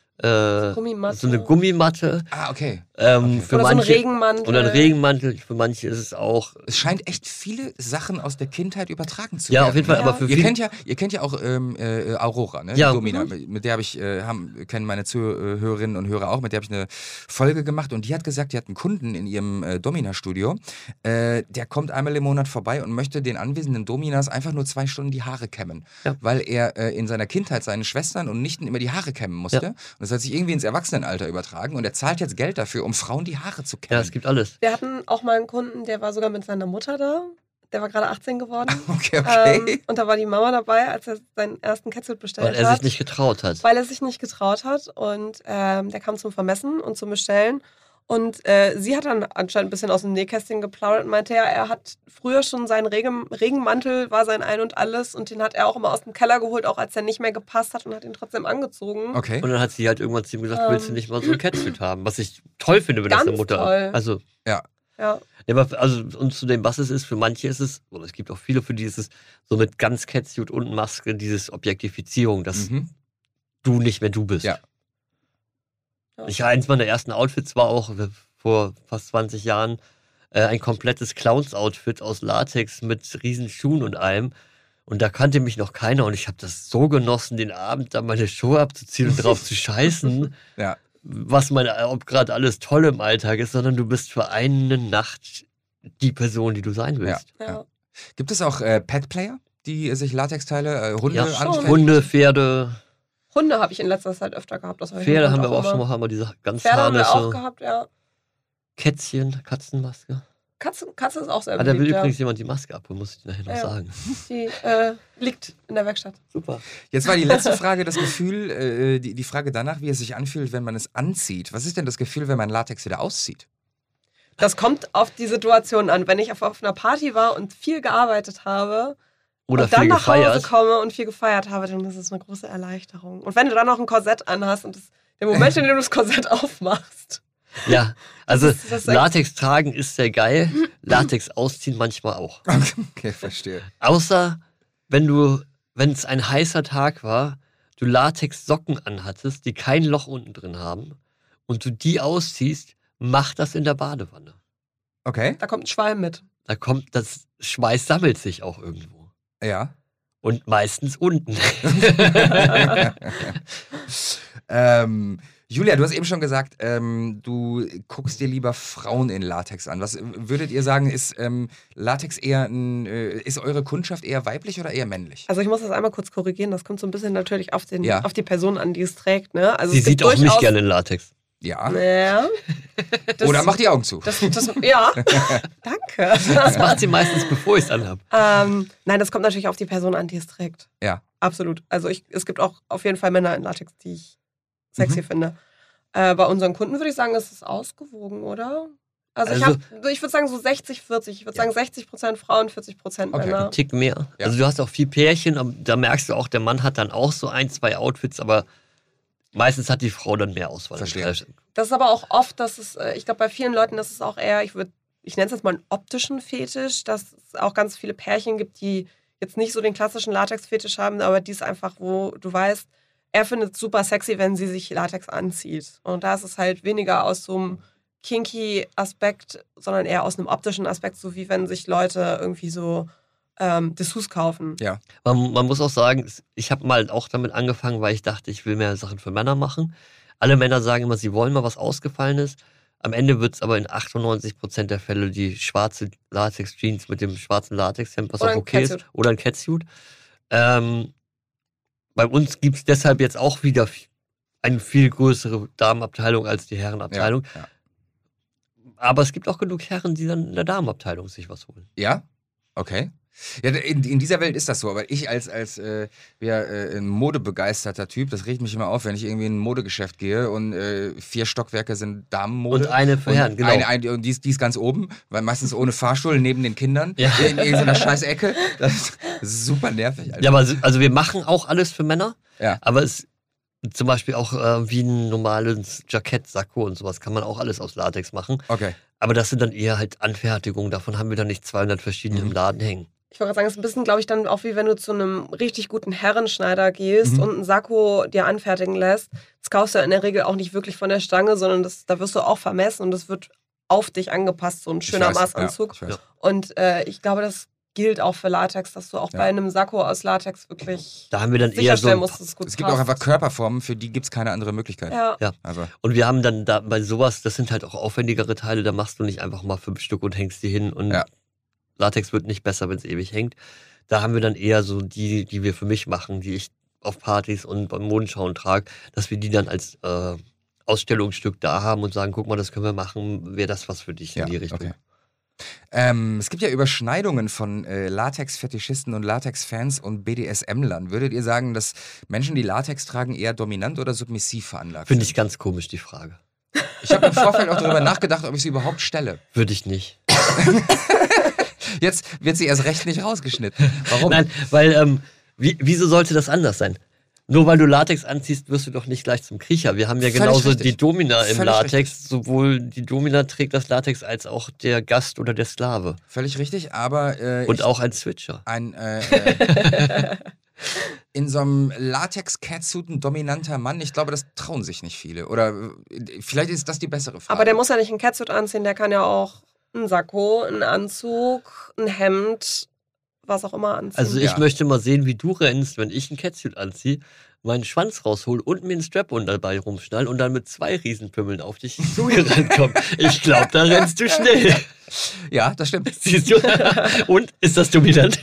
[SPEAKER 2] äh,
[SPEAKER 3] Gummimatte.
[SPEAKER 2] so eine Gummimatte.
[SPEAKER 1] Ah, okay.
[SPEAKER 2] Ähm,
[SPEAKER 1] Okay.
[SPEAKER 2] für
[SPEAKER 3] Oder so ein
[SPEAKER 2] manche,
[SPEAKER 3] Regenmantel.
[SPEAKER 2] Oder ein Regenmantel. Für manche ist es auch.
[SPEAKER 1] Es scheint echt viele Sachen aus der Kindheit übertragen zu
[SPEAKER 2] Ja,
[SPEAKER 1] werden.
[SPEAKER 2] auf jeden Fall,
[SPEAKER 3] Ja.
[SPEAKER 2] aber für
[SPEAKER 1] Ihr
[SPEAKER 2] viele.
[SPEAKER 1] kennt ja, ihr kennt ja auch ähm, äh, Aurora, ne?
[SPEAKER 2] Ja.
[SPEAKER 1] Die Domina. Mit, mit der habe ich, äh, haben, kennen meine Zuhörerinnen und Hörer auch, mit der habe ich eine Folge gemacht und die hat gesagt, die hat einen Kunden in ihrem äh, Domina-Studio, äh, der kommt einmal im Monat vorbei und möchte den anwesenden Dominas einfach nur zwei Stunden die Haare kämmen.
[SPEAKER 2] Ja.
[SPEAKER 1] Weil er äh, in seiner Kindheit seinen Schwestern und Nichten immer die Haare kämmen musste.
[SPEAKER 2] Ja.
[SPEAKER 1] Und das hat sich irgendwie ins Erwachsenenalter übertragen und er zahlt jetzt Geld dafür, um Frauen die Haare zu
[SPEAKER 2] Ja,
[SPEAKER 1] kämmen.
[SPEAKER 2] es gibt alles.
[SPEAKER 3] Wir hatten auch mal einen Kunden, der war sogar mit seiner Mutter da. Der war gerade achtzehn geworden.
[SPEAKER 1] Okay, okay.
[SPEAKER 3] Ähm, und da war die Mama dabei, als er seinen ersten Catsuit bestellt
[SPEAKER 2] Weil er
[SPEAKER 3] hat.
[SPEAKER 2] sich nicht getraut hat.
[SPEAKER 3] Weil er sich nicht getraut hat. Und ähm, der kam zum Vermessen und zum Bestellen. Und äh, sie hat dann anscheinend ein bisschen aus dem Nähkästchen geplaudert und meinte, ja, er hat früher schon seinen Regen, Regenmantel, war sein Ein und Alles. Und den hat er auch immer aus dem Keller geholt, auch als er nicht mehr gepasst hat und hat ihn trotzdem angezogen.
[SPEAKER 1] Okay.
[SPEAKER 2] Und dann hat sie halt irgendwann zu ihm gesagt,
[SPEAKER 3] Ähm.
[SPEAKER 2] willst du nicht mal so ein Catsuit haben? Was ich toll finde, wenn das
[SPEAKER 3] Ganz
[SPEAKER 2] eine Mutter
[SPEAKER 3] toll.
[SPEAKER 2] Also,
[SPEAKER 3] Ja.
[SPEAKER 2] ja, aber also, und zu dem, was es ist, für manche ist es, oder es gibt auch viele, für die ist es so mit ganz Catsuit und Maske, dieses Objektifizierung, dass
[SPEAKER 1] Mhm.
[SPEAKER 2] du nicht mehr du bist.
[SPEAKER 1] Ja.
[SPEAKER 3] Ja.
[SPEAKER 2] Ich, eins meiner ersten Outfits war auch äh, vor fast zwanzig Jahren äh, ein komplettes Clowns-Outfit aus Latex mit riesen Schuhen und allem. Und da kannte mich noch keiner und ich habe das so genossen, den Abend da meine Schuhe abzuziehen und drauf zu scheißen,
[SPEAKER 1] Ja.
[SPEAKER 2] was man, ob gerade alles toll im Alltag ist, sondern du bist für eine Nacht die Person, die du sein willst.
[SPEAKER 3] Ja.
[SPEAKER 1] Ja. Gibt es auch äh, Pet-Player, die sich Latexteile, äh, Hunde
[SPEAKER 2] Ja,
[SPEAKER 3] schon.
[SPEAKER 1] anstellen?
[SPEAKER 2] Hunde, Pferde,
[SPEAKER 3] Hunde habe ich in letzter Zeit öfter gehabt. Das war ich
[SPEAKER 2] Pferde
[SPEAKER 3] mit
[SPEAKER 2] haben wir
[SPEAKER 3] Hund
[SPEAKER 2] aber auch schon
[SPEAKER 3] immer.
[SPEAKER 2] mal, haben wir diese ganz
[SPEAKER 3] Pferde haben wir auch
[SPEAKER 2] Harnisse,
[SPEAKER 3] gehabt, ja.
[SPEAKER 2] Kätzchen, Katzenmaske.
[SPEAKER 3] Katze, Katze ist auch sehr
[SPEAKER 2] Ah, da will
[SPEAKER 3] beliebt, ja.
[SPEAKER 2] übrigens jemand die Maske abholen, muss ich dir nachher noch
[SPEAKER 3] Ja.
[SPEAKER 2] sagen.
[SPEAKER 3] Die äh, liegt in der Werkstatt.
[SPEAKER 2] Super.
[SPEAKER 1] Jetzt war die letzte Frage das Gefühl, äh, die, die Frage danach, wie es sich anfühlt, wenn man es anzieht. Was ist denn das Gefühl, wenn man Latex wieder auszieht?
[SPEAKER 3] Das kommt auf die Situation an. Wenn ich auf, auf einer Party war und viel gearbeitet habe
[SPEAKER 2] Oder
[SPEAKER 3] und dann
[SPEAKER 2] viel
[SPEAKER 3] nach Hause
[SPEAKER 2] gefeiert.
[SPEAKER 3] komme und viel gefeiert habe, dann ist es eine große Erleichterung. Und wenn du dann noch ein Korsett anhast und das, der Moment, in dem du das Korsett aufmachst,
[SPEAKER 2] Ja, also
[SPEAKER 3] ist- das ist echt-
[SPEAKER 2] Latex tragen ist sehr geil, Latex ausziehen manchmal auch.
[SPEAKER 1] Okay, verstehe.
[SPEAKER 2] Außer wenn du, wenn es ein heißer Tag war, du Latex-Socken anhattest, die kein Loch unten drin haben und du die ausziehst, mach das in der Badewanne.
[SPEAKER 1] Okay,
[SPEAKER 3] da kommt ein Schwalm mit.
[SPEAKER 2] Da kommt, das Schweiß sammelt sich auch irgendwo.
[SPEAKER 1] ja.
[SPEAKER 2] Und meistens unten.
[SPEAKER 1] ähm, Julia, du hast eben schon gesagt, ähm, du guckst dir lieber Frauen in Latex an. Was äh, würdet ihr sagen, ist ähm, Latex eher ein, äh, ist eure Kundschaft eher weiblich oder eher männlich?
[SPEAKER 3] Also ich muss das einmal kurz korrigieren. Das kommt so ein bisschen natürlich auf, den,
[SPEAKER 1] Ja.
[SPEAKER 3] auf die Person an, die es trägt. Ne? Also
[SPEAKER 2] Sie
[SPEAKER 3] es gibt
[SPEAKER 2] sieht auch mich
[SPEAKER 3] durchaus-
[SPEAKER 2] gerne in Latex.
[SPEAKER 1] Ja.
[SPEAKER 3] Ja. Das,
[SPEAKER 1] Oder mach die Augen zu.
[SPEAKER 3] Das, das, ja, danke.
[SPEAKER 2] Das macht sie meistens, bevor ich es anhabe.
[SPEAKER 3] Ähm, nein, das kommt natürlich auf die Person an, die es trägt.
[SPEAKER 1] Ja.
[SPEAKER 3] Absolut. Also ich, es gibt auch auf jeden Fall Männer in Latex, die ich sexy
[SPEAKER 1] Mhm.
[SPEAKER 3] finde. Äh, bei unseren Kunden würde ich sagen, ist es ausgewogen, oder? Also, ich,
[SPEAKER 2] Also-
[SPEAKER 3] hab, ich würde sagen so sechzig, vierzig. Ich würde
[SPEAKER 1] Ja.
[SPEAKER 3] sagen sechzig Prozent Frauen, vierzig Prozent
[SPEAKER 1] Okay.
[SPEAKER 3] Männer.
[SPEAKER 2] Ein Tick mehr.
[SPEAKER 1] Ja.
[SPEAKER 2] Also du hast auch viel Pärchen, aber da merkst du auch, der Mann hat dann auch so ein, zwei Outfits, aber meistens hat die Frau dann mehr Auswahl.
[SPEAKER 1] Verstehe.
[SPEAKER 3] Das ist aber auch oft, dass es, äh, ich glaube, bei vielen Leuten ist es auch eher, ich würde, ich nenne es jetzt mal einen optischen Fetisch, dass es auch ganz viele Pärchen gibt, die jetzt nicht so den klassischen Latex-Fetisch haben, aber die ist einfach, wo du weißt, er findet es super sexy, wenn sie sich Latex anzieht. Und da ist es halt weniger aus so einem kinky Aspekt, sondern eher aus einem optischen Aspekt, so wie wenn sich Leute irgendwie so ähm, Dessous kaufen.
[SPEAKER 1] Ja.
[SPEAKER 2] Man, man muss auch sagen, ich habe mal auch damit angefangen, weil ich dachte, ich will mehr Sachen für Männer machen. Alle Männer sagen immer, sie wollen mal was Ausgefallenes. Am Ende wird es aber in achtundneunzig Prozent der Fälle die schwarze Latex-Jeans mit dem schwarzen Latexhemd, was
[SPEAKER 3] Oder
[SPEAKER 2] auch
[SPEAKER 3] ein
[SPEAKER 2] okay ist.
[SPEAKER 3] Catsuit.
[SPEAKER 2] Oder ein Catsuit. Ähm, bei uns gibt es deshalb jetzt auch wieder eine viel größere Damenabteilung als die Herrenabteilung.
[SPEAKER 1] Ja. Ja.
[SPEAKER 2] Aber es gibt auch genug Herren, die dann in der Damenabteilung sich was holen.
[SPEAKER 1] Ja? Okay. Ja, in, in dieser Welt ist das so, aber ich als, als äh, ja, äh, ein modebegeisterter Typ, das regt mich immer auf, wenn ich irgendwie in ein Modegeschäft gehe und äh, vier Stockwerke sind Damenmode.
[SPEAKER 2] Und eine für
[SPEAKER 1] Und
[SPEAKER 2] Herren, genau.
[SPEAKER 1] Eine, eine, und die ist, die ist ganz oben, weil meistens ohne Fahrstuhl neben den Kindern,
[SPEAKER 2] Ja.
[SPEAKER 1] in irgendeiner scheiß Ecke. Das ist, das ist super nervig. Alter.
[SPEAKER 2] Ja, aber so- also wir machen auch alles für Männer,
[SPEAKER 1] Ja.
[SPEAKER 2] aber es zum Beispiel auch äh, wie ein normales Jackett, Sakko und sowas kann man auch alles aus Latex machen.
[SPEAKER 1] Okay.
[SPEAKER 2] Aber das sind dann eher halt Anfertigungen, davon haben wir dann nicht zweihundert verschiedene
[SPEAKER 1] Mhm.
[SPEAKER 2] im Laden hängen.
[SPEAKER 3] Ich wollte gerade sagen, es ist ein bisschen, glaube ich, dann auch wie wenn du zu einem richtig guten Herrenschneider gehst
[SPEAKER 1] Mhm.
[SPEAKER 3] und einen Sakko dir anfertigen lässt. Das kaufst du ja in der Regel auch nicht wirklich von der Stange, sondern das, da wirst du auch vermessen und das wird auf dich angepasst, so ein schöner
[SPEAKER 1] Ich weiß,
[SPEAKER 3] Maßanzug.
[SPEAKER 1] Ja, ich weiß.
[SPEAKER 3] Und äh, ich glaube, das gilt auch für Latex, dass du auch
[SPEAKER 1] Ja.
[SPEAKER 3] bei einem Sakko aus Latex wirklich
[SPEAKER 2] Da haben wir dann eher so
[SPEAKER 3] sicherstellen
[SPEAKER 2] ein,
[SPEAKER 3] musst, dass es gut
[SPEAKER 1] Es gibt
[SPEAKER 3] passt.
[SPEAKER 1] auch einfach Körperformen, für die gibt es keine andere Möglichkeit.
[SPEAKER 3] Ja.
[SPEAKER 1] Also,
[SPEAKER 2] und wir haben dann da bei sowas, das sind halt auch aufwendigere Teile, da machst du nicht einfach mal fünf Stück und hängst die hin und
[SPEAKER 1] Ja.
[SPEAKER 2] Latex wird nicht besser, wenn es ewig hängt. Da haben wir dann eher so die, die wir für mich machen, die ich auf Partys und beim Modenschauen trage, dass wir die dann als äh, Ausstellungsstück da haben und sagen, guck mal, das können wir machen, wäre das was für dich
[SPEAKER 1] ja,
[SPEAKER 2] in die Richtung.
[SPEAKER 1] okay. Ähm, es gibt ja Überschneidungen von äh, Latex-Fetischisten und Latex-Fans und B D S M-Lern. Würdet ihr sagen, dass Menschen, die Latex tragen, eher dominant oder submissiv veranlagt
[SPEAKER 2] Finde
[SPEAKER 1] sind?
[SPEAKER 2] ich ganz komisch, die Frage.
[SPEAKER 1] Ich habe im Vorfeld auch darüber nachgedacht, ob ich sie überhaupt stelle.
[SPEAKER 2] Würde ich nicht.
[SPEAKER 1] Jetzt wird sie erst recht nicht rausgeschnitten. Warum?
[SPEAKER 2] Nein, weil, ähm, wie, wieso sollte das anders sein? Nur weil du Latex anziehst, wirst du doch nicht gleich zum Kriecher. Wir haben ja
[SPEAKER 1] Völlig
[SPEAKER 2] genauso
[SPEAKER 1] richtig.
[SPEAKER 2] die Domina im
[SPEAKER 1] Völlig
[SPEAKER 2] Latex.
[SPEAKER 1] richtig.
[SPEAKER 2] Sowohl die Domina trägt das Latex als auch der Gast oder der Sklave.
[SPEAKER 1] Völlig richtig, aber äh,
[SPEAKER 2] Und
[SPEAKER 1] ich,
[SPEAKER 2] auch ein Switcher.
[SPEAKER 1] ein äh, äh, in so einem Latex-Catsuit ein dominanter Mann, ich glaube, das trauen sich nicht viele. Oder äh, vielleicht ist das die bessere Frage.
[SPEAKER 3] Aber der muss ja nicht einen Catsuit anziehen, der kann ja auch einen Sakko, einen Anzug, ein Hemd, was auch immer anziehen.
[SPEAKER 2] Also ich
[SPEAKER 1] Ja.
[SPEAKER 2] möchte mal sehen, wie du rennst, wenn ich ein Catsuit anziehe, meinen Schwanz raushol und mir einen Strap-on dabei rumschnall und dann mit zwei Riesenpümmeln auf dich zugerannt komme. Ich glaube, da rennst du schnell.
[SPEAKER 1] Ja, das stimmt.
[SPEAKER 2] Siehst du? Und? Ist das dominant?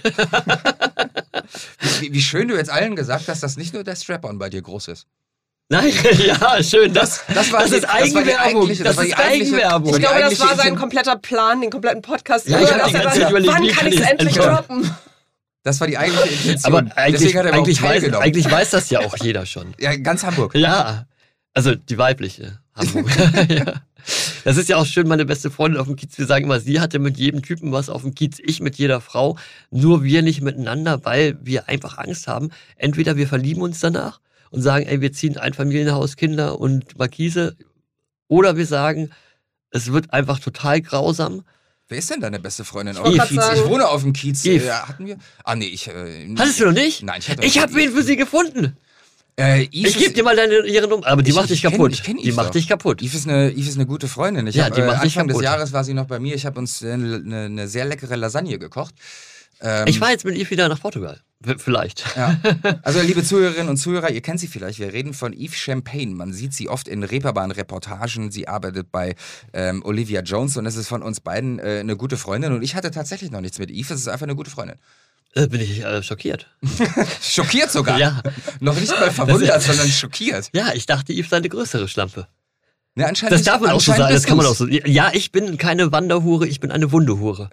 [SPEAKER 1] Wie, wie schön du jetzt allen gesagt hast, dass nicht nur der Strap-on bei dir groß ist.
[SPEAKER 2] Nein, ja, schön. Das,
[SPEAKER 1] Das war
[SPEAKER 2] das
[SPEAKER 1] die-
[SPEAKER 2] ist
[SPEAKER 1] das war die
[SPEAKER 2] Eigenwerbung.
[SPEAKER 1] eigentliche-
[SPEAKER 2] Das,
[SPEAKER 1] das war die
[SPEAKER 2] ist
[SPEAKER 1] eigentliche-
[SPEAKER 2] Eigenwerbung.
[SPEAKER 3] ich
[SPEAKER 1] die
[SPEAKER 3] glaube, das
[SPEAKER 1] eigentliche
[SPEAKER 3] war sein
[SPEAKER 1] Inten-
[SPEAKER 3] kompletter Plan, den kompletten Podcast.
[SPEAKER 2] Ja,
[SPEAKER 3] zu
[SPEAKER 2] ich
[SPEAKER 3] hören,
[SPEAKER 2] hab die
[SPEAKER 3] dass er
[SPEAKER 2] ganze
[SPEAKER 3] sagt,
[SPEAKER 2] Zeit überlegt,
[SPEAKER 3] wann
[SPEAKER 2] wie
[SPEAKER 3] kann
[SPEAKER 2] kann
[SPEAKER 3] ich es
[SPEAKER 2] ich's
[SPEAKER 3] endlich
[SPEAKER 2] endlich
[SPEAKER 3] droppen?
[SPEAKER 1] Das war die eigentliche Intention.
[SPEAKER 2] Aber eigentlich,
[SPEAKER 1] Deswegen hat er überhaupt
[SPEAKER 2] eigentlich, weiß,
[SPEAKER 1] teilgenommen.
[SPEAKER 2] eigentlich weiß das ja auch jeder schon.
[SPEAKER 1] Ja, ganz Hamburg.
[SPEAKER 2] Ja, also die weibliche Hamburg. Ja. Das ist ja auch schön, meine beste Freundin auf dem Kiez. Wir sagen immer, sie hatte mit jedem Typen was auf dem Kiez, ich mit jeder Frau. Nur wir nicht miteinander, weil wir einfach Angst haben. Entweder wir verlieben uns danach und sagen, ey, wir ziehen ein Familienhaus, Kinder und Markise. Oder wir sagen, es wird einfach total grausam.
[SPEAKER 1] Wer ist denn deine beste Freundin auf
[SPEAKER 3] wollte
[SPEAKER 1] dem
[SPEAKER 3] grad
[SPEAKER 1] Kiez?
[SPEAKER 3] sagen-
[SPEAKER 1] Ich wohne auf dem Kiez.
[SPEAKER 2] Eve.
[SPEAKER 1] Äh, hatten wir? Ah, nee, ich. Äh,
[SPEAKER 2] Hattest du noch nicht?
[SPEAKER 1] Nein, ich hatte
[SPEAKER 2] Ich habe wen für sie gefunden.
[SPEAKER 1] Äh, Eve
[SPEAKER 2] Ich
[SPEAKER 1] ist-
[SPEAKER 2] gebe dir mal deine, ihre Nummer. Aber die
[SPEAKER 1] Ich-
[SPEAKER 2] macht dich
[SPEAKER 1] ich kenn-
[SPEAKER 2] kaputt.
[SPEAKER 1] ich kenn
[SPEAKER 2] die
[SPEAKER 1] Eve
[SPEAKER 2] macht
[SPEAKER 1] doch.
[SPEAKER 2] dich kaputt.
[SPEAKER 1] Eve ist eine, Eve ist eine gute Freundin. Ich
[SPEAKER 2] Ja,
[SPEAKER 1] hab,
[SPEAKER 2] die
[SPEAKER 1] äh,
[SPEAKER 2] macht dich
[SPEAKER 1] Anfang des
[SPEAKER 2] kaputt.
[SPEAKER 1] Jahres war sie noch bei mir. Ich habe uns äh, eine, eine sehr leckere Lasagne gekocht. Ähm,
[SPEAKER 2] Ich fahre jetzt mit ihr wieder nach Portugal. V- Vielleicht.
[SPEAKER 1] Ja. Also, liebe Zuhörerinnen und Zuhörer, ihr kennt sie vielleicht. Wir reden von Eve Champagne. Man sieht sie oft in Reeperbahn-Reportagen. Sie arbeitet bei ähm, Olivia Jones und es ist von uns beiden äh, eine gute Freundin. Und ich hatte tatsächlich noch nichts mit Eve. Es ist einfach eine gute Freundin.
[SPEAKER 2] Äh, bin ich äh, schockiert.
[SPEAKER 1] Schockiert sogar.
[SPEAKER 2] Ja.
[SPEAKER 1] Noch nicht mal verwundert, sondern schockiert.
[SPEAKER 2] Ja, ich dachte, Yves sei eine größere Schlampe.
[SPEAKER 1] Ne, anscheinend
[SPEAKER 2] Das darf man auch so
[SPEAKER 1] anscheinend
[SPEAKER 2] sagen, das
[SPEAKER 1] bist
[SPEAKER 2] kann man
[SPEAKER 1] du's.
[SPEAKER 2] auch so. Ja, ich bin keine Wanderhure, ich bin eine Wundehure.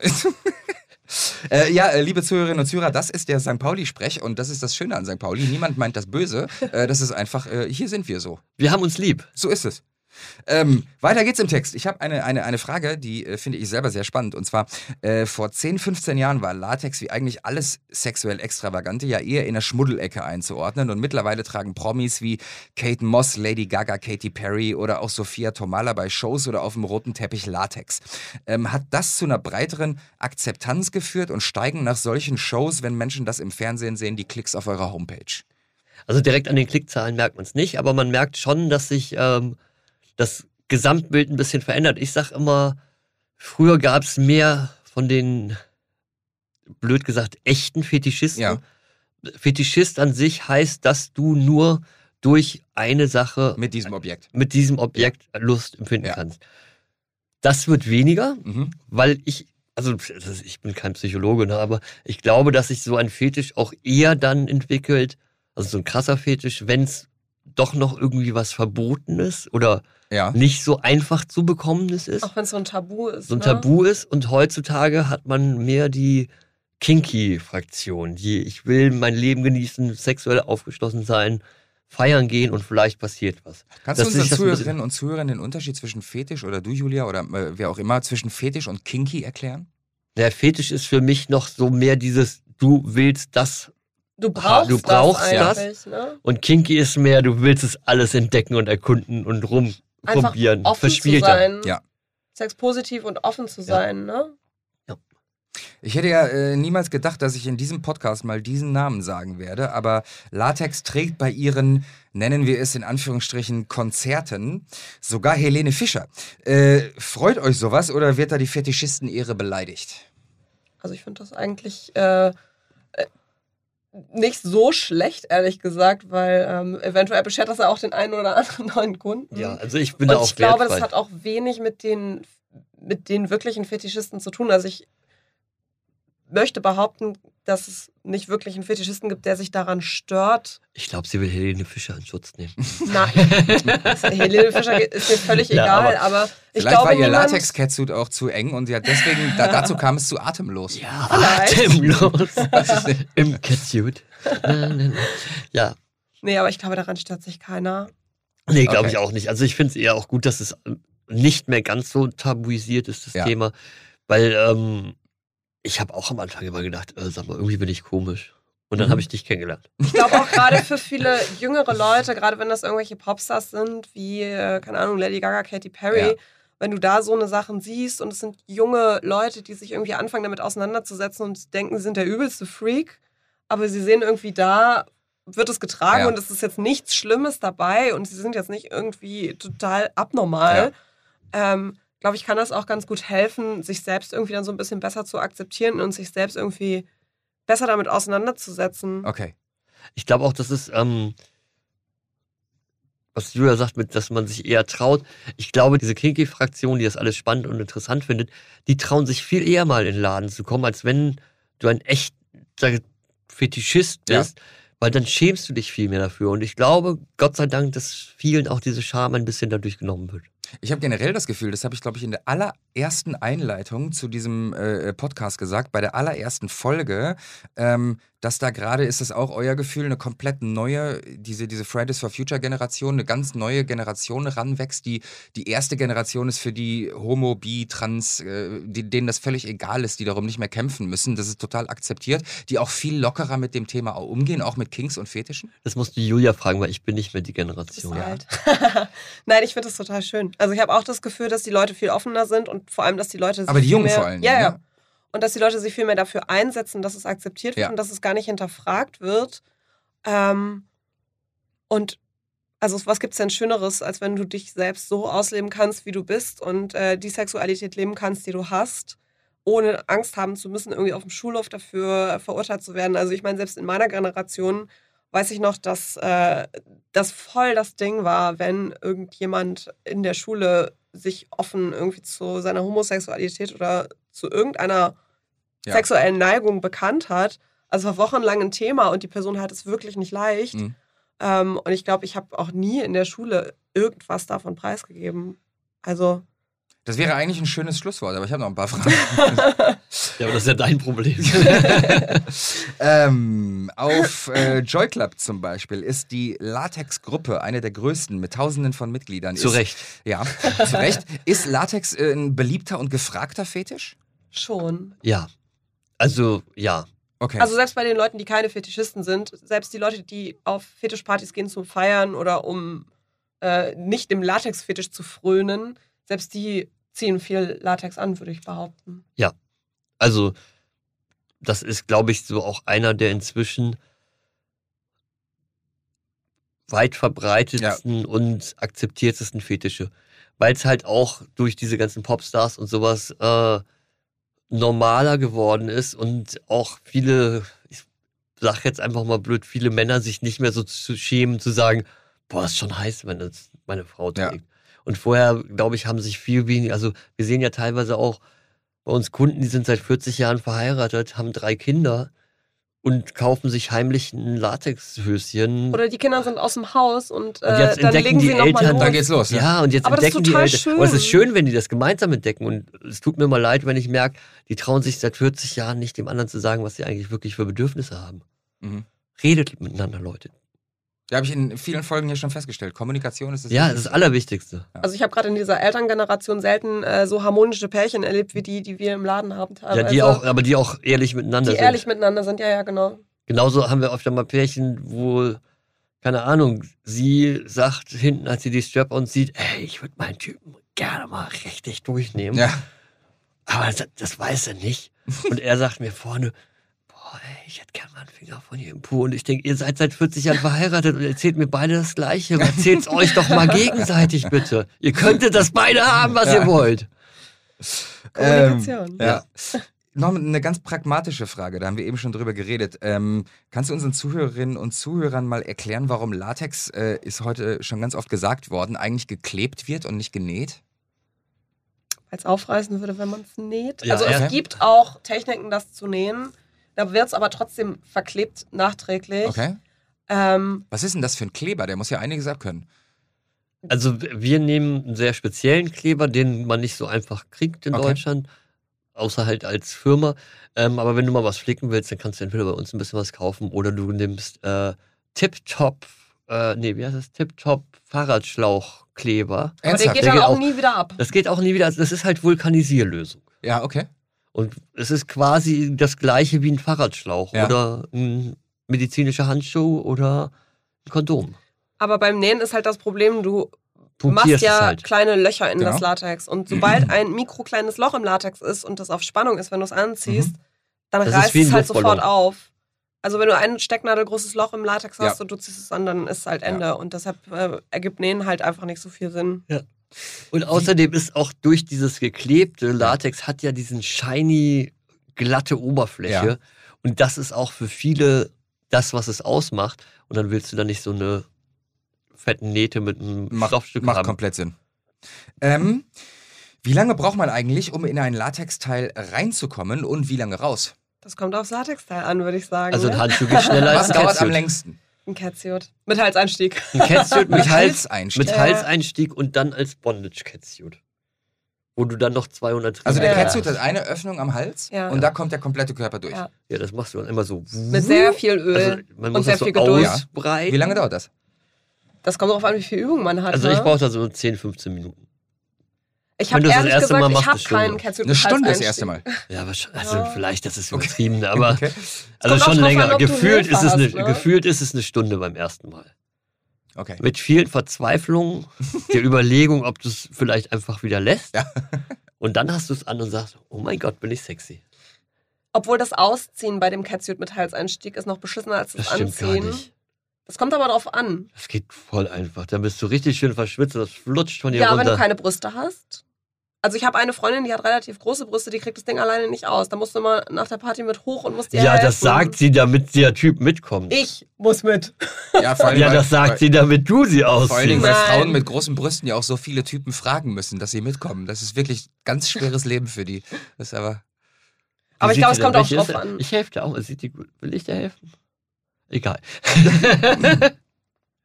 [SPEAKER 1] Äh, ja, äh, liebe Zuhörerinnen und Zuhörer, das ist der Sankt Pauli-Sprech und das ist das Schöne an Sankt Pauli. Niemand meint das Böse. Äh, das ist einfach, äh, hier sind wir so.
[SPEAKER 2] Wir haben uns lieb.
[SPEAKER 1] So ist es. Ähm, weiter geht's im Text. Ich habe eine, eine, eine Frage, die äh, finde ich selber sehr spannend. Und zwar, äh, vor zehn, fünfzehn Jahren war Latex wie eigentlich alles sexuell Extravagante ja eher in der Schmuddelecke einzuordnen. Und mittlerweile tragen Promis wie Kate Moss, Lady Gaga, Katy Perry oder auch Sophia Tomala bei Shows oder auf dem roten Teppich Latex. Ähm, hat das zu einer breiteren Akzeptanz geführt und steigen nach solchen Shows, wenn Menschen das im Fernsehen sehen, die Klicks auf eurer Homepage?
[SPEAKER 2] Also direkt an den Klickzahlen merkt man es nicht, aber man merkt schon, dass sich ähm, das Gesamtbild ein bisschen verändert. Ich sag immer, früher gab es mehr von den, blöd gesagt, echten Fetischisten.
[SPEAKER 1] Ja.
[SPEAKER 2] Fetischist an sich heißt, dass du nur durch eine Sache
[SPEAKER 1] Mit diesem Objekt.
[SPEAKER 2] mit diesem Objekt Lust empfinden
[SPEAKER 1] Ja.
[SPEAKER 2] kannst. Das wird weniger,
[SPEAKER 1] Mhm.
[SPEAKER 2] weil ich, also das- ich bin kein Psychologe, ne, aber ich glaube, dass sich so ein Fetisch auch eher dann entwickelt, also so ein krasser Fetisch, wenn es doch noch irgendwie was Verbotenes oder
[SPEAKER 1] Ja.
[SPEAKER 2] nicht so einfach zu bekommenes ist,
[SPEAKER 3] Auch wenn es so ein Tabu ist.
[SPEAKER 2] so ein
[SPEAKER 3] ne?
[SPEAKER 2] Tabu ist. Und heutzutage hat man mehr die Kinky-Fraktion, die ich will mein Leben genießen, sexuell aufgeschlossen sein, feiern gehen und vielleicht passiert was.
[SPEAKER 1] Kannst du
[SPEAKER 2] Dass
[SPEAKER 1] unseren
[SPEAKER 2] sich das ein bisschen-
[SPEAKER 1] Zuhörerinnen und Zuhörern den Unterschied zwischen Fetisch oder du, Julia, oder äh, wer auch immer, zwischen Fetisch und Kinky erklären?
[SPEAKER 2] Der Fetisch ist für mich noch so mehr dieses, du willst das.
[SPEAKER 3] Du brauchst,
[SPEAKER 2] Du brauchst
[SPEAKER 3] das
[SPEAKER 2] das.
[SPEAKER 3] eigentlich, ne?
[SPEAKER 2] Und Kinky ist mehr, du willst es alles entdecken und erkunden und
[SPEAKER 3] Einfach
[SPEAKER 2] rumprobieren.
[SPEAKER 3] offen zu
[SPEAKER 2] Verspielter.
[SPEAKER 3] sein.
[SPEAKER 1] Ja.
[SPEAKER 3] Sexpositiv und offen zu sein, ne?
[SPEAKER 1] Ich hätte ja äh, niemals gedacht, dass ich in diesem Podcast mal diesen Namen sagen werde, aber Latex trägt bei ihren, nennen wir es in Anführungsstrichen, Konzerten sogar Helene Fischer. Äh, freut euch sowas oder wird da die Fetischisten-Ehre beleidigt?
[SPEAKER 3] Also ich finde das eigentlich äh, äh, nicht so schlecht, ehrlich gesagt, weil ähm, eventuell beschert das ja auch den einen oder anderen neuen Kunden.
[SPEAKER 2] Ja, also ich bin
[SPEAKER 3] Und
[SPEAKER 2] da auch
[SPEAKER 3] ich glaube,
[SPEAKER 2] wertfrei.
[SPEAKER 3] das hat auch wenig mit den, mit den wirklichen Fetischisten zu tun. Also ich möchte behaupten, dass es nicht wirklich einen Fetischisten gibt, der sich daran stört.
[SPEAKER 2] Ich glaube, sie will Helene Fischer in Schutz nehmen.
[SPEAKER 3] Nein, Helene Fischer ist mir völlig
[SPEAKER 2] Ja,
[SPEAKER 3] egal,
[SPEAKER 2] aber
[SPEAKER 3] aber, ich
[SPEAKER 1] Vielleicht
[SPEAKER 3] glaube,
[SPEAKER 1] war ihr
[SPEAKER 3] niemand-
[SPEAKER 1] Latex-Catsuit auch zu eng und sie hat deswegen, da, dazu kam es zu atemlos.
[SPEAKER 2] Ja,
[SPEAKER 3] Vielleicht.
[SPEAKER 2] atemlos.
[SPEAKER 1] Das ist nicht-
[SPEAKER 2] Im Catsuit. Na, na, na. Ja,
[SPEAKER 3] Nee, aber ich glaube, daran stört sich keiner.
[SPEAKER 2] nee, glaube
[SPEAKER 1] Okay.
[SPEAKER 2] ich auch nicht. Also ich finde es eher auch gut, dass es nicht mehr ganz so tabuisiert ist, das
[SPEAKER 1] Ja.
[SPEAKER 2] Thema. Weil ähm, ich habe auch am Anfang immer gedacht, äh, sag mal, irgendwie bin ich komisch. Und dann
[SPEAKER 1] Mhm.
[SPEAKER 2] habe ich dich kennengelernt.
[SPEAKER 3] Ich glaube auch gerade für viele jüngere Leute, gerade wenn das irgendwelche Popstars sind, wie, äh, keine Ahnung, Lady Gaga, Katy Perry,
[SPEAKER 1] Ja.
[SPEAKER 3] wenn du da so eine Sachen siehst und es sind junge Leute, die sich irgendwie anfangen damit auseinanderzusetzen und denken, sie sind der übelste Freak, aber sie sehen irgendwie da, wird es getragen
[SPEAKER 1] Ja.
[SPEAKER 3] und es ist jetzt nichts Schlimmes dabei und sie sind jetzt nicht irgendwie total abnormal. Ähm, glaube ich, kann das auch ganz gut helfen, sich selbst irgendwie dann so ein bisschen besser zu akzeptieren und sich selbst irgendwie besser damit auseinanderzusetzen.
[SPEAKER 1] Okay.
[SPEAKER 2] Ich glaube auch, dass es, ähm, was Julia sagt, mit, dass man sich eher traut. Ich glaube, diese Kinky-Fraktion, die das alles spannend und interessant findet, die trauen sich viel eher mal in den Laden zu kommen, als wenn du ein echter Fetischist
[SPEAKER 1] Ja.
[SPEAKER 2] bist, weil dann schämst du dich viel mehr dafür. Und ich glaube, Gott sei Dank, dass vielen auch diese Scham ein bisschen dadurch genommen wird.
[SPEAKER 1] Ich habe generell das Gefühl, das habe ich, glaube ich, in der allerersten Einleitung zu diesem äh, Podcast gesagt, bei der allerersten Folge, ähm, dass da gerade, ist das auch euer Gefühl, eine komplett neue, diese, diese Fridays for Future Generation, eine ganz neue Generation ranwächst. Die, die erste Generation ist für die Homo, Bi, Trans, äh, die, denen das völlig egal ist, die darum nicht mehr kämpfen müssen. Das ist total akzeptiert, die auch viel lockerer mit dem Thema auch umgehen, auch mit Kinks und Fetischen.
[SPEAKER 2] Das musst du Julia fragen, weil ich bin nicht mehr die
[SPEAKER 3] Bist
[SPEAKER 2] Generation.
[SPEAKER 3] alt. Nein, ich finde das total schön. Also ich habe auch das Gefühl, dass die Leute viel offener sind und vor allem, dass die Leute sich
[SPEAKER 1] Aber die
[SPEAKER 3] viel
[SPEAKER 1] Jungen
[SPEAKER 3] mehr,
[SPEAKER 1] vor allen
[SPEAKER 3] ja,
[SPEAKER 1] Dingen,
[SPEAKER 3] ja.
[SPEAKER 1] ne?
[SPEAKER 3] Und dass die Leute sich viel mehr dafür einsetzen, dass es akzeptiert wird
[SPEAKER 1] Ja.
[SPEAKER 3] und dass es gar nicht hinterfragt wird. Ähm, und also was gibt es denn Schöneres, als wenn du dich selbst so ausleben kannst, wie du bist und äh, die Sexualität leben kannst, die du hast, ohne Angst haben zu müssen, irgendwie auf dem Schulhof dafür verurteilt zu werden. Also ich meine, selbst in meiner Generation weiß ich noch, dass äh, das voll das Ding war, wenn irgendjemand in der Schule sich offen irgendwie zu seiner Homosexualität oder zu irgendeiner
[SPEAKER 1] Ja.
[SPEAKER 3] sexuellen Neigung bekannt hat. Also war wochenlang ein Thema und die Person hat es wirklich nicht leicht.
[SPEAKER 1] Mhm.
[SPEAKER 3] Ähm, und ich glaube, ich habe auch nie in der Schule irgendwas davon preisgegeben. Also.
[SPEAKER 1] Das wäre eigentlich ein schönes Schlusswort, aber ich habe noch ein paar Fragen.
[SPEAKER 2] Ja, aber das ist ja dein Problem.
[SPEAKER 1] ähm, auf äh, Joy Club zum Beispiel ist die Latex-Gruppe eine der größten mit Tausenden von Mitgliedern.
[SPEAKER 2] Zu
[SPEAKER 1] ist,
[SPEAKER 2] Recht.
[SPEAKER 1] Ja, zu Recht. Ist Latex äh, ein beliebter und gefragter Fetisch?
[SPEAKER 3] Schon.
[SPEAKER 2] Ja. Also, ja.
[SPEAKER 1] Okay.
[SPEAKER 3] Also selbst bei den Leuten, die keine Fetischisten sind, selbst die Leute, die auf Fetischpartys gehen zum Feiern oder um äh, nicht dem Latex-Fetisch zu frönen, selbst die ziehen viel Latex an, würde ich behaupten.
[SPEAKER 2] Ja. Also, das ist, glaube ich, so auch einer der inzwischen weit verbreitetsten ja. und akzeptiertesten Fetische. Weil es halt auch durch diese ganzen Popstars und sowas äh, normaler geworden ist und auch viele, ich sag jetzt einfach mal blöd, viele Männer sich nicht mehr so zu schämen, zu sagen, boah, ist schon heiß, wenn das meine Frau trägt. Ja. Und vorher, glaube ich, haben sich viel weniger, also wir sehen ja teilweise auch bei uns Kunden, die sind seit vierzig Jahren verheiratet, haben drei Kinder und kaufen sich heimlich ein Latexhöschen.
[SPEAKER 3] Oder die Kinder sind aus dem Haus und, äh,
[SPEAKER 2] und jetzt
[SPEAKER 3] dann legen sie nochmal los.
[SPEAKER 1] Dann geht's los.
[SPEAKER 2] Ja, ja und jetzt
[SPEAKER 3] aber
[SPEAKER 2] entdecken
[SPEAKER 3] das ist total
[SPEAKER 2] die Eltern.
[SPEAKER 3] schön.
[SPEAKER 2] Aber es ist schön, wenn die das gemeinsam entdecken. Und es tut mir mal leid, wenn ich merke, die trauen sich seit vierzig Jahren nicht dem anderen zu sagen, was sie eigentlich wirklich für Bedürfnisse haben.
[SPEAKER 1] Mhm.
[SPEAKER 2] Redet miteinander, Leute.
[SPEAKER 1] Ja, habe ich in vielen Folgen hier schon festgestellt. Kommunikation ist das
[SPEAKER 2] Ja, das ist das Allerwichtigste.
[SPEAKER 1] Ja.
[SPEAKER 3] Also ich habe gerade in dieser Elterngeneration selten äh, so harmonische Pärchen erlebt, wie die, die wir im Laden haben. Teilweise.
[SPEAKER 2] Ja, die auch, aber die auch ehrlich miteinander
[SPEAKER 3] die
[SPEAKER 2] sind.
[SPEAKER 3] Die ehrlich miteinander sind, ja, ja, genau.
[SPEAKER 2] Genauso haben wir öfter mal Pärchen, wo, keine Ahnung, sie sagt hinten, als sie die Strap-ons sieht, ey, ich würde meinen Typen gerne mal richtig durchnehmen.
[SPEAKER 1] Ja.
[SPEAKER 2] Aber das, das weiß er nicht. Und er sagt mir vorne, boah, ey, ich hätte gerne mal einen Finger von ihr im Po. Und ich denke, ihr seid seit vierzig Jahren verheiratet und erzählt mir beide das Gleiche. Erzählt es euch doch mal gegenseitig, bitte. Ihr könntet das beide haben, was
[SPEAKER 1] ja.
[SPEAKER 2] ihr wollt.
[SPEAKER 3] Kommunikation.
[SPEAKER 1] Ähm, ja. Noch eine ganz pragmatische Frage, da haben wir eben schon drüber geredet. Ähm, kannst du unseren Zuhörerinnen und Zuhörern mal erklären, warum Latex, äh, ist heute schon ganz oft gesagt worden, eigentlich geklebt wird und nicht genäht?
[SPEAKER 3] Weil es aufreißen würde, wenn man es näht.
[SPEAKER 2] Ja,
[SPEAKER 3] also
[SPEAKER 2] ja.
[SPEAKER 3] es gibt auch Techniken, das zu nähen. Da wird es aber trotzdem verklebt nachträglich.
[SPEAKER 1] Okay.
[SPEAKER 3] Ähm,
[SPEAKER 1] Was ist denn das für ein Kleber? Der muss ja einiges abkönnen.
[SPEAKER 2] Also wir nehmen einen sehr speziellen Kleber, den man nicht so einfach kriegt in
[SPEAKER 1] Okay.
[SPEAKER 2] Deutschland. Außer halt als Firma. Ähm, aber wenn du mal was flicken willst, dann kannst du entweder bei uns ein bisschen was kaufen oder du nimmst äh, Tip-Top, äh, nee, wie heißt das? Tip-Top Fahrradschlauchkleber.
[SPEAKER 3] aber der
[SPEAKER 1] Ernsthaft?
[SPEAKER 3] geht
[SPEAKER 2] Der
[SPEAKER 3] dann
[SPEAKER 2] geht
[SPEAKER 3] auch
[SPEAKER 2] auch-
[SPEAKER 3] nie wieder ab.
[SPEAKER 2] Das geht auch nie wieder. Also das ist halt Vulkanisierlösung.
[SPEAKER 1] Ja, okay.
[SPEAKER 2] Und es ist quasi das gleiche wie ein Fahrradschlauch
[SPEAKER 1] Ja.
[SPEAKER 2] oder ein medizinischer Handschuh oder ein Kondom.
[SPEAKER 3] Aber beim Nähen ist halt das Problem, du machst
[SPEAKER 2] Punktierst
[SPEAKER 3] ja
[SPEAKER 2] es halt.
[SPEAKER 3] kleine Löcher in
[SPEAKER 1] Genau.
[SPEAKER 3] das Latex. Und sobald ein mikrokleines Loch im Latex ist und das auf Spannung ist, wenn du es anziehst, dann
[SPEAKER 2] Das ist
[SPEAKER 3] reißt
[SPEAKER 2] wie ein
[SPEAKER 3] es halt
[SPEAKER 2] Luftballon.
[SPEAKER 3] sofort auf. Also wenn du ein stecknadelgroßes Loch im Latex hast
[SPEAKER 1] Ja.
[SPEAKER 3] und du ziehst es an, dann ist halt Ende.
[SPEAKER 1] Ja.
[SPEAKER 3] Und deshalb äh, ergibt Nähen halt einfach nicht so viel Sinn.
[SPEAKER 2] Und außerdem ist auch durch dieses geklebte Latex hat ja diesen shiny, glatte Oberfläche.
[SPEAKER 1] Ja.
[SPEAKER 2] Und das ist auch für viele das, was es ausmacht. Und dann willst du da nicht so eine fetten Nähte mit einem
[SPEAKER 1] Macht,
[SPEAKER 2] Stoffstück
[SPEAKER 1] macht
[SPEAKER 2] haben.
[SPEAKER 1] komplett Sinn. Ähm, wie lange braucht man eigentlich, um in ein Latexteil reinzukommen und wie lange raus?
[SPEAKER 3] Das kommt aufs Latexteil an, würde ich sagen.
[SPEAKER 2] Also ein
[SPEAKER 3] ne?
[SPEAKER 2] Handschuh geht schneller
[SPEAKER 1] Was
[SPEAKER 2] als ein
[SPEAKER 1] dauert am
[SPEAKER 2] Catsuit.
[SPEAKER 1] längsten?
[SPEAKER 3] Ein Catsuit. Mit Halseinstieg.
[SPEAKER 2] Ein Catsuit mit,
[SPEAKER 1] Mit
[SPEAKER 2] Hals,
[SPEAKER 1] Halseinstieg.
[SPEAKER 2] mit
[SPEAKER 3] Ja.
[SPEAKER 2] Halseinstieg und dann als Bondage-Catsuit. Wo du dann noch zweihundert
[SPEAKER 1] Also der
[SPEAKER 3] Ja.
[SPEAKER 1] Catsuit hat eine Öffnung am Hals
[SPEAKER 3] Ja.
[SPEAKER 1] und da kommt der komplette Körper durch.
[SPEAKER 3] Ja.
[SPEAKER 2] Ja, das machst du dann immer so.
[SPEAKER 3] Mit sehr viel Öl.
[SPEAKER 2] Also man muss
[SPEAKER 3] und sehr
[SPEAKER 2] das so
[SPEAKER 3] viel Geduld.
[SPEAKER 2] ausbreiten.
[SPEAKER 1] Wie lange dauert das?
[SPEAKER 3] Das kommt darauf an, wie viel Übung man hat.
[SPEAKER 2] Also
[SPEAKER 3] ne?
[SPEAKER 2] ich brauche da so zehn, fünfzehn Minuten.
[SPEAKER 3] Ich
[SPEAKER 2] wenn
[SPEAKER 3] habe
[SPEAKER 2] du das
[SPEAKER 3] ehrlich
[SPEAKER 2] erste
[SPEAKER 3] gesagt,
[SPEAKER 2] Mal
[SPEAKER 3] ich
[SPEAKER 2] machst,
[SPEAKER 3] habe
[SPEAKER 2] eine Stunde.
[SPEAKER 3] keinen Catsuit
[SPEAKER 1] Eine
[SPEAKER 3] mit
[SPEAKER 1] Stunde das
[SPEAKER 3] Halseinstieg.
[SPEAKER 1] erste Mal.
[SPEAKER 2] Ja, wahrscheinlich, also
[SPEAKER 3] Ja.
[SPEAKER 2] vielleicht, das ist übertrieben, aber
[SPEAKER 1] Okay.
[SPEAKER 2] also
[SPEAKER 3] kommt auch
[SPEAKER 2] schon
[SPEAKER 3] drauf
[SPEAKER 2] länger.
[SPEAKER 3] an, ob du
[SPEAKER 2] gefühlt,
[SPEAKER 3] Hilfe
[SPEAKER 2] ist es eine,
[SPEAKER 3] hast, ne?
[SPEAKER 2] gefühlt ist es eine Stunde beim ersten Mal.
[SPEAKER 1] Okay.
[SPEAKER 2] Mit vielen Verzweiflungen, der Überlegung, ob du es vielleicht einfach wieder lässt.
[SPEAKER 1] Ja.
[SPEAKER 2] Und dann hast du es an und sagst, oh mein Gott, bin ich sexy.
[SPEAKER 3] Obwohl das Ausziehen bei dem Catsuit mit Halseinstieg ist noch beschissener als das,
[SPEAKER 2] Das stimmt
[SPEAKER 3] Anziehen.
[SPEAKER 2] gar nicht.
[SPEAKER 3] Das kommt aber drauf an.
[SPEAKER 2] Das geht voll einfach. Dann bist du richtig schön verschwitzt und das flutscht von dir
[SPEAKER 3] Ja, wenn
[SPEAKER 2] runter.
[SPEAKER 3] du keine Brüste hast. Also ich habe eine Freundin, die hat relativ große Brüste, die kriegt das Ding alleine nicht aus. Da musst du mal nach der Party mit hoch und musst dir
[SPEAKER 2] ja,
[SPEAKER 3] helfen.
[SPEAKER 2] das sagt sie, damit der Typ mitkommt.
[SPEAKER 3] Ich muss mit.
[SPEAKER 1] Ja, vor allem,
[SPEAKER 2] ja,
[SPEAKER 1] weil-
[SPEAKER 2] das sagt
[SPEAKER 1] weil,
[SPEAKER 2] sie, damit du sie
[SPEAKER 1] Vor allen Dingen,
[SPEAKER 2] ausziehst.
[SPEAKER 1] weil
[SPEAKER 3] Nein.
[SPEAKER 1] Frauen mit großen Brüsten ja auch so viele Typen fragen müssen, dass sie mitkommen. Das ist wirklich ein ganz schweres Leben für die. Das ist aber...
[SPEAKER 3] Aber
[SPEAKER 2] Wie
[SPEAKER 3] ich
[SPEAKER 2] sieht
[SPEAKER 3] glaube,
[SPEAKER 2] sie
[SPEAKER 3] es kommt
[SPEAKER 2] denn?
[SPEAKER 3] auch
[SPEAKER 2] Welche
[SPEAKER 3] drauf
[SPEAKER 2] ist-
[SPEAKER 3] an.
[SPEAKER 2] Ich helfe dir auch. Sieht die gut? Will ich dir helfen? Egal.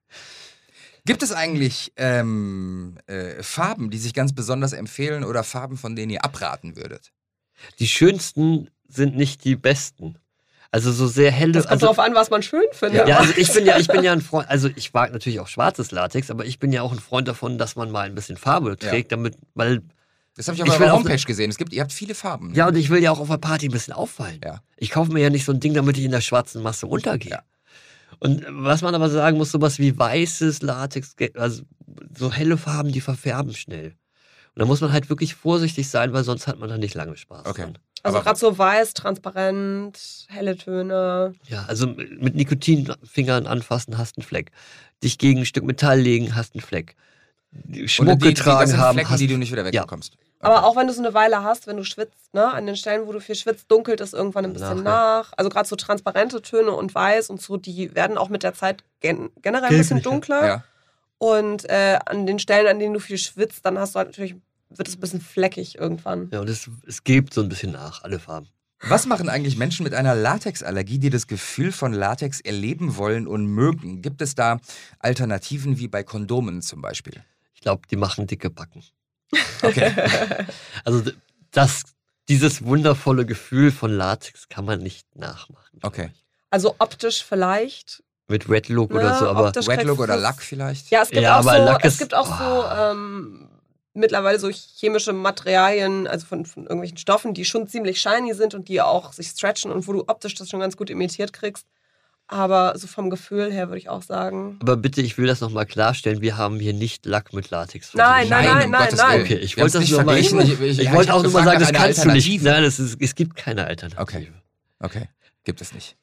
[SPEAKER 1] Gibt es eigentlich ähm, äh, Farben, die sich ganz besonders empfehlen oder Farben, von denen ihr abraten würdet?
[SPEAKER 2] Die schönsten sind nicht die besten. Also so sehr helle.
[SPEAKER 3] Das kommt
[SPEAKER 2] also,
[SPEAKER 3] drauf an, was man schön findet.
[SPEAKER 2] ja, also ich bin ja, ich bin ja ein Freund, also ich mag natürlich auch schwarzes Latex, aber ich bin ja auch ein Freund davon, dass man mal ein bisschen Farbe trägt, ja. damit, weil.
[SPEAKER 1] Das habe ich auf
[SPEAKER 2] ich
[SPEAKER 1] eurer
[SPEAKER 2] will
[SPEAKER 1] Homepage
[SPEAKER 2] auch,
[SPEAKER 1] gesehen. Es gibt, ihr habt viele Farben.
[SPEAKER 2] Ja, und ich will ja auch auf der Party ein bisschen auffallen.
[SPEAKER 1] Ja.
[SPEAKER 2] Ich kaufe mir ja nicht so ein Ding, damit ich in der schwarzen Masse untergehe.
[SPEAKER 1] Ja.
[SPEAKER 2] Und was man aber sagen muss, sowas wie weißes Latex, also so helle Farben, die verfärben schnell. Und da muss man halt wirklich vorsichtig sein, weil sonst hat man da nicht lange Spaß
[SPEAKER 1] Okay.
[SPEAKER 2] dran.
[SPEAKER 3] Also
[SPEAKER 1] Aber-
[SPEAKER 3] gerade so weiß, transparent, helle Töne.
[SPEAKER 2] Ja, also mit Nikotinfingern anfassen, hast einen Fleck. Dich gegen ein Stück Metall legen, hast einen Fleck. Schmuck
[SPEAKER 1] die, die,
[SPEAKER 2] getragen
[SPEAKER 1] das sind
[SPEAKER 2] haben,
[SPEAKER 1] Flecken,
[SPEAKER 2] hast
[SPEAKER 1] die du nicht wieder wegbekommst.
[SPEAKER 3] Aber auch wenn du so eine Weile hast, wenn du schwitzt, ne, an den Stellen, wo du viel schwitzt, dunkelt es irgendwann ein bisschen
[SPEAKER 2] Nach,
[SPEAKER 3] nach. Also gerade so transparente Töne und weiß und so, die werden auch mit der Zeit gen generell ein bisschen
[SPEAKER 2] Gelblich, ja.
[SPEAKER 3] dunkler.
[SPEAKER 1] Ja.
[SPEAKER 3] Und äh, an den Stellen, an denen du viel schwitzt, dann hast du halt natürlich, wird es ein bisschen fleckig irgendwann.
[SPEAKER 2] Ja, und es, es gibt so ein bisschen nach, alle Farben.
[SPEAKER 1] Was machen eigentlich Menschen mit einer Latexallergie, die das Gefühl von Latex erleben wollen und mögen? Gibt es da Alternativen wie bei Kondomen zum Beispiel?
[SPEAKER 2] Ich glaube, die machen dicke Backen.
[SPEAKER 1] Okay.
[SPEAKER 2] Also das, dieses wundervolle Gefühl von Latex kann man nicht nachmachen. glaub
[SPEAKER 1] Okay.
[SPEAKER 2] ich.
[SPEAKER 3] Also optisch vielleicht.
[SPEAKER 2] Mit Red Look
[SPEAKER 3] Ne,
[SPEAKER 2] oder so, aber
[SPEAKER 3] optisch
[SPEAKER 1] Red Look
[SPEAKER 3] kriegst
[SPEAKER 1] oder
[SPEAKER 3] du's-
[SPEAKER 1] Lack vielleicht?
[SPEAKER 3] Ja, es gibt
[SPEAKER 2] Ja,
[SPEAKER 3] auch
[SPEAKER 2] aber
[SPEAKER 3] so,
[SPEAKER 2] Lack
[SPEAKER 3] es
[SPEAKER 2] ist-
[SPEAKER 3] gibt auch so
[SPEAKER 2] oh.
[SPEAKER 3] ähm, mittlerweile so chemische Materialien, also von, von irgendwelchen Stoffen, die schon ziemlich shiny sind und die auch sich stretchen und wo du optisch das schon ganz gut imitiert kriegst. Aber so vom Gefühl her würde ich auch sagen.
[SPEAKER 2] aber bitte, ich will das nochmal klarstellen, wir haben hier nicht Lack mit Latex
[SPEAKER 3] Nein,
[SPEAKER 2] verglichen.
[SPEAKER 3] nein,
[SPEAKER 1] um
[SPEAKER 3] nein,
[SPEAKER 1] Gottes
[SPEAKER 3] nein.
[SPEAKER 1] Willen.
[SPEAKER 2] Okay, ich
[SPEAKER 1] Wir haben's
[SPEAKER 2] wollte das
[SPEAKER 1] nicht
[SPEAKER 2] nur mal-
[SPEAKER 1] verglichen. Ich, ich,
[SPEAKER 2] Ich
[SPEAKER 1] ich
[SPEAKER 2] wollte
[SPEAKER 1] hab
[SPEAKER 2] auch nur mal
[SPEAKER 1] gefragt
[SPEAKER 2] sagen, das
[SPEAKER 1] nach einer
[SPEAKER 2] kannst du nicht.
[SPEAKER 1] Alternative.
[SPEAKER 2] Nein, das ist, es gibt keine Alternative.
[SPEAKER 1] Okay. Okay, gibt es nicht.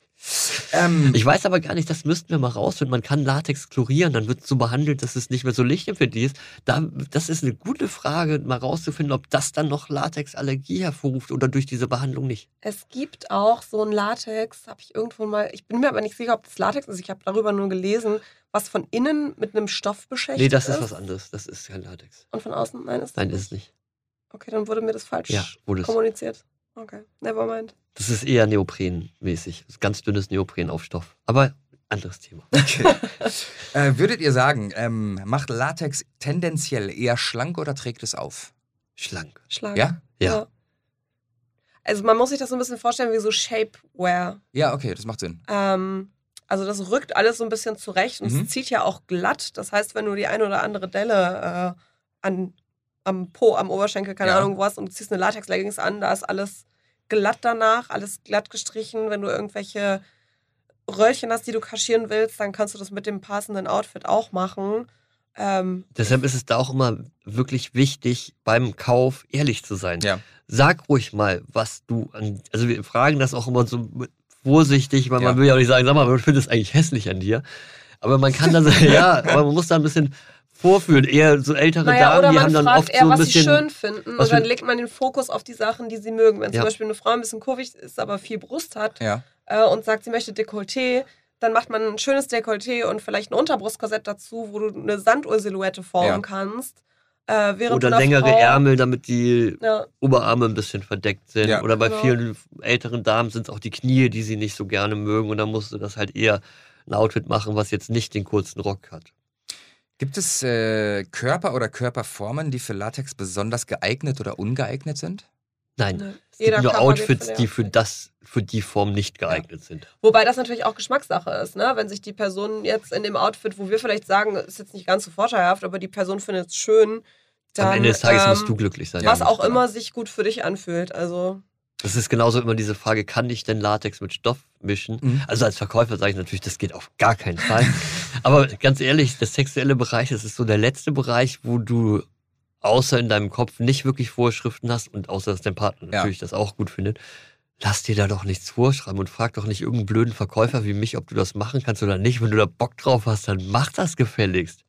[SPEAKER 1] Ähm,
[SPEAKER 2] Ich weiß aber gar nicht, das müssten wir mal rausfinden. Man kann Latex chlorieren, dann wird es so behandelt, dass es nicht mehr so lichtempfindlich ist. Da, das ist eine gute Frage, mal rauszufinden, ob das dann noch Latexallergie hervorruft oder durch diese Behandlung nicht.
[SPEAKER 3] Es gibt auch so ein Latex, habe ich irgendwo mal, ich bin mir aber nicht sicher, ob das Latex ist, ich habe darüber nur gelesen, was von innen mit einem Stoff beschäftigt
[SPEAKER 2] Nee, das
[SPEAKER 3] ist.
[SPEAKER 2] ist was anderes. Das ist kein Latex.
[SPEAKER 3] Und von außen, nein, ist das
[SPEAKER 2] Nein,
[SPEAKER 3] nicht.
[SPEAKER 2] ist es nicht.
[SPEAKER 3] Okay, dann wurde mir das falsch
[SPEAKER 2] Ja, wurde es.
[SPEAKER 3] kommuniziert. Okay, never mind.
[SPEAKER 2] Das ist eher Neopren-mäßig. Das ist ganz dünnes Neopren auf Stoff. Aber anderes Thema.
[SPEAKER 1] okay. äh, würdet ihr sagen, ähm, macht Latex tendenziell eher schlank oder trägt es auf?
[SPEAKER 2] Schlank.
[SPEAKER 3] Schlag.
[SPEAKER 1] Ja?
[SPEAKER 2] Ja.
[SPEAKER 3] Also man muss sich das so ein bisschen vorstellen wie so Shapewear.
[SPEAKER 1] Ja, okay, das macht Sinn.
[SPEAKER 3] Ähm, also das rückt alles so ein bisschen zurecht und
[SPEAKER 1] Mhm.
[SPEAKER 3] es zieht ja auch glatt. Das heißt, wenn du die eine oder andere Delle äh, an, am Po, am Oberschenkel, keine
[SPEAKER 1] Ja.
[SPEAKER 3] Ahnung wo hast und du ziehst eine Latex-Leggings an, da ist alles glatt danach, alles glatt gestrichen. Wenn du irgendwelche Röllchen hast, die du kaschieren willst, dann kannst du das mit dem passenden Outfit auch machen. Ähm,
[SPEAKER 2] Deshalb ist es da auch immer wirklich wichtig, beim Kauf ehrlich zu sein.
[SPEAKER 1] Ja.
[SPEAKER 2] Sag ruhig mal, was du an. Also wir fragen das auch immer so vorsichtig, weil
[SPEAKER 1] Ja.
[SPEAKER 2] man will ja auch nicht sagen, sag mal, ich finde es eigentlich hässlich an dir. Aber man kann dann sagen, ja, aber man muss da ein bisschen vorführen. Eher so ältere
[SPEAKER 3] Naja, oder
[SPEAKER 2] Damen, die
[SPEAKER 3] man
[SPEAKER 2] haben dann
[SPEAKER 3] fragt
[SPEAKER 2] oft
[SPEAKER 3] eher,
[SPEAKER 2] so ein
[SPEAKER 3] was sie
[SPEAKER 2] bisschen.
[SPEAKER 3] schön finden
[SPEAKER 2] was
[SPEAKER 3] und dann
[SPEAKER 2] wir-
[SPEAKER 3] legt man den Fokus auf die Sachen, die sie mögen. Wenn
[SPEAKER 2] Ja.
[SPEAKER 3] zum Beispiel eine Frau ein bisschen kurvig ist, aber viel Brust hat
[SPEAKER 1] Ja.
[SPEAKER 3] äh, und sagt, sie möchte Dekolleté, dann macht man ein schönes Dekolleté und vielleicht ein Unterbrustkorsett dazu, wo du eine Sanduhr-Silhouette formen
[SPEAKER 1] Ja.
[SPEAKER 3] kannst. Äh, während
[SPEAKER 2] Oder
[SPEAKER 3] du einer
[SPEAKER 2] längere
[SPEAKER 3] Frau,
[SPEAKER 2] Ärmel, damit die
[SPEAKER 3] Ja,
[SPEAKER 2] Oberarme ein bisschen verdeckt sind.
[SPEAKER 1] Ja.
[SPEAKER 2] Oder bei
[SPEAKER 3] Genau.
[SPEAKER 2] vielen älteren Damen sind es auch die Knie, die sie nicht so gerne mögen. Und dann musst du das halt eher ein Outfit machen, was jetzt nicht den kurzen Rock hat.
[SPEAKER 1] Gibt es äh, Körper oder Körperformen, die für Latex besonders geeignet oder ungeeignet sind?
[SPEAKER 2] Nein,
[SPEAKER 3] ne.
[SPEAKER 2] es
[SPEAKER 3] Jeder
[SPEAKER 2] gibt nur
[SPEAKER 3] Körper geht
[SPEAKER 2] Outfits,
[SPEAKER 3] für
[SPEAKER 2] die
[SPEAKER 3] den
[SPEAKER 2] für
[SPEAKER 3] Outfit.
[SPEAKER 2] das, für die Form nicht geeignet sind.
[SPEAKER 3] Wobei das natürlich auch Geschmackssache ist, ne? Wenn sich die Person jetzt in dem Outfit, wo wir vielleicht sagen, ist jetzt nicht ganz so vorteilhaft, aber die Person findet es schön, dann
[SPEAKER 2] Am Ende des Tages
[SPEAKER 3] ähm,
[SPEAKER 2] musst du glücklich sein.
[SPEAKER 3] was
[SPEAKER 1] Ja,
[SPEAKER 3] auch
[SPEAKER 1] genau.
[SPEAKER 3] immer sich gut für dich anfühlt. Also
[SPEAKER 2] Das ist genauso immer diese Frage, kann ich denn Latex mit Stoff mischen?
[SPEAKER 1] Mhm.
[SPEAKER 2] Also als Verkäufer sage ich natürlich, das geht auf gar keinen Fall. Aber ganz ehrlich, der sexuelle Bereich, das ist so der letzte Bereich, wo du außer in deinem Kopf nicht wirklich Vorschriften hast und außer dass dein Partner
[SPEAKER 1] Ja.
[SPEAKER 2] natürlich das auch gut findet. Lass dir da doch nichts vorschreiben und frag doch nicht irgendeinen blöden Verkäufer wie mich, ob du das machen kannst oder nicht. Wenn du da Bock drauf hast, dann mach das gefälligst.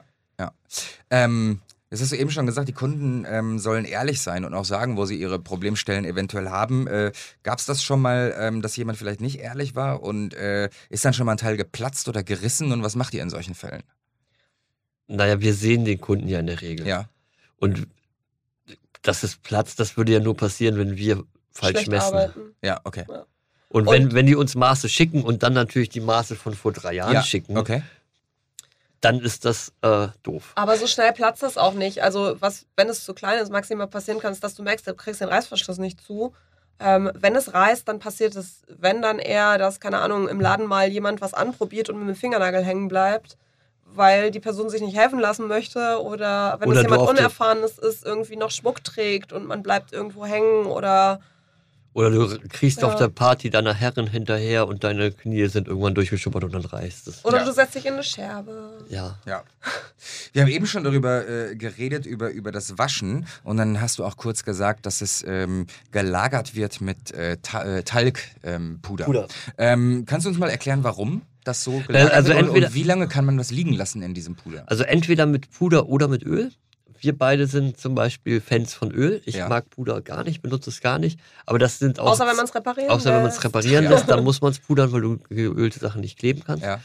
[SPEAKER 1] Ähm, das hast du eben schon gesagt, die Kunden ähm, sollen ehrlich sein und auch sagen, wo sie ihre Problemstellen eventuell haben. Äh, Gab es das schon mal, ähm, dass jemand vielleicht nicht ehrlich war und äh, ist dann schon mal ein Teil geplatzt oder gerissen und was macht ihr in solchen Fällen?
[SPEAKER 2] Naja, wir sehen den Kunden ja in der Regel.
[SPEAKER 1] Ja,
[SPEAKER 2] Und dass es platzt, das würde ja nur passieren, wenn wir falsch
[SPEAKER 3] schlecht
[SPEAKER 2] messen.
[SPEAKER 3] arbeiten.
[SPEAKER 1] ja, okay.
[SPEAKER 2] Und,
[SPEAKER 3] Und-
[SPEAKER 2] wenn, wenn die uns Maße schicken und dann natürlich die Maße von vor drei Jahren
[SPEAKER 1] Ja,
[SPEAKER 2] schicken,
[SPEAKER 1] okay.
[SPEAKER 2] dann ist das äh, doof.
[SPEAKER 3] Aber so schnell platzt das auch nicht. Also was, wenn es zu klein ist, maximal passieren kann, ist, dass du merkst, du kriegst den Reißverschluss nicht zu. Ähm, wenn es reißt, dann passiert es, wenn dann eher, dass, keine Ahnung, im Laden mal jemand was anprobiert und mit dem Fingernagel hängen bleibt, weil die Person sich nicht helfen lassen möchte oder wenn
[SPEAKER 2] Oder
[SPEAKER 3] es jemand
[SPEAKER 2] du auf der-
[SPEAKER 3] Unerfahrenes ist, irgendwie noch Schmuck trägt und man bleibt irgendwo hängen oder
[SPEAKER 2] Oder du kriegst
[SPEAKER 3] Ja.
[SPEAKER 2] auf der Party deiner Herren hinterher und deine Knie sind irgendwann durchgeschuppert und dann reißt es.
[SPEAKER 3] oder
[SPEAKER 1] Ja.
[SPEAKER 3] du setzt dich in eine Scherbe.
[SPEAKER 2] Ja.
[SPEAKER 1] Ja. Wir haben eben schon darüber äh, geredet, über, über das Waschen. Und dann hast du auch kurz gesagt, dass es ähm, gelagert wird mit äh, Ta äh, Talgpuder. Ähm, Puder.
[SPEAKER 2] Puder.
[SPEAKER 1] Ähm, kannst du uns mal erklären, warum das so gelagert
[SPEAKER 2] also
[SPEAKER 1] wird? Und,
[SPEAKER 2] entweder-
[SPEAKER 1] und wie lange kann man das liegen lassen in diesem Puder?
[SPEAKER 2] Also entweder mit Puder oder mit Öl. Wir beide sind zum Beispiel Fans von Öl. Ich
[SPEAKER 1] Ja.
[SPEAKER 2] mag Puder gar nicht, benutze es gar nicht. Aber das sind auch...
[SPEAKER 3] Außer wenn man es reparieren
[SPEAKER 2] Außer wenn man es
[SPEAKER 3] lässt.
[SPEAKER 2] reparieren
[SPEAKER 1] Ja.
[SPEAKER 2] lässt, dann muss man es pudern, weil du geölte Sachen nicht kleben kannst.
[SPEAKER 1] Ja.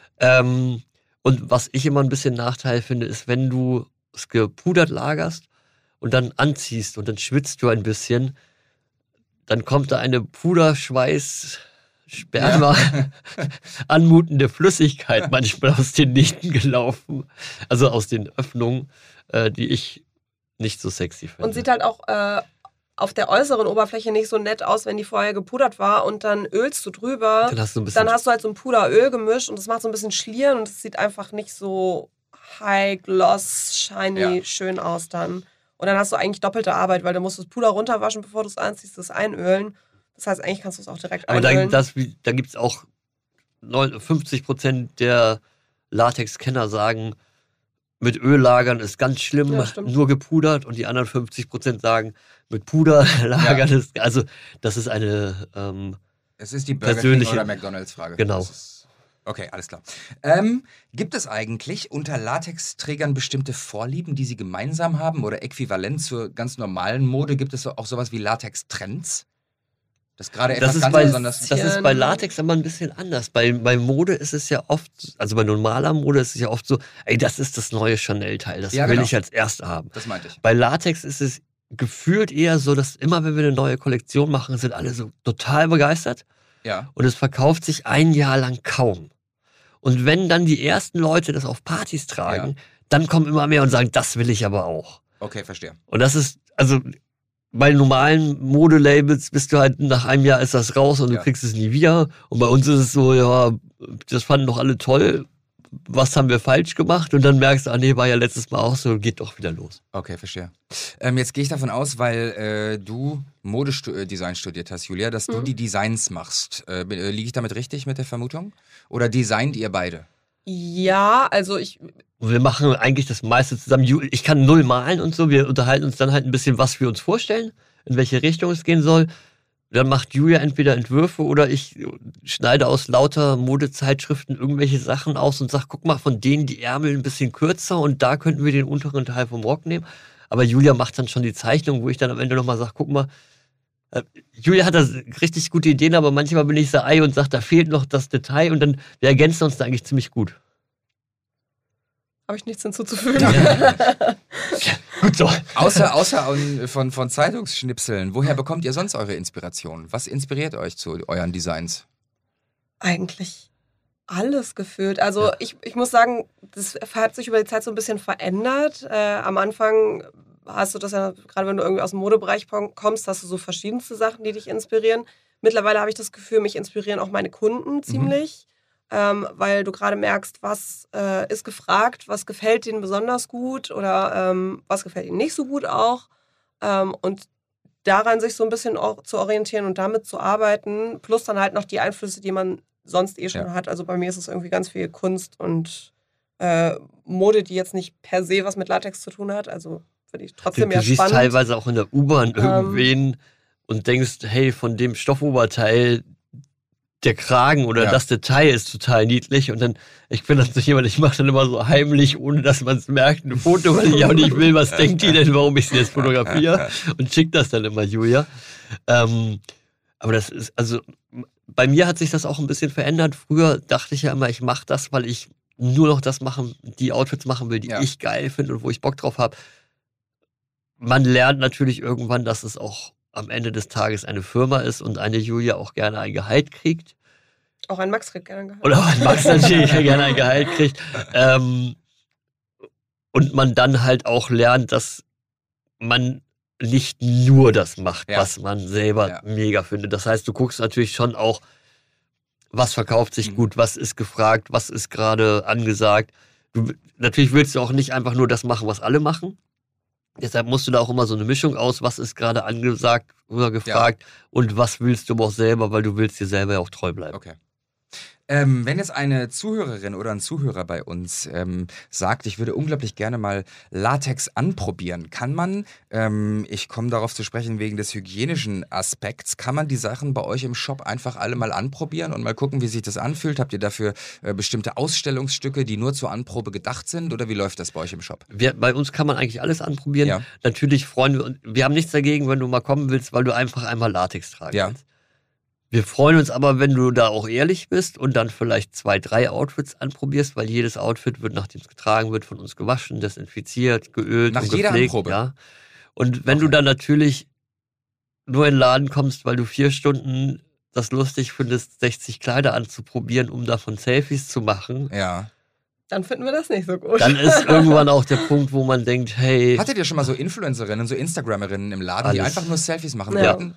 [SPEAKER 2] Ähm, und was ich immer ein bisschen Nachteil finde, ist, wenn du es gepudert lagerst und dann anziehst und dann schwitzt du ein bisschen, dann kommt da eine Puderschweiß, Sperma, anmutende Flüssigkeit manchmal aus den Nichten gelaufen. Also aus den Öffnungen, äh, die ich nicht so sexy finde.
[SPEAKER 3] Und sieht halt auch äh, auf der äußeren Oberfläche nicht so nett aus, wenn die vorher gepudert war und dann ölst du drüber.
[SPEAKER 2] dann hast du ein bisschen...
[SPEAKER 3] Dann hast du halt so ein Puder-Öl-Gemisch und das macht so ein bisschen Schlieren und es sieht einfach nicht so high gloss, shiny,
[SPEAKER 1] Ja.
[SPEAKER 3] schön aus dann. Und dann hast du eigentlich doppelte Arbeit, weil du musst das Puder runterwaschen, bevor du es anziehst, das einölen. Das heißt, eigentlich kannst du es auch direkt
[SPEAKER 2] Aber da,
[SPEAKER 3] einölen.
[SPEAKER 2] das, da gibt es auch neun- fünfzig Prozent der Latex-Kenner sagen, mit Öl lagern ist ganz schlimm,
[SPEAKER 3] Ja, stimmt.
[SPEAKER 2] nur gepudert. Und die anderen fünfzig Prozent sagen, mit Puder lagern ist, also das ist eine, ähm,
[SPEAKER 1] Es ist die Burger King
[SPEAKER 2] Persönliche-
[SPEAKER 1] oder McDonalds-Frage.
[SPEAKER 2] Genau.
[SPEAKER 1] Das ist, okay, alles klar. Ähm, gibt es eigentlich unter Latexträgern bestimmte Vorlieben, die sie gemeinsam haben oder äquivalent zur ganz normalen Mode? Gibt es auch sowas wie Latex-Trends? Das ist gerade
[SPEAKER 2] das
[SPEAKER 1] etwas
[SPEAKER 2] ist,
[SPEAKER 1] ganz
[SPEAKER 2] bei,
[SPEAKER 1] besonders.
[SPEAKER 2] das ist bei Latex aber ein bisschen anders. Bei, bei Mode ist es ja oft, also bei normaler Mode ist es ja oft so, ey, das ist das neue Chanel-Teil, das
[SPEAKER 1] Ja,
[SPEAKER 2] will
[SPEAKER 1] genau.
[SPEAKER 2] ich als Erster haben.
[SPEAKER 1] Das meinte ich.
[SPEAKER 2] Bei Latex ist es gefühlt eher so, dass immer, wenn wir eine neue Kollektion machen, sind alle so total begeistert
[SPEAKER 1] Ja.
[SPEAKER 2] und es verkauft sich ein Jahr lang kaum. Und wenn dann die ersten Leute das auf Partys tragen,
[SPEAKER 1] Ja.
[SPEAKER 2] dann kommen immer mehr und sagen, das will ich aber auch.
[SPEAKER 1] Okay, verstehe.
[SPEAKER 2] Und das ist, also bei normalen Modelabels bist du halt, nach einem Jahr ist das raus und du
[SPEAKER 1] Ja.
[SPEAKER 2] kriegst es nie wieder. Und bei uns ist es so, ja, das fanden doch alle toll. Was haben wir falsch gemacht? Und dann merkst du, ah nee, war ja letztes Mal auch so, geht doch wieder los.
[SPEAKER 1] Okay, verstehe. Ähm, jetzt gehe ich davon aus, weil äh, du Modedesign studiert hast, Julia, dass du
[SPEAKER 3] Mhm.
[SPEAKER 1] die Designs machst. Äh, äh, liege ich damit richtig mit der Vermutung? Oder designt ihr beide?
[SPEAKER 3] Ja, also ich,
[SPEAKER 2] Und wir machen eigentlich das meiste zusammen. Ju- Ich kann null malen und so. Wir unterhalten uns dann halt ein bisschen, was wir uns vorstellen, in welche Richtung es gehen soll. Dann macht Julia entweder Entwürfe oder ich schneide aus lauter Modezeitschriften irgendwelche Sachen aus und sag, guck mal, von denen die Ärmel ein bisschen kürzer und da könnten wir den unteren Teil vom Rock nehmen. Aber Julia macht dann schon die Zeichnung, wo ich dann am Ende nochmal sage, guck mal, äh, Julia hat da richtig gute Ideen, aber manchmal bin ich so Ei und sage, da fehlt noch das Detail und dann, wir ergänzen uns da eigentlich ziemlich gut.
[SPEAKER 3] habe ich nichts hinzuzufügen.
[SPEAKER 2] Gut so.
[SPEAKER 1] Außer, außer an- von, von Zeitungsschnipseln, woher bekommt ihr sonst eure Inspiration? Was inspiriert euch zu euren Designs?
[SPEAKER 3] Eigentlich alles gefühlt. Also
[SPEAKER 2] Ja.
[SPEAKER 3] ich, ich muss sagen, das hat sich über die Zeit so ein bisschen verändert. Äh, am Anfang hast du das ja, gerade wenn du irgendwie aus dem Modebereich pom- kommst, hast du so verschiedenste Sachen, die dich inspirieren. Mittlerweile habe ich das Gefühl, mich inspirieren auch meine Kunden ziemlich, ähm, weil du gerade merkst, was äh, ist gefragt, was gefällt denen besonders gut oder ähm, was gefällt ihnen nicht so gut auch. Ähm, und daran sich so ein bisschen auch zu orientieren und damit zu arbeiten, plus dann halt noch die Einflüsse, die man sonst eh schon
[SPEAKER 1] Ja.
[SPEAKER 3] hat. Also bei mir ist es irgendwie ganz viel Kunst und äh, Mode, die jetzt nicht per se was mit Latex zu tun hat. Also finde ich
[SPEAKER 2] Du,
[SPEAKER 3] trotzdem
[SPEAKER 2] du
[SPEAKER 3] ja
[SPEAKER 2] siehst
[SPEAKER 3] spannend.
[SPEAKER 2] teilweise auch in der U-Bahn
[SPEAKER 3] Ähm.
[SPEAKER 2] irgendwen und denkst, hey, von dem Stoffoberteil, der Kragen oder
[SPEAKER 1] Ja.
[SPEAKER 2] das Detail ist total niedlich. Und dann, ich bin dann so jemand, ich mache dann immer so heimlich, ohne dass man es merkt, ein Foto, weil ich auch nicht will, was denkt die denn, warum ich sie jetzt fotografiere und schick das dann immer Julia. Ähm, aber das ist, also bei mir hat sich das auch ein bisschen verändert. Früher dachte ich ja immer, ich mache das, weil ich nur noch das machen, die Outfits machen will, die
[SPEAKER 1] Ja.
[SPEAKER 2] ich geil finde und wo ich Bock drauf habe. Man lernt natürlich irgendwann, dass es auch am Ende des Tages eine Firma ist und eine Julia auch gerne ein Gehalt kriegt.
[SPEAKER 3] Auch ein Max kriegt gerne ein Gehalt.
[SPEAKER 2] Oder auch ein Max natürlich gerne ein Gehalt kriegt. Ähm, und man dann halt auch lernt, dass man nicht nur das macht,
[SPEAKER 1] Ja.
[SPEAKER 2] was man selber
[SPEAKER 1] Ja.
[SPEAKER 2] mega findet. Das heißt, du guckst natürlich schon auch, was verkauft sich
[SPEAKER 1] Mhm.
[SPEAKER 2] gut, was ist gefragt, was ist gerade angesagt. Du, natürlich willst du auch nicht einfach nur das machen, was alle machen. Deshalb musst du da auch immer so eine Mischung aus, was ist gerade angesagt oder gefragt und was willst du aber auch selber, weil du willst dir selber ja auch treu bleiben.
[SPEAKER 1] Okay. Ähm, wenn jetzt eine Zuhörerin oder ein Zuhörer bei uns ähm, sagt, ich würde unglaublich gerne mal Latex anprobieren, kann man, ähm, ich komme darauf zu sprechen wegen des hygienischen Aspekts, kann man die Sachen bei euch im Shop einfach alle mal anprobieren und mal gucken, wie sich das anfühlt? Habt ihr dafür äh, bestimmte Ausstellungsstücke, die nur zur Anprobe gedacht sind oder wie läuft das bei euch im Shop?
[SPEAKER 2] Wir, bei uns kann man eigentlich alles anprobieren.
[SPEAKER 1] Ja.
[SPEAKER 2] Natürlich freuen wir uns, wir haben nichts dagegen, wenn du mal kommen willst, weil du einfach einmal Latex tragen
[SPEAKER 1] Ja.
[SPEAKER 2] willst. Wir freuen uns aber, wenn du da auch ehrlich bist und dann vielleicht zwei, drei Outfits anprobierst, weil jedes Outfit wird, nachdem es getragen wird, von uns gewaschen, desinfiziert, geölt
[SPEAKER 1] Nach
[SPEAKER 2] und
[SPEAKER 1] jeder
[SPEAKER 2] gepflegt.
[SPEAKER 1] Anprobe?
[SPEAKER 2] Ja. Und wenn
[SPEAKER 1] Okay.
[SPEAKER 2] du dann natürlich nur in den Laden kommst, weil du vier Stunden das lustig findest, sechzig Kleider anzuprobieren, um davon Selfies zu machen,
[SPEAKER 1] Ja.
[SPEAKER 3] Dann finden wir das nicht so gut.
[SPEAKER 2] dann ist irgendwann auch der Punkt, wo man denkt, hey,
[SPEAKER 1] Hattet ihr schon mal so Influencerinnen, so Instagrammerinnen im Laden, die
[SPEAKER 2] Alles.
[SPEAKER 1] einfach nur Selfies machen
[SPEAKER 3] Ja.
[SPEAKER 1] wollten?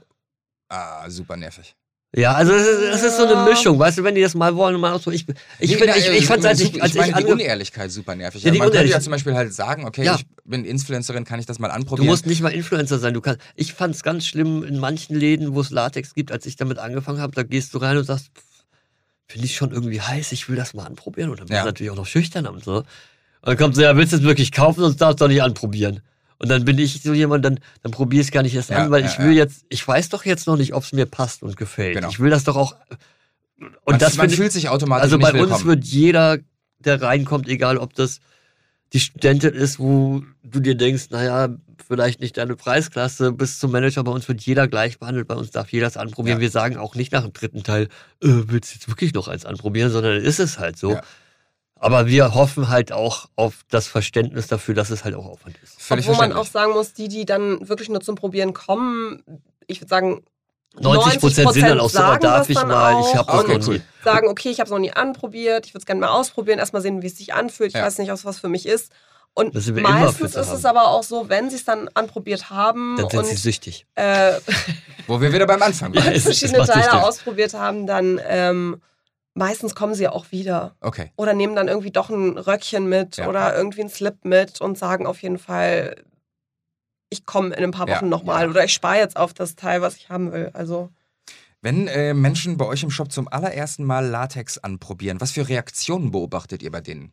[SPEAKER 1] Ah, super nervig.
[SPEAKER 2] ja, also es ist, es ist so eine
[SPEAKER 3] Ja.
[SPEAKER 2] Mischung, weißt du, wenn die das mal wollen, mal so, ich, ich,
[SPEAKER 1] Nee,
[SPEAKER 2] find,
[SPEAKER 1] na,
[SPEAKER 2] ich,
[SPEAKER 1] äh,
[SPEAKER 2] ich fand's, als ich,
[SPEAKER 1] super-
[SPEAKER 2] als
[SPEAKER 1] ich meine
[SPEAKER 2] ich
[SPEAKER 1] die
[SPEAKER 2] ange-
[SPEAKER 1] Unehrlichkeit super nervig.
[SPEAKER 2] Ja, die
[SPEAKER 1] Man könnte ja
[SPEAKER 2] Unehrlichkeit.
[SPEAKER 1] zum Beispiel halt sagen, okay,
[SPEAKER 2] Ja.
[SPEAKER 1] ich bin Influencerin, kann ich das mal
[SPEAKER 2] Du
[SPEAKER 1] anprobieren?
[SPEAKER 2] musst nicht mal Influencer sein. Du kannst, ich fand es ganz schlimm in manchen Läden, wo es Latex gibt, als ich damit angefangen habe. Da gehst du rein und sagst, finde ich schon irgendwie heiß, ich will das mal anprobieren. Und dann bist
[SPEAKER 1] Ja.
[SPEAKER 2] du natürlich auch noch schüchtern und so. Und dann kommt so, ja, willst du es wirklich kaufen, sonst darfst du doch nicht anprobieren. Und dann bin ich so jemand, dann, dann probier es gar nicht erst
[SPEAKER 1] Ja,
[SPEAKER 2] an, weil
[SPEAKER 1] ja,
[SPEAKER 2] ich will
[SPEAKER 1] ja.
[SPEAKER 2] jetzt, ich weiß doch jetzt noch nicht, ob es mir passt und gefällt.
[SPEAKER 1] Genau.
[SPEAKER 2] Ich will das doch auch. Und
[SPEAKER 1] man,
[SPEAKER 2] das
[SPEAKER 1] man
[SPEAKER 2] find ich-
[SPEAKER 1] fühlt sich automatisch
[SPEAKER 2] Also
[SPEAKER 1] nicht
[SPEAKER 2] bei uns
[SPEAKER 1] willkommen.
[SPEAKER 2] wird jeder, der reinkommt, egal ob das die Studentin ist, wo du dir denkst, naja, vielleicht nicht deine Preisklasse, bis zum Manager, bei uns wird jeder gleich behandelt, bei uns darf jeder es anprobieren.
[SPEAKER 1] Ja.
[SPEAKER 2] Wir sagen auch nicht nach dem dritten Teil, äh, willst du jetzt wirklich noch eins anprobieren, sondern ist es halt so.
[SPEAKER 1] Ja.
[SPEAKER 2] Aber wir hoffen halt auch auf das Verständnis dafür, dass es halt auch Aufwand ist.
[SPEAKER 1] Völlig
[SPEAKER 3] Obwohl man auch
[SPEAKER 1] verständlich.
[SPEAKER 3] sagen muss, die, die dann wirklich nur zum Probieren kommen, ich würde sagen,
[SPEAKER 2] neunzig Prozent sind dann auch so, oh,
[SPEAKER 3] sagen
[SPEAKER 2] darf
[SPEAKER 3] das
[SPEAKER 2] ich
[SPEAKER 3] dann
[SPEAKER 2] mal,
[SPEAKER 3] auch.
[SPEAKER 2] ich habe
[SPEAKER 1] Okay,
[SPEAKER 2] das noch
[SPEAKER 1] cool.
[SPEAKER 2] nie.
[SPEAKER 3] Sagen, okay, ich habe es noch nie anprobiert, ich würde es gerne mal ausprobieren, erstmal sehen, wie es sich anfühlt, ich
[SPEAKER 1] Ja.
[SPEAKER 3] weiß nicht, ob es was für mich ist. Und
[SPEAKER 2] Das sind wir immer
[SPEAKER 3] meistens
[SPEAKER 2] für
[SPEAKER 3] ist
[SPEAKER 2] zu
[SPEAKER 3] es
[SPEAKER 2] haben.
[SPEAKER 3] aber auch so, wenn sie es dann anprobiert haben
[SPEAKER 2] Dann sind
[SPEAKER 3] und
[SPEAKER 2] sie süchtig.
[SPEAKER 3] äh,
[SPEAKER 1] Wo wir wieder beim Anfang
[SPEAKER 2] Ja,
[SPEAKER 1] waren.
[SPEAKER 2] es-
[SPEAKER 3] verschiedene
[SPEAKER 2] macht
[SPEAKER 3] Teile
[SPEAKER 2] süchtig.
[SPEAKER 3] ausprobiert haben, dann ähm, meistens kommen sie auch wieder.
[SPEAKER 1] Okay.
[SPEAKER 3] Oder nehmen dann irgendwie doch ein Röckchen mit
[SPEAKER 1] Ja.
[SPEAKER 3] oder irgendwie einen Slip mit und sagen auf jeden Fall, ich komme in ein paar
[SPEAKER 1] Ja,
[SPEAKER 3] Wochen nochmal
[SPEAKER 1] ja.
[SPEAKER 3] oder ich spare jetzt auf das Teil, was ich haben will. Also
[SPEAKER 1] Wenn äh, Menschen bei euch im Shop zum allerersten Mal Latex anprobieren, was für Reaktionen beobachtet ihr bei denen?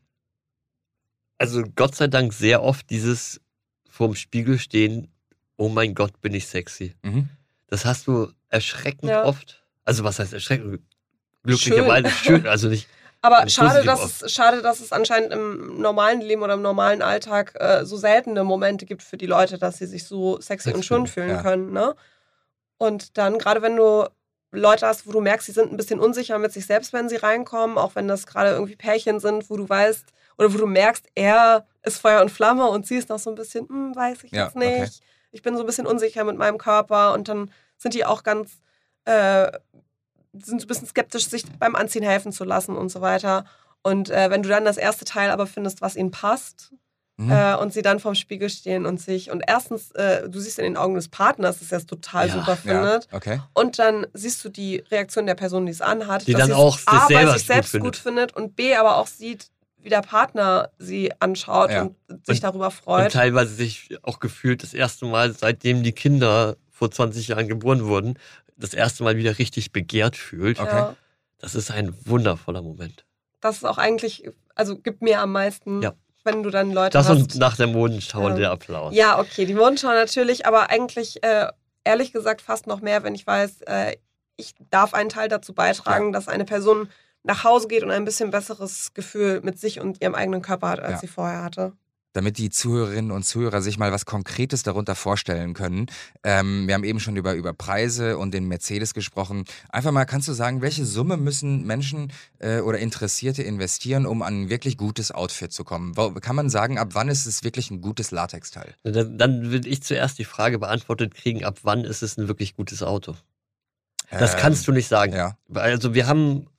[SPEAKER 2] Also Gott sei Dank sehr oft dieses vorm Spiegel stehen, oh mein Gott, bin ich sexy.
[SPEAKER 1] Mhm.
[SPEAKER 2] Das hast du erschreckend
[SPEAKER 3] Ja.
[SPEAKER 2] oft. Also was heißt erschreckend? Glücklicherweise schön, also nicht.
[SPEAKER 3] Aber
[SPEAKER 2] Also
[SPEAKER 3] schade
[SPEAKER 2] positiv
[SPEAKER 3] dass, es, schade, dass es anscheinend im normalen Leben oder im normalen Alltag äh, so seltene Momente gibt für die Leute, dass sie sich so sexy
[SPEAKER 2] Sex
[SPEAKER 3] und schön
[SPEAKER 2] fühlen,
[SPEAKER 3] fühlen
[SPEAKER 1] ja.
[SPEAKER 3] können. Ne? Und dann, gerade wenn du Leute hast, wo du merkst, sie sind ein bisschen unsicher mit sich selbst, wenn sie reinkommen, auch wenn das gerade irgendwie Pärchen sind, wo du weißt, oder wo du merkst, er ist Feuer und Flamme und sie ist noch so ein bisschen, hm, weiß ich
[SPEAKER 1] Ja,
[SPEAKER 3] jetzt nicht.
[SPEAKER 1] okay.
[SPEAKER 3] Ich bin so ein bisschen unsicher mit meinem Körper und dann sind die auch ganz, äh, sind so ein bisschen skeptisch, sich beim Anziehen helfen zu lassen und so weiter. Und äh, wenn du dann das erste Teil aber findest, was ihnen passt,
[SPEAKER 1] Mhm.
[SPEAKER 3] äh, und sie dann vorm Spiegel stehen und sich, und erstens, äh, du siehst in den Augen des Partners, dass er es total
[SPEAKER 2] Ja,
[SPEAKER 3] super
[SPEAKER 1] ja,
[SPEAKER 3] findet.
[SPEAKER 1] okay.
[SPEAKER 3] Und dann siehst du die Reaktion der Person, die es anhat,
[SPEAKER 2] Die
[SPEAKER 3] dass
[SPEAKER 2] dann
[SPEAKER 3] sie es
[SPEAKER 2] auch sich
[SPEAKER 3] A, bei
[SPEAKER 2] selber
[SPEAKER 3] sich
[SPEAKER 2] gut
[SPEAKER 3] selbst
[SPEAKER 2] findet.
[SPEAKER 3] gut findet und B, aber auch sieht, wie der Partner sie anschaut
[SPEAKER 1] Ja.
[SPEAKER 3] und sich
[SPEAKER 2] Und-
[SPEAKER 3] darüber
[SPEAKER 2] Und
[SPEAKER 3] freut.
[SPEAKER 2] teilweise sich auch gefühlt das erste Mal, seitdem die Kinder vor zwanzig Jahren geboren wurden, das erste Mal wieder richtig begehrt fühlt.
[SPEAKER 1] Okay.
[SPEAKER 3] Ja,
[SPEAKER 2] Das ist ein wundervoller Moment.
[SPEAKER 3] das ist auch eigentlich, also gibt mir am meisten,
[SPEAKER 2] Ja.
[SPEAKER 3] wenn du dann Leute
[SPEAKER 2] Das
[SPEAKER 3] hast.
[SPEAKER 2] und nach der Modenschau
[SPEAKER 3] Ja.
[SPEAKER 2] der Applaus.
[SPEAKER 3] Ja, okay, die Modenschau natürlich, aber eigentlich, äh, ehrlich gesagt, fast noch mehr, wenn ich weiß, äh, ich darf einen Teil dazu beitragen, dass eine Person nach Hause geht und ein bisschen besseres Gefühl mit sich und ihrem eigenen Körper hat, als
[SPEAKER 1] Ja.
[SPEAKER 3] sie vorher hatte.
[SPEAKER 1] Damit die Zuhörerinnen und Zuhörer sich mal was Konkretes darunter vorstellen können. Ähm, wir haben eben schon über, über Preise und den Mercedes gesprochen. Einfach mal, kannst du sagen, welche Summe müssen Menschen äh, oder Interessierte investieren, um an ein wirklich gutes Outfit zu kommen? Wo, kann man sagen, ab wann ist es wirklich ein gutes Latexteil?
[SPEAKER 2] Dann, dann will ich zuerst die Frage beantwortet kriegen, ab wann ist es ein wirklich gutes Auto? Das
[SPEAKER 1] Ähm,
[SPEAKER 2] kannst du nicht sagen.
[SPEAKER 1] Ja.
[SPEAKER 2] Also wir haben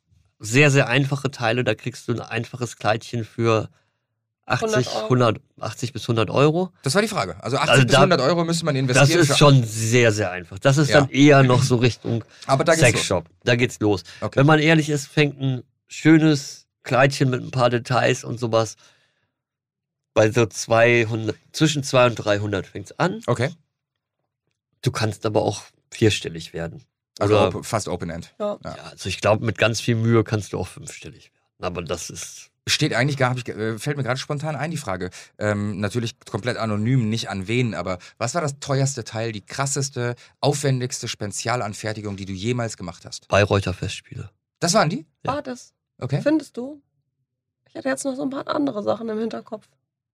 [SPEAKER 2] sehr, sehr einfache Teile. Da kriegst du ein einfaches Kleidchen für achtzig, hundert, achtzig bis hundert Euro.
[SPEAKER 1] Das war die Frage. Also achtzig
[SPEAKER 2] Also
[SPEAKER 1] bis
[SPEAKER 2] da-
[SPEAKER 1] hundert Euro müsste man investieren.
[SPEAKER 2] Das ist
[SPEAKER 1] für-
[SPEAKER 2] schon sehr, sehr einfach. Das ist
[SPEAKER 1] Ja.
[SPEAKER 2] dann eher noch so Richtung
[SPEAKER 1] Aber da geht's los.
[SPEAKER 2] Sexshop. Da geht's los.
[SPEAKER 1] Okay.
[SPEAKER 2] Wenn man ehrlich ist, fängt ein schönes Kleidchen mit ein paar Details und sowas bei so zweihundert, zwischen zweihundert und dreihundert fängt's an.
[SPEAKER 1] Okay.
[SPEAKER 2] Du kannst aber auch vierstellig werden.
[SPEAKER 1] Also
[SPEAKER 2] Oder-
[SPEAKER 1] op- fast Open End.
[SPEAKER 3] Ja.
[SPEAKER 1] Ja.
[SPEAKER 2] Ja, also ich glaube, mit ganz viel Mühe kannst du auch fünfstellig werden. Aber das ist...
[SPEAKER 1] Steht eigentlich gar, hab ich, äh, fällt mir gerade spontan ein, die Frage. Ähm, natürlich komplett anonym, nicht an wen, aber was war das teuerste Teil, die krasseste, aufwendigste Spezialanfertigung, die du jemals gemacht hast?
[SPEAKER 2] Bayreuther Festspiele.
[SPEAKER 1] Das waren die?
[SPEAKER 2] Ja.
[SPEAKER 3] War das?
[SPEAKER 1] Okay.
[SPEAKER 3] Findest du? Ich hatte jetzt noch so ein paar andere Sachen im Hinterkopf.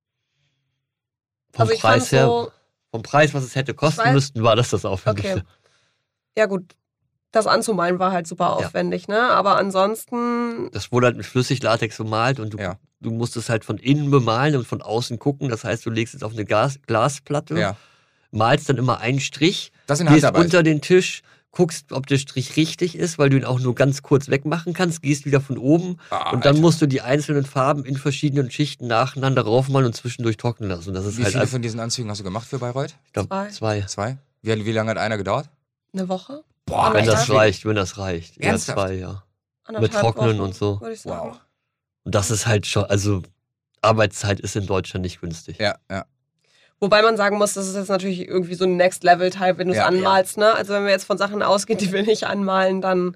[SPEAKER 2] Vom
[SPEAKER 3] also ich
[SPEAKER 2] Preis
[SPEAKER 3] fand
[SPEAKER 2] her,
[SPEAKER 3] so,
[SPEAKER 2] vom Preis, was es hätte kosten
[SPEAKER 3] weiß-
[SPEAKER 2] müssten, war das das Aufwendigste.
[SPEAKER 3] Okay. ja gut, das anzumalen war halt super aufwendig, ne? Aber ansonsten,
[SPEAKER 2] Das wurde halt mit Flüssiglatex bemalt und du,
[SPEAKER 1] Ja.
[SPEAKER 2] du musst es halt von innen bemalen und von außen gucken. Das heißt, du legst es auf eine Gas, Glasplatte,
[SPEAKER 1] Ja.
[SPEAKER 2] malst dann immer einen Strich,
[SPEAKER 1] Das sind
[SPEAKER 2] gehst
[SPEAKER 1] Handarbeit.
[SPEAKER 2] unter den Tisch, guckst, ob der Strich richtig ist, weil du ihn auch nur ganz kurz wegmachen kannst, gehst wieder von oben
[SPEAKER 1] Ah,
[SPEAKER 2] und dann
[SPEAKER 1] Alter.
[SPEAKER 2] musst du die einzelnen Farben in verschiedenen Schichten nacheinander raufmalen und zwischendurch trocknen lassen. Und das ist
[SPEAKER 1] Wie
[SPEAKER 2] halt
[SPEAKER 1] viele
[SPEAKER 2] einfach,
[SPEAKER 1] von diesen Anzügen hast du gemacht für Bayreuth?
[SPEAKER 2] ich glaub,
[SPEAKER 3] Zwei.
[SPEAKER 2] zwei.
[SPEAKER 1] Zwei? Wie, wie lange hat einer gedauert?
[SPEAKER 3] eine Woche?
[SPEAKER 1] Boah,
[SPEAKER 2] Wenn das
[SPEAKER 3] Anderthalb?
[SPEAKER 2] reicht, wenn das reicht. Eher
[SPEAKER 1] Ernsthaft?
[SPEAKER 2] zwei, ja.
[SPEAKER 3] Anderthalb
[SPEAKER 2] Trocknen
[SPEAKER 3] Wochen,
[SPEAKER 2] und so.
[SPEAKER 3] würde ich sagen.
[SPEAKER 1] Wow.
[SPEAKER 2] Und das ist halt schon, also Arbeitszeit ist in Deutschland nicht günstig.
[SPEAKER 1] Ja, ja.
[SPEAKER 3] Wobei man sagen muss, das ist jetzt natürlich irgendwie so ein Next-Level-Teil, wenn du es
[SPEAKER 1] Ja,
[SPEAKER 3] anmalst. Ne? Also wenn wir jetzt von Sachen ausgehen, die wir nicht anmalen, dann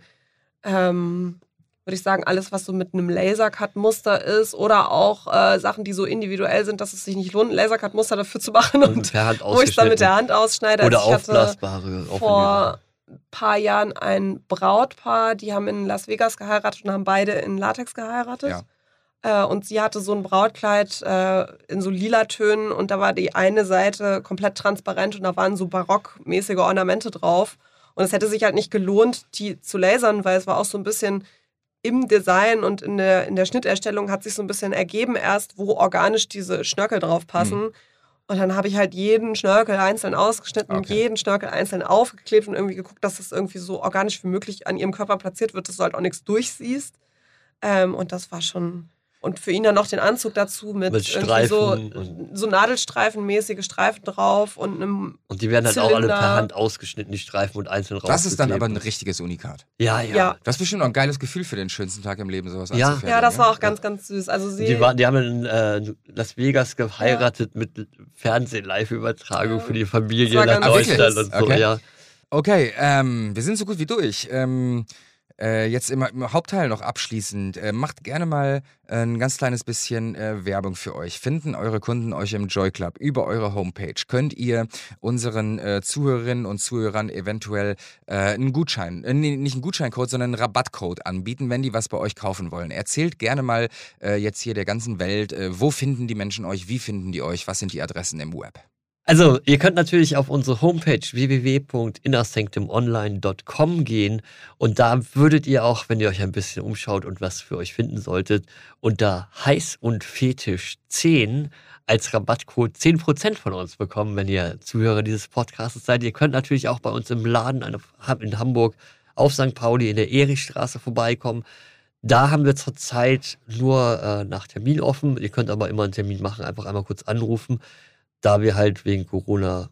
[SPEAKER 3] ähm, würde ich sagen, alles, was so mit einem Lasercut-Muster ist oder auch äh, Sachen, die so individuell sind, dass es sich nicht lohnt, ein Lasercut-Muster dafür zu machen
[SPEAKER 2] Und
[SPEAKER 3] und
[SPEAKER 2] per Hand
[SPEAKER 3] wo ich es dann mit der
[SPEAKER 2] ausgeschnitten.
[SPEAKER 3] Hand ausschneide.
[SPEAKER 2] Oder
[SPEAKER 3] Also ich hatte
[SPEAKER 2] aufblasbare.
[SPEAKER 3] vor ein paar Jahren ein Brautpaar, die haben in Las Vegas geheiratet und haben beide in Latex geheiratet.
[SPEAKER 1] Ja.
[SPEAKER 3] Äh, und sie hatte so ein Brautkleid äh, in so lila Tönen und da war die eine Seite komplett transparent und da waren so barockmäßige Ornamente drauf. Und es hätte sich halt nicht gelohnt, die zu lasern, weil es war auch so ein bisschen im Design und in der, in der Schnitterstellung hat sich so ein bisschen ergeben erst, wo organisch diese Schnörkel drauf passen.
[SPEAKER 1] Mhm.
[SPEAKER 3] Und dann habe ich halt jeden Schnörkel einzeln ausgeschnitten,
[SPEAKER 1] Okay.
[SPEAKER 3] jeden Schnörkel einzeln aufgeklebt und irgendwie geguckt, dass das irgendwie so organisch wie möglich an ihrem Körper platziert wird, dass du halt auch nichts durchsiehst. Ähm, und das war schon... Und für ihn dann noch den Anzug dazu mit,
[SPEAKER 2] Mit
[SPEAKER 3] irgendwie so,
[SPEAKER 2] Streifen und-
[SPEAKER 3] so Nadelstreifenmäßige Streifen drauf und einem...
[SPEAKER 2] Und die werden halt auch alle
[SPEAKER 3] Zylinder.
[SPEAKER 2] per Hand ausgeschnitten, die Streifen und einzeln rausgeklebt.
[SPEAKER 1] Das ist dann aber ein richtiges Unikat.
[SPEAKER 2] Ja, ja.
[SPEAKER 3] Ja.
[SPEAKER 1] Das ist bestimmt auch ein geiles Gefühl für den schönsten Tag im Leben, sowas
[SPEAKER 2] Ja.
[SPEAKER 1] anzufertigen.
[SPEAKER 3] Ja, das war auch
[SPEAKER 1] ne?
[SPEAKER 3] ganz, ganz süß. Also sie...
[SPEAKER 2] Die, waren, die haben in äh, Las Vegas geheiratet mit Fernseh-Live-Übertragung
[SPEAKER 3] Ja.
[SPEAKER 2] für die Familie
[SPEAKER 3] Das war
[SPEAKER 2] nach
[SPEAKER 3] ganz
[SPEAKER 2] Deutschland
[SPEAKER 3] süß.
[SPEAKER 2] und so,
[SPEAKER 1] Okay.
[SPEAKER 2] ja.
[SPEAKER 1] Okay, ähm, wir sind so gut wie durch. Ähm, äh, jetzt im, im Hauptteil noch abschließend. Äh, macht gerne mal äh, ein ganz kleines bisschen äh, Werbung für euch. Finden eure Kunden euch im Joy Club über eure Homepage? Könnt ihr unseren äh, Zuhörerinnen und Zuhörern eventuell äh, einen Gutschein, äh, nee, nicht einen Gutscheincode, sondern einen Rabattcode anbieten, wenn die was bei euch kaufen wollen? Erzählt gerne mal äh, jetzt hier der ganzen Welt, äh, wo finden die Menschen euch, wie finden die euch, was sind die Adressen im Web?
[SPEAKER 2] Also, ihr könnt natürlich auf unsere Homepage w w w punkt inner sanctum online punkt com gehen und da würdet ihr auch, wenn ihr euch ein bisschen umschaut und was für euch finden solltet, unter heiß und fetisch zehn als Rabattcode zehn Prozent von uns bekommen, wenn ihr Zuhörer dieses Podcasts seid. Ihr könnt natürlich auch bei uns im Laden in Hamburg auf Sankt Pauli in der Erichstraße vorbeikommen. Da haben wir zurzeit nur äh, nach Termin offen. Ihr könnt aber immer einen Termin machen, einfach einmal kurz anrufen, da wir halt wegen Corona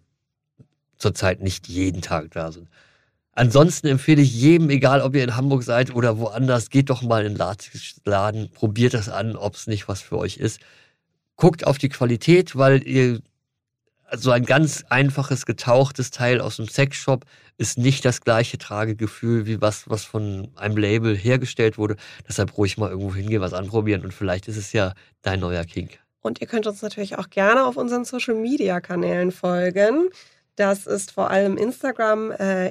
[SPEAKER 2] zurzeit nicht jeden Tag da sind. Ansonsten empfehle ich jedem, egal ob ihr in Hamburg seid oder woanders, geht doch mal in den Laden, probiert das an, ob es nicht was für euch ist. Guckt auf die Qualität, weil ihr so ein ganz einfaches, getauchtes Teil aus dem Sexshop ist nicht das gleiche Tragegefühl wie was, was von einem Label hergestellt wurde. Deshalb ruhig mal irgendwo hingehen, was anprobieren und vielleicht ist es ja dein neuer Kink.
[SPEAKER 3] Und ihr könnt uns natürlich auch gerne auf unseren Social-Media-Kanälen folgen. Das ist vor allem Instagram äh,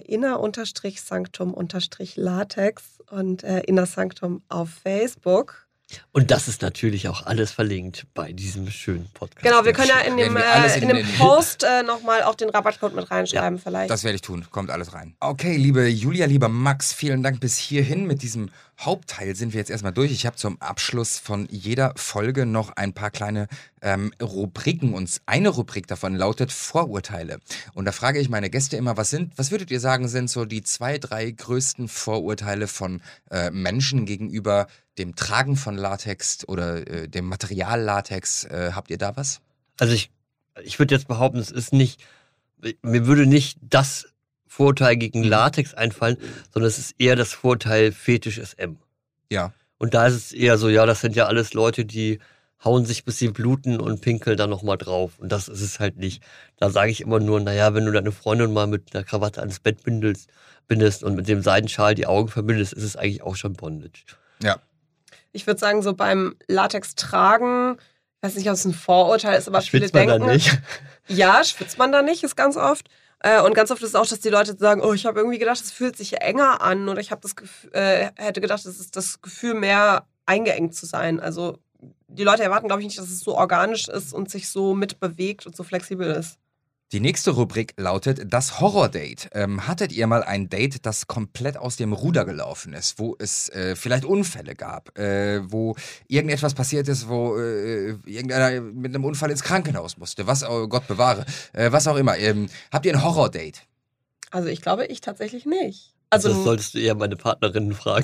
[SPEAKER 3] inner-sanctum-latex und äh, innersanctum auf Facebook.
[SPEAKER 2] Und das ist natürlich auch alles verlinkt bei diesem schönen Podcast.
[SPEAKER 3] Genau, wir können ja in dem,
[SPEAKER 1] Werden wir alles
[SPEAKER 3] äh, in
[SPEAKER 1] in
[SPEAKER 3] dem
[SPEAKER 1] den-
[SPEAKER 3] Post äh, nochmal auch den Rabattcode mit reinschreiben vielleicht.
[SPEAKER 1] Das werde ich tun, kommt alles rein. Okay, liebe Julia, lieber Max, vielen Dank bis hierhin. Mit diesem Hauptteil sind wir jetzt erstmal durch. Ich habe zum Abschluss von jeder Folge noch ein paar kleine ähm, Rubriken und eine Rubrik davon lautet Vorurteile. Und da frage ich meine Gäste immer, was sind, was würdet ihr sagen, sind so die zwei, drei größten Vorurteile von äh, Menschen gegenüber dem Tragen von Latex oder äh, dem Material Latex? Äh, habt ihr da was?
[SPEAKER 2] Also ich, ich würde jetzt behaupten, es ist nicht, mir würde nicht das Vorurteil gegen Latex einfallen, sondern es ist eher das Vorurteil Fetisch S M.
[SPEAKER 1] Ja.
[SPEAKER 2] Und da ist es eher so, ja, das sind ja alles Leute, die hauen sich, bis sie bluten und pinkeln dann nochmal drauf. Und das ist es halt nicht. Da sage ich immer nur, naja, wenn du deine Freundin mal mit einer Krawatte ans Bett bindest, bindest und mit dem Seidenschal die Augen verbindest, ist es eigentlich auch schon Bondage.
[SPEAKER 1] Ja.
[SPEAKER 3] Ich würde sagen, so beim Latex tragen, ich weiß nicht, ob es ein Vorurteil ist, aber
[SPEAKER 2] Schwitzt
[SPEAKER 3] viele
[SPEAKER 2] man
[SPEAKER 3] denken.
[SPEAKER 2] da nicht?
[SPEAKER 3] Ja, schwitzt man da nicht, ist ganz oft. Und ganz oft ist es auch, dass die Leute sagen, oh, ich habe irgendwie gedacht, es fühlt sich enger an oder ich habe das Gefühl, äh, hätte gedacht, es ist das Gefühl, mehr eingeengt zu sein. Also die Leute erwarten, glaube ich, nicht, dass es so organisch ist und sich so mitbewegt und so flexibel ist.
[SPEAKER 1] Die nächste Rubrik lautet das Horror-Date. Ähm, hattet ihr mal ein Date, das komplett aus dem Ruder gelaufen ist, wo es äh, vielleicht Unfälle gab, äh, wo irgendetwas passiert ist, wo äh, irgendeiner mit einem Unfall ins Krankenhaus musste, was, oh Gott bewahre, äh, was auch immer. Ähm, habt ihr ein Horror-Date?
[SPEAKER 3] Also ich glaube, ich tatsächlich nicht. Also
[SPEAKER 2] das solltest du eher meine Partnerinnen fragen.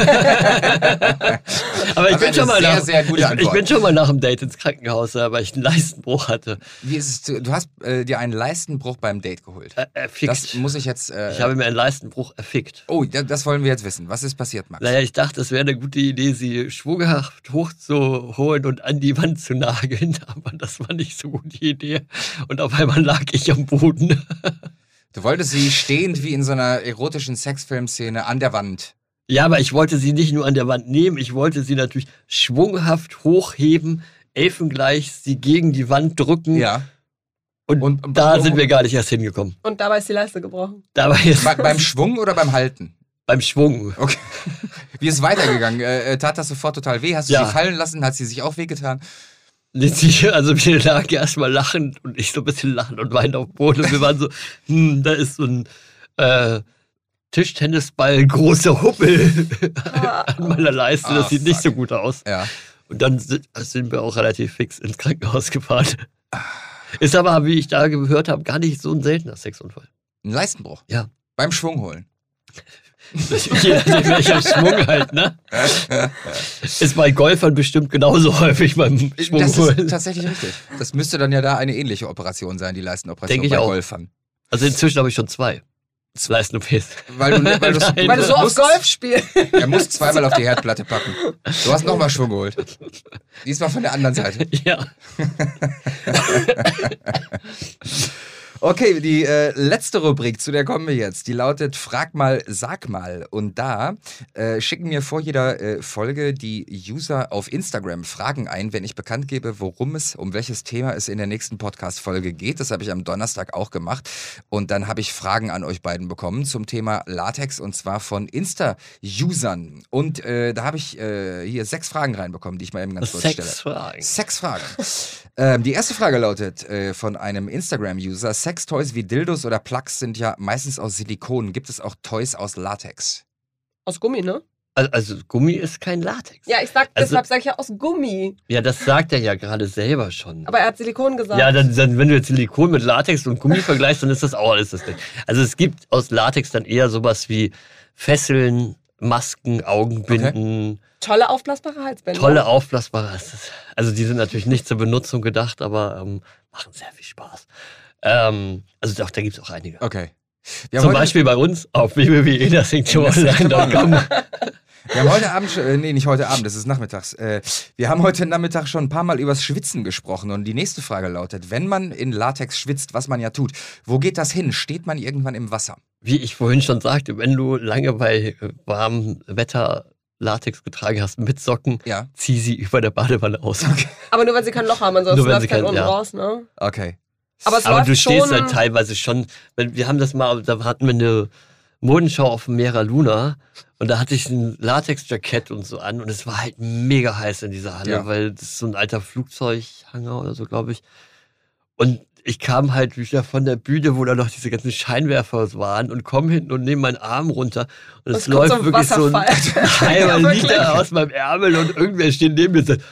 [SPEAKER 2] Aber ich
[SPEAKER 1] Das
[SPEAKER 2] bin,
[SPEAKER 1] ist
[SPEAKER 2] schon mal
[SPEAKER 1] eine sehr,
[SPEAKER 2] nach,
[SPEAKER 1] sehr gute
[SPEAKER 2] ich,
[SPEAKER 1] Antwort.
[SPEAKER 2] ich bin schon mal nach dem Date ins Krankenhaus, weil ich einen Leistenbruch hatte.
[SPEAKER 1] Wie ist es, zu- du hast äh, dir einen Leistenbruch beim Date geholt.
[SPEAKER 2] Äh, erfickt.
[SPEAKER 1] Das muss ich jetzt... Äh,
[SPEAKER 2] ich habe mir einen Leistenbruch erfickt.
[SPEAKER 1] oh, da- das wollen wir jetzt wissen. Was ist passiert, Max?
[SPEAKER 2] Naja, ich dachte, es wäre eine gute Idee, sie schwunghaft hochzuholen und an die Wand zu nageln. Aber das war nicht so eine gute Idee. Und auf einmal lag ich am Boden.
[SPEAKER 1] Du wolltest sie stehend wie in so einer erotischen Sexfilmszene an der Wand.
[SPEAKER 2] Ja, aber ich wollte sie nicht nur an der Wand nehmen, ich wollte sie natürlich schwunghaft hochheben, elfengleich sie gegen die Wand drücken.
[SPEAKER 1] Ja.
[SPEAKER 2] Und,
[SPEAKER 1] Und-
[SPEAKER 2] da sind wir gar nicht erst hingekommen.
[SPEAKER 3] und dabei ist die Leiste gebrochen.
[SPEAKER 2] Dabei ist
[SPEAKER 1] Be beim Schwung oder beim Halten?
[SPEAKER 2] beim Schwung.
[SPEAKER 1] Okay. Wie ist es weitergegangen? Äh, äh, tat das sofort total weh? Hast du
[SPEAKER 2] Ja.
[SPEAKER 1] sie fallen lassen? Hat sie sich auch wehgetan?
[SPEAKER 2] Also wir lagen erstmal lachend und ich so ein bisschen lachend und weinend auf dem Boden. Und wir waren so, hm, da ist so ein äh, Tischtennisball, großer Huppel an meiner Leiste. Das
[SPEAKER 1] Ah,
[SPEAKER 2] sieht nicht
[SPEAKER 1] fuck.
[SPEAKER 2] so gut aus.
[SPEAKER 1] Ja.
[SPEAKER 2] Und dann sind, sind wir auch relativ fix ins Krankenhaus gefahren. Ist aber, wie ich da gehört habe, gar nicht so ein seltener Sexunfall.
[SPEAKER 1] Ein Leistenbruch?
[SPEAKER 2] Ja.
[SPEAKER 1] Beim Schwung holen?
[SPEAKER 2] Je nachdem, welcher Schwung halt, ne? Ist bei Golfern bestimmt genauso häufig beim Schwung
[SPEAKER 1] Das ist
[SPEAKER 2] holen.
[SPEAKER 1] tatsächlich richtig. Das müsste dann ja da eine ähnliche Operation sein, die Leistenoperation
[SPEAKER 2] Denke ich
[SPEAKER 1] bei
[SPEAKER 2] auch.
[SPEAKER 1] Golfern.
[SPEAKER 2] Also inzwischen habe ich schon zwei. Leisten-O Ps.
[SPEAKER 1] Weil du, weil du's-
[SPEAKER 2] Nein.
[SPEAKER 3] Weil du so oft
[SPEAKER 1] musst-
[SPEAKER 3] Golf spielst.
[SPEAKER 1] Er muss zweimal auf die Herdplatte packen. Du hast nochmal Schwung geholt. Diesmal von der anderen Seite.
[SPEAKER 2] Ja.
[SPEAKER 1] Okay, die äh, letzte Rubrik, zu der kommen wir jetzt, die lautet Frag mal, sag mal. Und da äh, schicken mir vor jeder äh, Folge die User auf Instagram Fragen ein, wenn ich bekannt gebe, worum es, um welches Thema es in der nächsten Podcast-Folge geht. Das habe ich am Donnerstag auch gemacht. Und dann habe ich Fragen an euch beiden bekommen zum Thema Latex und zwar von Insta-Usern. Und äh, da habe ich äh, hier sechs Fragen reinbekommen, die ich mal eben ganz kurz stelle.
[SPEAKER 2] Sexfragen.
[SPEAKER 1] Sexfragen. ähm, die erste Frage lautet äh, von einem Instagram-User: Sextoys wie Dildos oder Plugs sind ja meistens aus Silikon. Gibt es auch Toys aus Latex?
[SPEAKER 3] Aus Gummi, ne?
[SPEAKER 2] Also, also Gummi ist kein Latex.
[SPEAKER 3] Ja, ich sag,
[SPEAKER 2] Also-
[SPEAKER 3] deshalb sage ich ja aus Gummi.
[SPEAKER 2] Ja, das sagt er ja gerade selber schon.
[SPEAKER 3] Aber er hat Silikon gesagt.
[SPEAKER 2] Ja, dann, dann, wenn du jetzt Silikon mit Latex und Gummi vergleichst, dann ist das auch alles das Ding. Also es gibt aus Latex dann eher sowas wie Fesseln, Masken, Augenbinden,
[SPEAKER 3] Tolle aufblasbare Halsbänder.
[SPEAKER 2] tolle aufblasbare. das ist- Also die sind natürlich nicht zur Benutzung gedacht, aber ähm, machen sehr viel Spaß. Ähm, also doch, da gibt es auch einige.
[SPEAKER 1] Okay. Wir haben,
[SPEAKER 2] Zum
[SPEAKER 1] heute,
[SPEAKER 2] Beispiel bei uns auf w w w punkt innersingtoonline punkt com.
[SPEAKER 1] wir haben heute Abend, schon- äh, nee, nicht heute Abend, das ist nachmittags. Äh, wir haben heute Nachmittag schon ein paar Mal übers Schwitzen gesprochen und die nächste Frage lautet: Wenn man in Latex schwitzt, was man ja tut, wo geht das hin? Steht man irgendwann im Wasser?
[SPEAKER 2] Wie ich vorhin schon sagte, wenn du lange bei äh, warmem Wetter Latex getragen hast mit Socken,
[SPEAKER 1] Ja.
[SPEAKER 2] zieh sie über der Badewanne aus.
[SPEAKER 3] Aber nur, weil sie kein Loch haben, ansonsten
[SPEAKER 2] Nur wenn
[SPEAKER 3] läuft
[SPEAKER 2] sie
[SPEAKER 3] kein
[SPEAKER 2] kein-
[SPEAKER 3] unten
[SPEAKER 2] ja.
[SPEAKER 3] raus, ne?
[SPEAKER 1] Okay.
[SPEAKER 3] Aber es
[SPEAKER 2] Aber
[SPEAKER 3] läuft
[SPEAKER 2] du stehst
[SPEAKER 3] schon,
[SPEAKER 2] halt teilweise schon, wenn- wir haben das mal, da hatten wir eine Modenschau auf dem Mera Luna und da hatte ich ein Latex-Jackett und so an und es war halt mega heiß in dieser Halle,
[SPEAKER 1] Ja.
[SPEAKER 2] weil das ist so ein alter Flugzeughanger oder so, glaube ich. Und ich kam halt wieder von der Bühne, wo da noch diese ganzen Scheinwerfer waren und komme hinten und nehme meinen Arm runter und es
[SPEAKER 3] Es kommt
[SPEAKER 2] läuft
[SPEAKER 3] so ein
[SPEAKER 2] wirklich so ein
[SPEAKER 3] Wasserfall.
[SPEAKER 2] halber
[SPEAKER 3] Ja, wirklich.
[SPEAKER 2] Liter aus meinem Ärmel und irgendwer steht neben mir und sagt,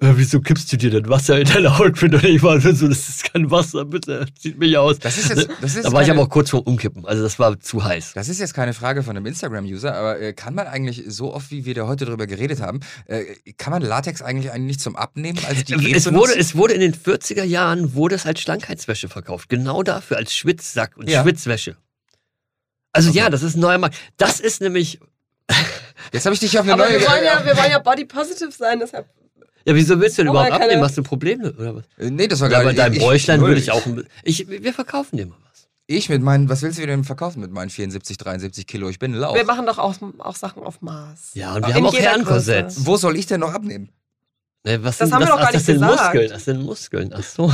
[SPEAKER 2] Ja, wieso kippst du dir denn Wasser in deine Outfit? Und ich war so, das ist kein Wasser, bitte, zieht mich aus.
[SPEAKER 1] Das ist jetzt, das ist
[SPEAKER 2] da war
[SPEAKER 1] keine,
[SPEAKER 2] ich aber auch kurz vor Umkippen, also das war zu heiß.
[SPEAKER 1] Das ist jetzt keine Frage von einem Instagram-User, aber äh, kann man eigentlich, so oft wie wir da heute drüber geredet haben, äh, kann man Latex eigentlich eigentlich zum Abnehmen als Diät
[SPEAKER 2] es
[SPEAKER 1] benutzen?
[SPEAKER 2] wurde, es wurde in den vierziger Jahren wurde es als Schlankheitswäsche verkauft. Genau dafür, als Schwitzsack und
[SPEAKER 1] Ja.
[SPEAKER 2] Schwitzwäsche. Also
[SPEAKER 1] Okay.
[SPEAKER 2] ja, das ist ein neuer Markt. Das ist nämlich...
[SPEAKER 1] Jetzt habe ich dich auf eine
[SPEAKER 3] Aber
[SPEAKER 1] neue...
[SPEAKER 3] wir wollen, ja, wir wollen ja body positive sein, deshalb.
[SPEAKER 2] Ja, wieso willst du denn
[SPEAKER 3] Oh,
[SPEAKER 2] überhaupt
[SPEAKER 3] keine-
[SPEAKER 2] abnehmen? Hast du ein Problem oder was?
[SPEAKER 1] Äh, nee, das war
[SPEAKER 2] Ja,
[SPEAKER 1] gar
[SPEAKER 2] bei
[SPEAKER 1] nicht...
[SPEAKER 2] deinem Bräuchlein
[SPEAKER 1] null.
[SPEAKER 2] würde ich auch... ein- Ich, wir verkaufen dir mal was.
[SPEAKER 1] Ich mit meinen... Was willst du denn verkaufen mit meinen vierundsiebzig, dreiundsiebzig Kilo? Ich bin ein Lauch.
[SPEAKER 3] Wir machen doch auch, auch Sachen auf Maß.
[SPEAKER 2] Ja, und wir
[SPEAKER 3] In
[SPEAKER 2] haben auch
[SPEAKER 3] jeder
[SPEAKER 2] Herrenkorsetts.
[SPEAKER 3] Größe.
[SPEAKER 1] Wo soll ich denn noch abnehmen?
[SPEAKER 2] Ne, was
[SPEAKER 3] Das
[SPEAKER 2] sind,
[SPEAKER 3] haben wir
[SPEAKER 2] was,
[SPEAKER 3] doch gar
[SPEAKER 2] ach, das
[SPEAKER 3] nicht
[SPEAKER 2] sind
[SPEAKER 3] gesagt.
[SPEAKER 2] Muskeln. Das sind Muskeln. Ach so.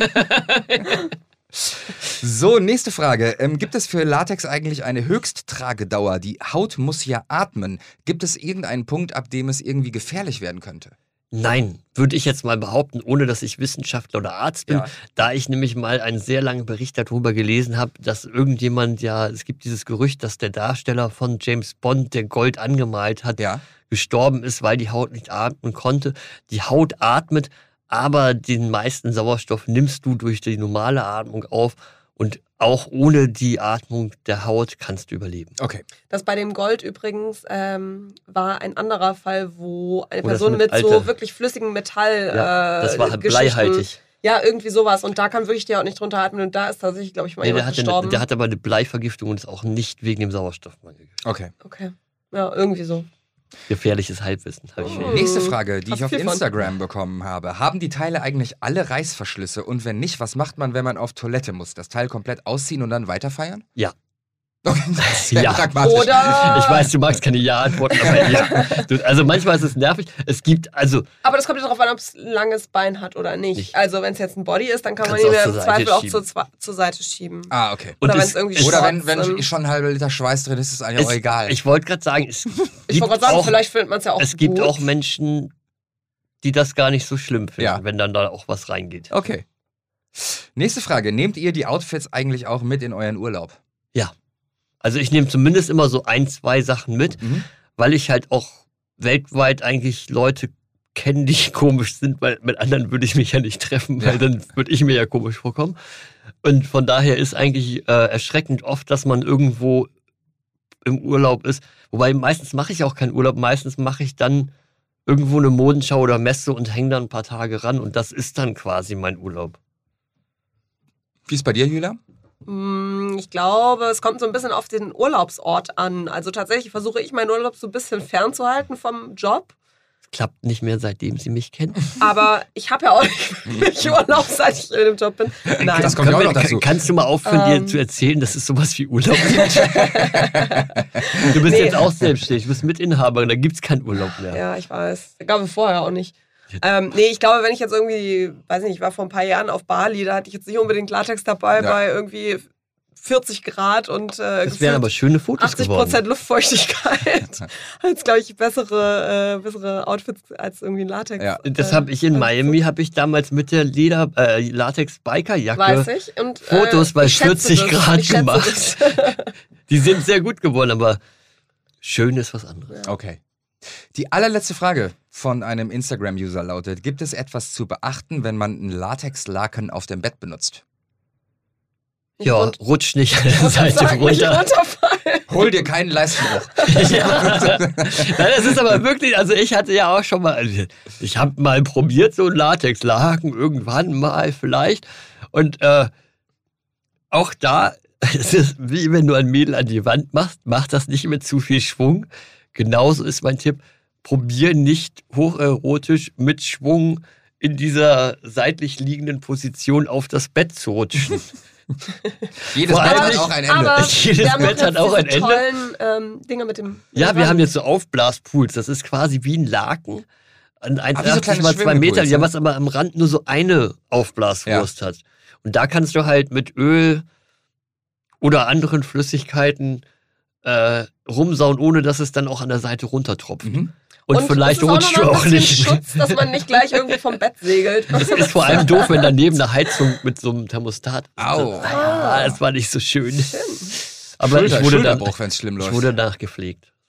[SPEAKER 1] So, nächste Frage. Ähm, gibt es für Latex eigentlich eine Höchsttragedauer? Die Haut muss ja atmen. Gibt es irgendeinen Punkt, ab dem es irgendwie gefährlich werden könnte?
[SPEAKER 2] Nein, würde ich jetzt mal behaupten, ohne dass ich Wissenschaftler oder Arzt bin,
[SPEAKER 1] Ja.
[SPEAKER 2] da ich nämlich mal einen sehr langen Bericht darüber gelesen habe, dass irgendjemand ja, es gibt dieses Gerücht, dass der Darsteller von James Bond, der Gold angemalt hat,
[SPEAKER 1] Ja.
[SPEAKER 2] gestorben ist, weil die Haut nicht atmen konnte. Die Haut atmet, aber den meisten Sauerstoff nimmst du durch die normale Atmung auf und auch ohne die Atmung der Haut kannst du überleben.
[SPEAKER 1] Okay.
[SPEAKER 3] Das bei dem Gold übrigens ähm, war ein anderer Fall, wo eine
[SPEAKER 2] Wo das
[SPEAKER 3] Person
[SPEAKER 2] mit
[SPEAKER 3] mit so
[SPEAKER 2] Alter-
[SPEAKER 3] wirklich flüssigem Metall.
[SPEAKER 2] Ja,
[SPEAKER 3] äh,
[SPEAKER 2] das war halt
[SPEAKER 3] Geschichten-
[SPEAKER 2] bleihaltig.
[SPEAKER 3] Ja, irgendwie sowas. Und da kann wirklich die Haut nicht drunter atmen. Und da ist tatsächlich, glaube ich, mal
[SPEAKER 2] Nee, der,
[SPEAKER 3] jemand
[SPEAKER 2] hatte eine,
[SPEAKER 3] gestorben.
[SPEAKER 2] der hat aber eine Bleivergiftung und ist auch nicht wegen dem Sauerstoffmangel.
[SPEAKER 1] Okay.
[SPEAKER 3] Okay. Ja, irgendwie so.
[SPEAKER 2] Gefährliches Halbwissen. Hab ich
[SPEAKER 3] Oh.
[SPEAKER 1] Nächste Frage, die
[SPEAKER 3] Hast
[SPEAKER 1] ich auf
[SPEAKER 3] viel von.
[SPEAKER 1] Instagram bekommen habe. Haben die Teile eigentlich alle Reißverschlüsse? Und wenn nicht, was macht man, wenn man auf Toilette muss? Das Teil komplett ausziehen und dann weiterfeiern?
[SPEAKER 2] Ja.
[SPEAKER 1] Okay, das ist sehr
[SPEAKER 2] Ja.
[SPEAKER 1] pragmatisch.
[SPEAKER 3] Oder.
[SPEAKER 2] Ich weiß, du magst keine Ja-Antworten, aber ja. Du, also manchmal ist es nervig. Es gibt, also,
[SPEAKER 3] Aber das kommt ja darauf an, ob es ein langes Bein hat oder nicht.
[SPEAKER 2] Nicht.
[SPEAKER 3] Also, wenn es jetzt ein Body ist, dann kann
[SPEAKER 2] Kannst
[SPEAKER 3] man ihn
[SPEAKER 2] du auch
[SPEAKER 3] ja
[SPEAKER 2] zur
[SPEAKER 3] im
[SPEAKER 2] Seite
[SPEAKER 3] Zweifel auch
[SPEAKER 2] schieben.
[SPEAKER 3] zur, Zwa- zur Seite schieben.
[SPEAKER 1] Ah, okay.
[SPEAKER 2] und
[SPEAKER 3] Oder wenn
[SPEAKER 2] es-
[SPEAKER 3] es irgendwie
[SPEAKER 2] es-
[SPEAKER 1] Oder wenn,
[SPEAKER 3] schwarz,
[SPEAKER 1] wenn
[SPEAKER 3] ähm,
[SPEAKER 1] schon ein halber Liter Schweiß drin ist, ist es eigentlich auch
[SPEAKER 2] es,
[SPEAKER 1] egal.
[SPEAKER 2] Ich wollte gerade sagen, es
[SPEAKER 3] Ich
[SPEAKER 2] gibt,
[SPEAKER 3] wollte gerade sagen,
[SPEAKER 2] auch,
[SPEAKER 3] vielleicht findet man es ja auch
[SPEAKER 2] es gibt
[SPEAKER 3] gut.
[SPEAKER 2] auch Menschen, die das gar nicht so schlimm finden,
[SPEAKER 1] Ja.
[SPEAKER 2] wenn dann da auch was reingeht.
[SPEAKER 1] Okay. Nächste Frage. Nehmt ihr die Outfits eigentlich auch mit in euren Urlaub?
[SPEAKER 2] Also ich nehme zumindest immer so ein, zwei Sachen mit,
[SPEAKER 1] Mhm.
[SPEAKER 2] weil ich halt auch weltweit eigentlich Leute kenne, die komisch sind, weil mit anderen würde ich mich ja nicht treffen, weil
[SPEAKER 1] Ja.
[SPEAKER 2] dann würde ich mir ja komisch vorkommen. Und von daher ist eigentlich äh, erschreckend oft, dass man irgendwo im Urlaub ist. Wobei meistens mache ich auch keinen Urlaub, meistens mache ich dann irgendwo eine Modenschau oder Messe und hänge dann ein paar Tage ran und das ist dann quasi mein Urlaub.
[SPEAKER 1] Wie ist bei dir, Julia?
[SPEAKER 3] Hm, Ich glaube, es kommt so ein bisschen auf den Urlaubsort an. Also tatsächlich versuche ich meinen Urlaub so ein bisschen fernzuhalten vom Job.
[SPEAKER 2] Klappt nicht mehr, seitdem sie mich kennen.
[SPEAKER 3] Aber ich habe ja auch nicht wirklich Urlaub, seit ich in dem Job bin. Nein.
[SPEAKER 1] Das kommt ja auch noch
[SPEAKER 2] Kann-
[SPEAKER 1] dazu.
[SPEAKER 2] Kannst du mal aufhören,
[SPEAKER 3] Ähm.
[SPEAKER 2] dir zu erzählen, dass es sowas wie Urlaub gibt? Du bist
[SPEAKER 3] Nee.
[SPEAKER 2] jetzt auch selbstständig, du bist Mitinhaberin, da gibt es keinen Urlaub mehr.
[SPEAKER 3] Ja, ich weiß. Ich glaube vorher auch nicht. Ähm, nee, ich glaube, wenn ich jetzt irgendwie, weiß nicht, ich war vor ein paar Jahren auf Bali, da hatte ich jetzt nicht unbedingt Latex dabei
[SPEAKER 1] Ja.
[SPEAKER 3] bei irgendwie vierzig Grad und äh,
[SPEAKER 2] Das wären aber schöne Fotos
[SPEAKER 3] achtzig
[SPEAKER 2] geworden.
[SPEAKER 3] Prozent Luftfeuchtigkeit. Als, glaube ich, bessere, äh, bessere Outfits als irgendwie ein Latex.
[SPEAKER 1] Ja.
[SPEAKER 2] Das
[SPEAKER 3] äh,
[SPEAKER 2] habe ich in Miami, habe ich damals mit der Leder äh, Latex-Bikerjacke
[SPEAKER 3] Weiß ich. Und,
[SPEAKER 2] Fotos
[SPEAKER 3] äh,
[SPEAKER 2] bei
[SPEAKER 3] ich schätze
[SPEAKER 2] vierzig
[SPEAKER 3] das.
[SPEAKER 2] Grad
[SPEAKER 3] Ich schätze
[SPEAKER 2] gemacht.
[SPEAKER 3] das.
[SPEAKER 2] Die sind sehr gut geworden, aber schön ist was anderes.
[SPEAKER 1] Okay. Die allerletzte Frage von einem Instagram-User lautet: Gibt es etwas zu beachten, wenn man einen Latexlaken auf dem Bett benutzt?
[SPEAKER 2] Ja,
[SPEAKER 3] Und-
[SPEAKER 2] rutsch nicht an der
[SPEAKER 3] Ich muss
[SPEAKER 2] Seite
[SPEAKER 3] sagen, nicht
[SPEAKER 2] runter.
[SPEAKER 3] runterfallen.
[SPEAKER 1] Hol dir keinen Leistenbruch.
[SPEAKER 2] Ja. Nein, das ist aber wirklich, also ich hatte ja auch schon mal, also ich habe mal probiert, so einen Latexlaken, irgendwann mal vielleicht. Und äh, auch da, es ist wie wenn du ein Mädel an die Wand machst, mach das nicht mit zu viel Schwung. Genauso ist mein Tipp, probier nicht hocherotisch mit Schwung in dieser seitlich liegenden Position auf das Bett zu rutschen.
[SPEAKER 1] Jedes
[SPEAKER 2] Vor
[SPEAKER 1] Bett
[SPEAKER 2] allem
[SPEAKER 1] hat
[SPEAKER 2] nicht-
[SPEAKER 1] auch ein Ende.
[SPEAKER 3] Aber
[SPEAKER 2] Jedes
[SPEAKER 3] wir haben
[SPEAKER 2] Bett
[SPEAKER 3] doch
[SPEAKER 2] hat
[SPEAKER 3] jetzt
[SPEAKER 2] auch ein
[SPEAKER 3] diese
[SPEAKER 2] Ende.
[SPEAKER 3] tollen ähm, Dinger mit dem.
[SPEAKER 2] Ja,
[SPEAKER 3] mit
[SPEAKER 2] wir
[SPEAKER 3] dem
[SPEAKER 2] haben
[SPEAKER 3] Rand.
[SPEAKER 2] jetzt so Aufblaspools. Das ist quasi wie ein Laken. Ein
[SPEAKER 1] Ah, wie so kleine
[SPEAKER 2] mal zwei
[SPEAKER 1] Schwimmpools,
[SPEAKER 2] Meter, ja,
[SPEAKER 1] ne?
[SPEAKER 2] was aber am Rand nur so eine Aufblaswurst hat. Und da kannst du halt mit Öl oder anderen Flüssigkeiten äh, rumsauen, ohne dass es dann auch an der Seite runtertropft.
[SPEAKER 1] Mhm.
[SPEAKER 2] Und, vielleicht
[SPEAKER 3] es ist
[SPEAKER 2] rutscht
[SPEAKER 3] auch
[SPEAKER 2] du
[SPEAKER 3] noch mal
[SPEAKER 2] auch
[SPEAKER 3] ein bisschen
[SPEAKER 2] nicht.
[SPEAKER 3] Schutz, dass man nicht gleich irgendwie vom Bett segelt.
[SPEAKER 2] Es ist vor allem doof, wenn daneben eine Heizung mit so einem Thermostat ist.
[SPEAKER 1] Au.
[SPEAKER 2] Ah, das war nicht so schön. Aber ich
[SPEAKER 1] Schulter,
[SPEAKER 2] wurde, dann,
[SPEAKER 1] Schulterbruch, wenn es schlimm
[SPEAKER 2] ich
[SPEAKER 1] läuft.
[SPEAKER 2] wurde nachgepflegt.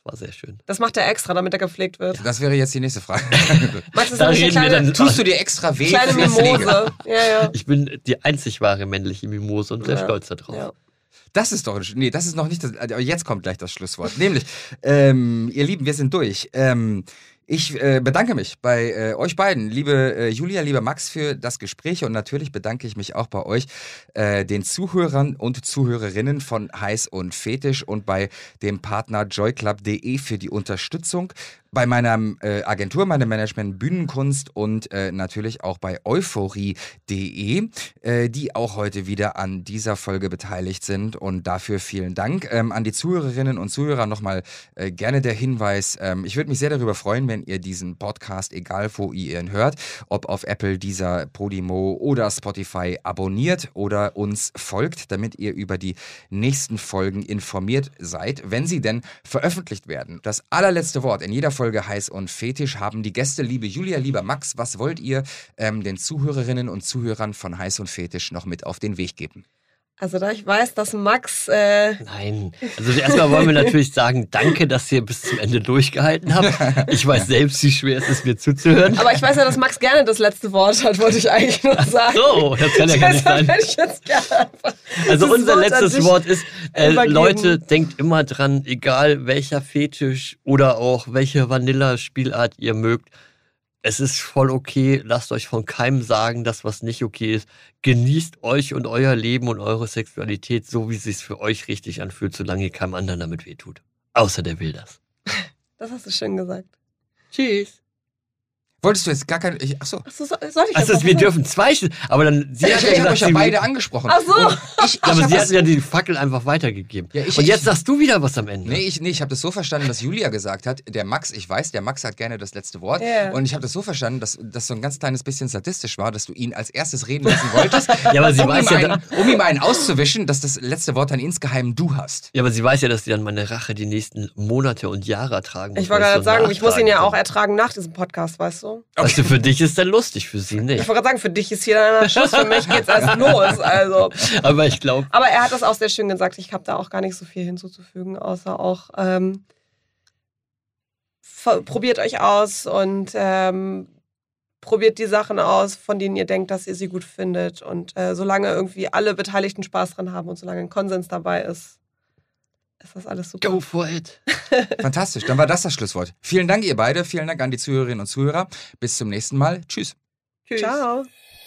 [SPEAKER 2] war sehr schön.
[SPEAKER 3] Das macht er extra, damit er gepflegt wird.
[SPEAKER 1] Das wäre jetzt die nächste Frage.
[SPEAKER 3] Max, das ist
[SPEAKER 2] Da
[SPEAKER 3] nämlich eine
[SPEAKER 2] reden wir
[SPEAKER 3] kleine,
[SPEAKER 2] dann-
[SPEAKER 1] Tust du dir extra weh
[SPEAKER 3] kleine
[SPEAKER 1] für die Pflege?
[SPEAKER 3] Mimose. Ja, ja.
[SPEAKER 2] Ich bin die einzig wahre männliche Mimose und sehr
[SPEAKER 3] Ja.
[SPEAKER 2] stolz darauf.
[SPEAKER 3] ja.
[SPEAKER 1] Das ist doch, nee, das ist noch nicht das, aber jetzt kommt gleich das Schlusswort. Nämlich, ähm, ihr Lieben, wir sind durch. Ähm, ich äh, bedanke mich bei äh, euch beiden, liebe äh, Julia, lieber Max, für das Gespräch und natürlich bedanke ich mich auch bei euch, äh, den Zuhörern und Zuhörerinnen von Heiß und Fetisch und bei dem Partner joyclub punkt de für die Unterstützung. Bei meiner äh, Agentur, meinem Management Bühnenkunst und äh, natürlich auch bei euphorie punkt de, äh, die auch heute wieder an dieser Folge beteiligt sind und dafür vielen Dank. Ähm, an die Zuhörerinnen und Zuhörer nochmal äh, gerne der Hinweis, ähm, ich würde mich sehr darüber freuen, wenn ihr diesen Podcast, egal wo ihr ihn hört, ob auf Apple, Deezer, Podimo oder Spotify abonniert oder uns folgt, damit ihr über die nächsten Folgen informiert seid, wenn sie denn veröffentlicht werden. Das allerletzte Wort in jeder Folge Heiß und Fetisch haben die Gäste, liebe Julia, lieber Max, was wollt ihr ähm, den Zuhörerinnen und Zuhörern von Heiß und Fetisch noch mit auf den Weg geben?
[SPEAKER 3] Also da ich weiß, dass Max... Äh,
[SPEAKER 2] Nein, also erstmal wollen wir natürlich sagen, danke, dass ihr bis zum Ende durchgehalten habt. Ich weiß selbst, wie schwer es ist, mir zuzuhören.
[SPEAKER 3] aber ich weiß ja, dass Max gerne das letzte Wort hat, wollte ich eigentlich nur sagen.
[SPEAKER 2] So, das kann ja gar nicht
[SPEAKER 3] Deshalb
[SPEAKER 2] sein.
[SPEAKER 3] hätte ich jetzt gerne einfach
[SPEAKER 2] Also
[SPEAKER 3] das
[SPEAKER 2] unser
[SPEAKER 3] Wort an
[SPEAKER 2] letztes
[SPEAKER 3] dich
[SPEAKER 2] Wort ist, äh,
[SPEAKER 3] übergeben.
[SPEAKER 2] Leute, denkt immer dran, egal welcher Fetisch oder auch welche Vanilla-Spielart ihr mögt, es ist voll okay, lasst euch von keinem sagen, dass was nicht okay ist. Genießt euch und euer Leben und eure Sexualität so, wie es sich für euch richtig anfühlt, solange ihr keinem anderen damit wehtut. Außer der will das.
[SPEAKER 3] Das hast du schön gesagt.
[SPEAKER 2] Tschüss.
[SPEAKER 1] Wolltest du jetzt gar keine... Ich, achso.
[SPEAKER 3] Achso, so, soll ich jetzt
[SPEAKER 2] Also
[SPEAKER 3] noch
[SPEAKER 2] wir
[SPEAKER 3] was
[SPEAKER 2] dürfen zwei, Sch- aber dann sie
[SPEAKER 1] Ja,
[SPEAKER 2] hat
[SPEAKER 1] ich
[SPEAKER 2] ja
[SPEAKER 1] ich habe
[SPEAKER 2] gesagt,
[SPEAKER 1] euch ja
[SPEAKER 2] sie
[SPEAKER 1] beide
[SPEAKER 2] will-
[SPEAKER 1] angesprochen.
[SPEAKER 3] Ach so.
[SPEAKER 1] Und ich, ich
[SPEAKER 2] aber
[SPEAKER 1] hab
[SPEAKER 2] sie
[SPEAKER 1] das-
[SPEAKER 2] hatten ja die Fackel einfach weitergegeben.
[SPEAKER 1] Ja, ich-
[SPEAKER 2] und jetzt
[SPEAKER 1] ich-
[SPEAKER 2] sagst du wieder was am Ende.
[SPEAKER 1] Nee, ich, nee, ich habe das so verstanden, dass Julia gesagt hat, der Max, ich weiß, der Max hat gerne das letzte Wort.
[SPEAKER 3] Ja.
[SPEAKER 1] Und ich habe das so verstanden, dass das so ein ganz kleines bisschen sadistisch war, dass du ihn als erstes reden lassen wolltest,
[SPEAKER 2] Ja, aber sie
[SPEAKER 1] um,
[SPEAKER 2] weiß
[SPEAKER 1] ihm
[SPEAKER 2] ja,
[SPEAKER 1] einen, um ihm einen auszuwischen, dass das letzte Wort dann insgeheim du hast.
[SPEAKER 2] Ja, aber sie weiß ja, dass sie dann meine Rache die nächsten Monate und Jahre ertragen muss.
[SPEAKER 3] Ich wollte
[SPEAKER 2] weil
[SPEAKER 3] gerade
[SPEAKER 2] so
[SPEAKER 3] sagen, ich muss ihn ja
[SPEAKER 2] nachtragend
[SPEAKER 3] auch ertragen nach diesem Podcast, weißt du?
[SPEAKER 2] bin. Weißt du, für dich ist dann lustig, für sie nicht.
[SPEAKER 3] Ich wollte gerade sagen, für dich ist hier dann Schluss, für mich geht's erst los. Also.
[SPEAKER 2] Aber ich glaube,
[SPEAKER 3] Aber er hat das auch sehr schön gesagt. Ich habe da auch gar nicht so viel hinzuzufügen, außer auch ähm, ver- probiert euch aus und ähm, probiert die Sachen aus, von denen ihr denkt, dass ihr sie gut findet. Und äh, solange irgendwie alle Beteiligten Spaß dran haben und solange ein Konsens dabei ist, ist das alles super.
[SPEAKER 2] go for it.
[SPEAKER 1] Fantastisch, dann war das das Schlusswort. Vielen Dank, ihr beide. Vielen Dank an die Zuhörerinnen und Zuhörer. Bis zum nächsten Mal. Tschüss.
[SPEAKER 2] Tschüss.
[SPEAKER 3] Ciao.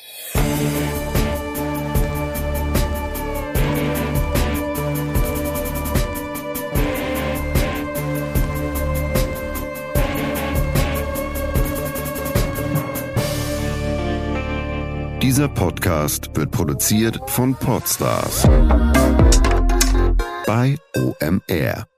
[SPEAKER 5] Dieser Podcast wird produziert von Podstars bei O M R.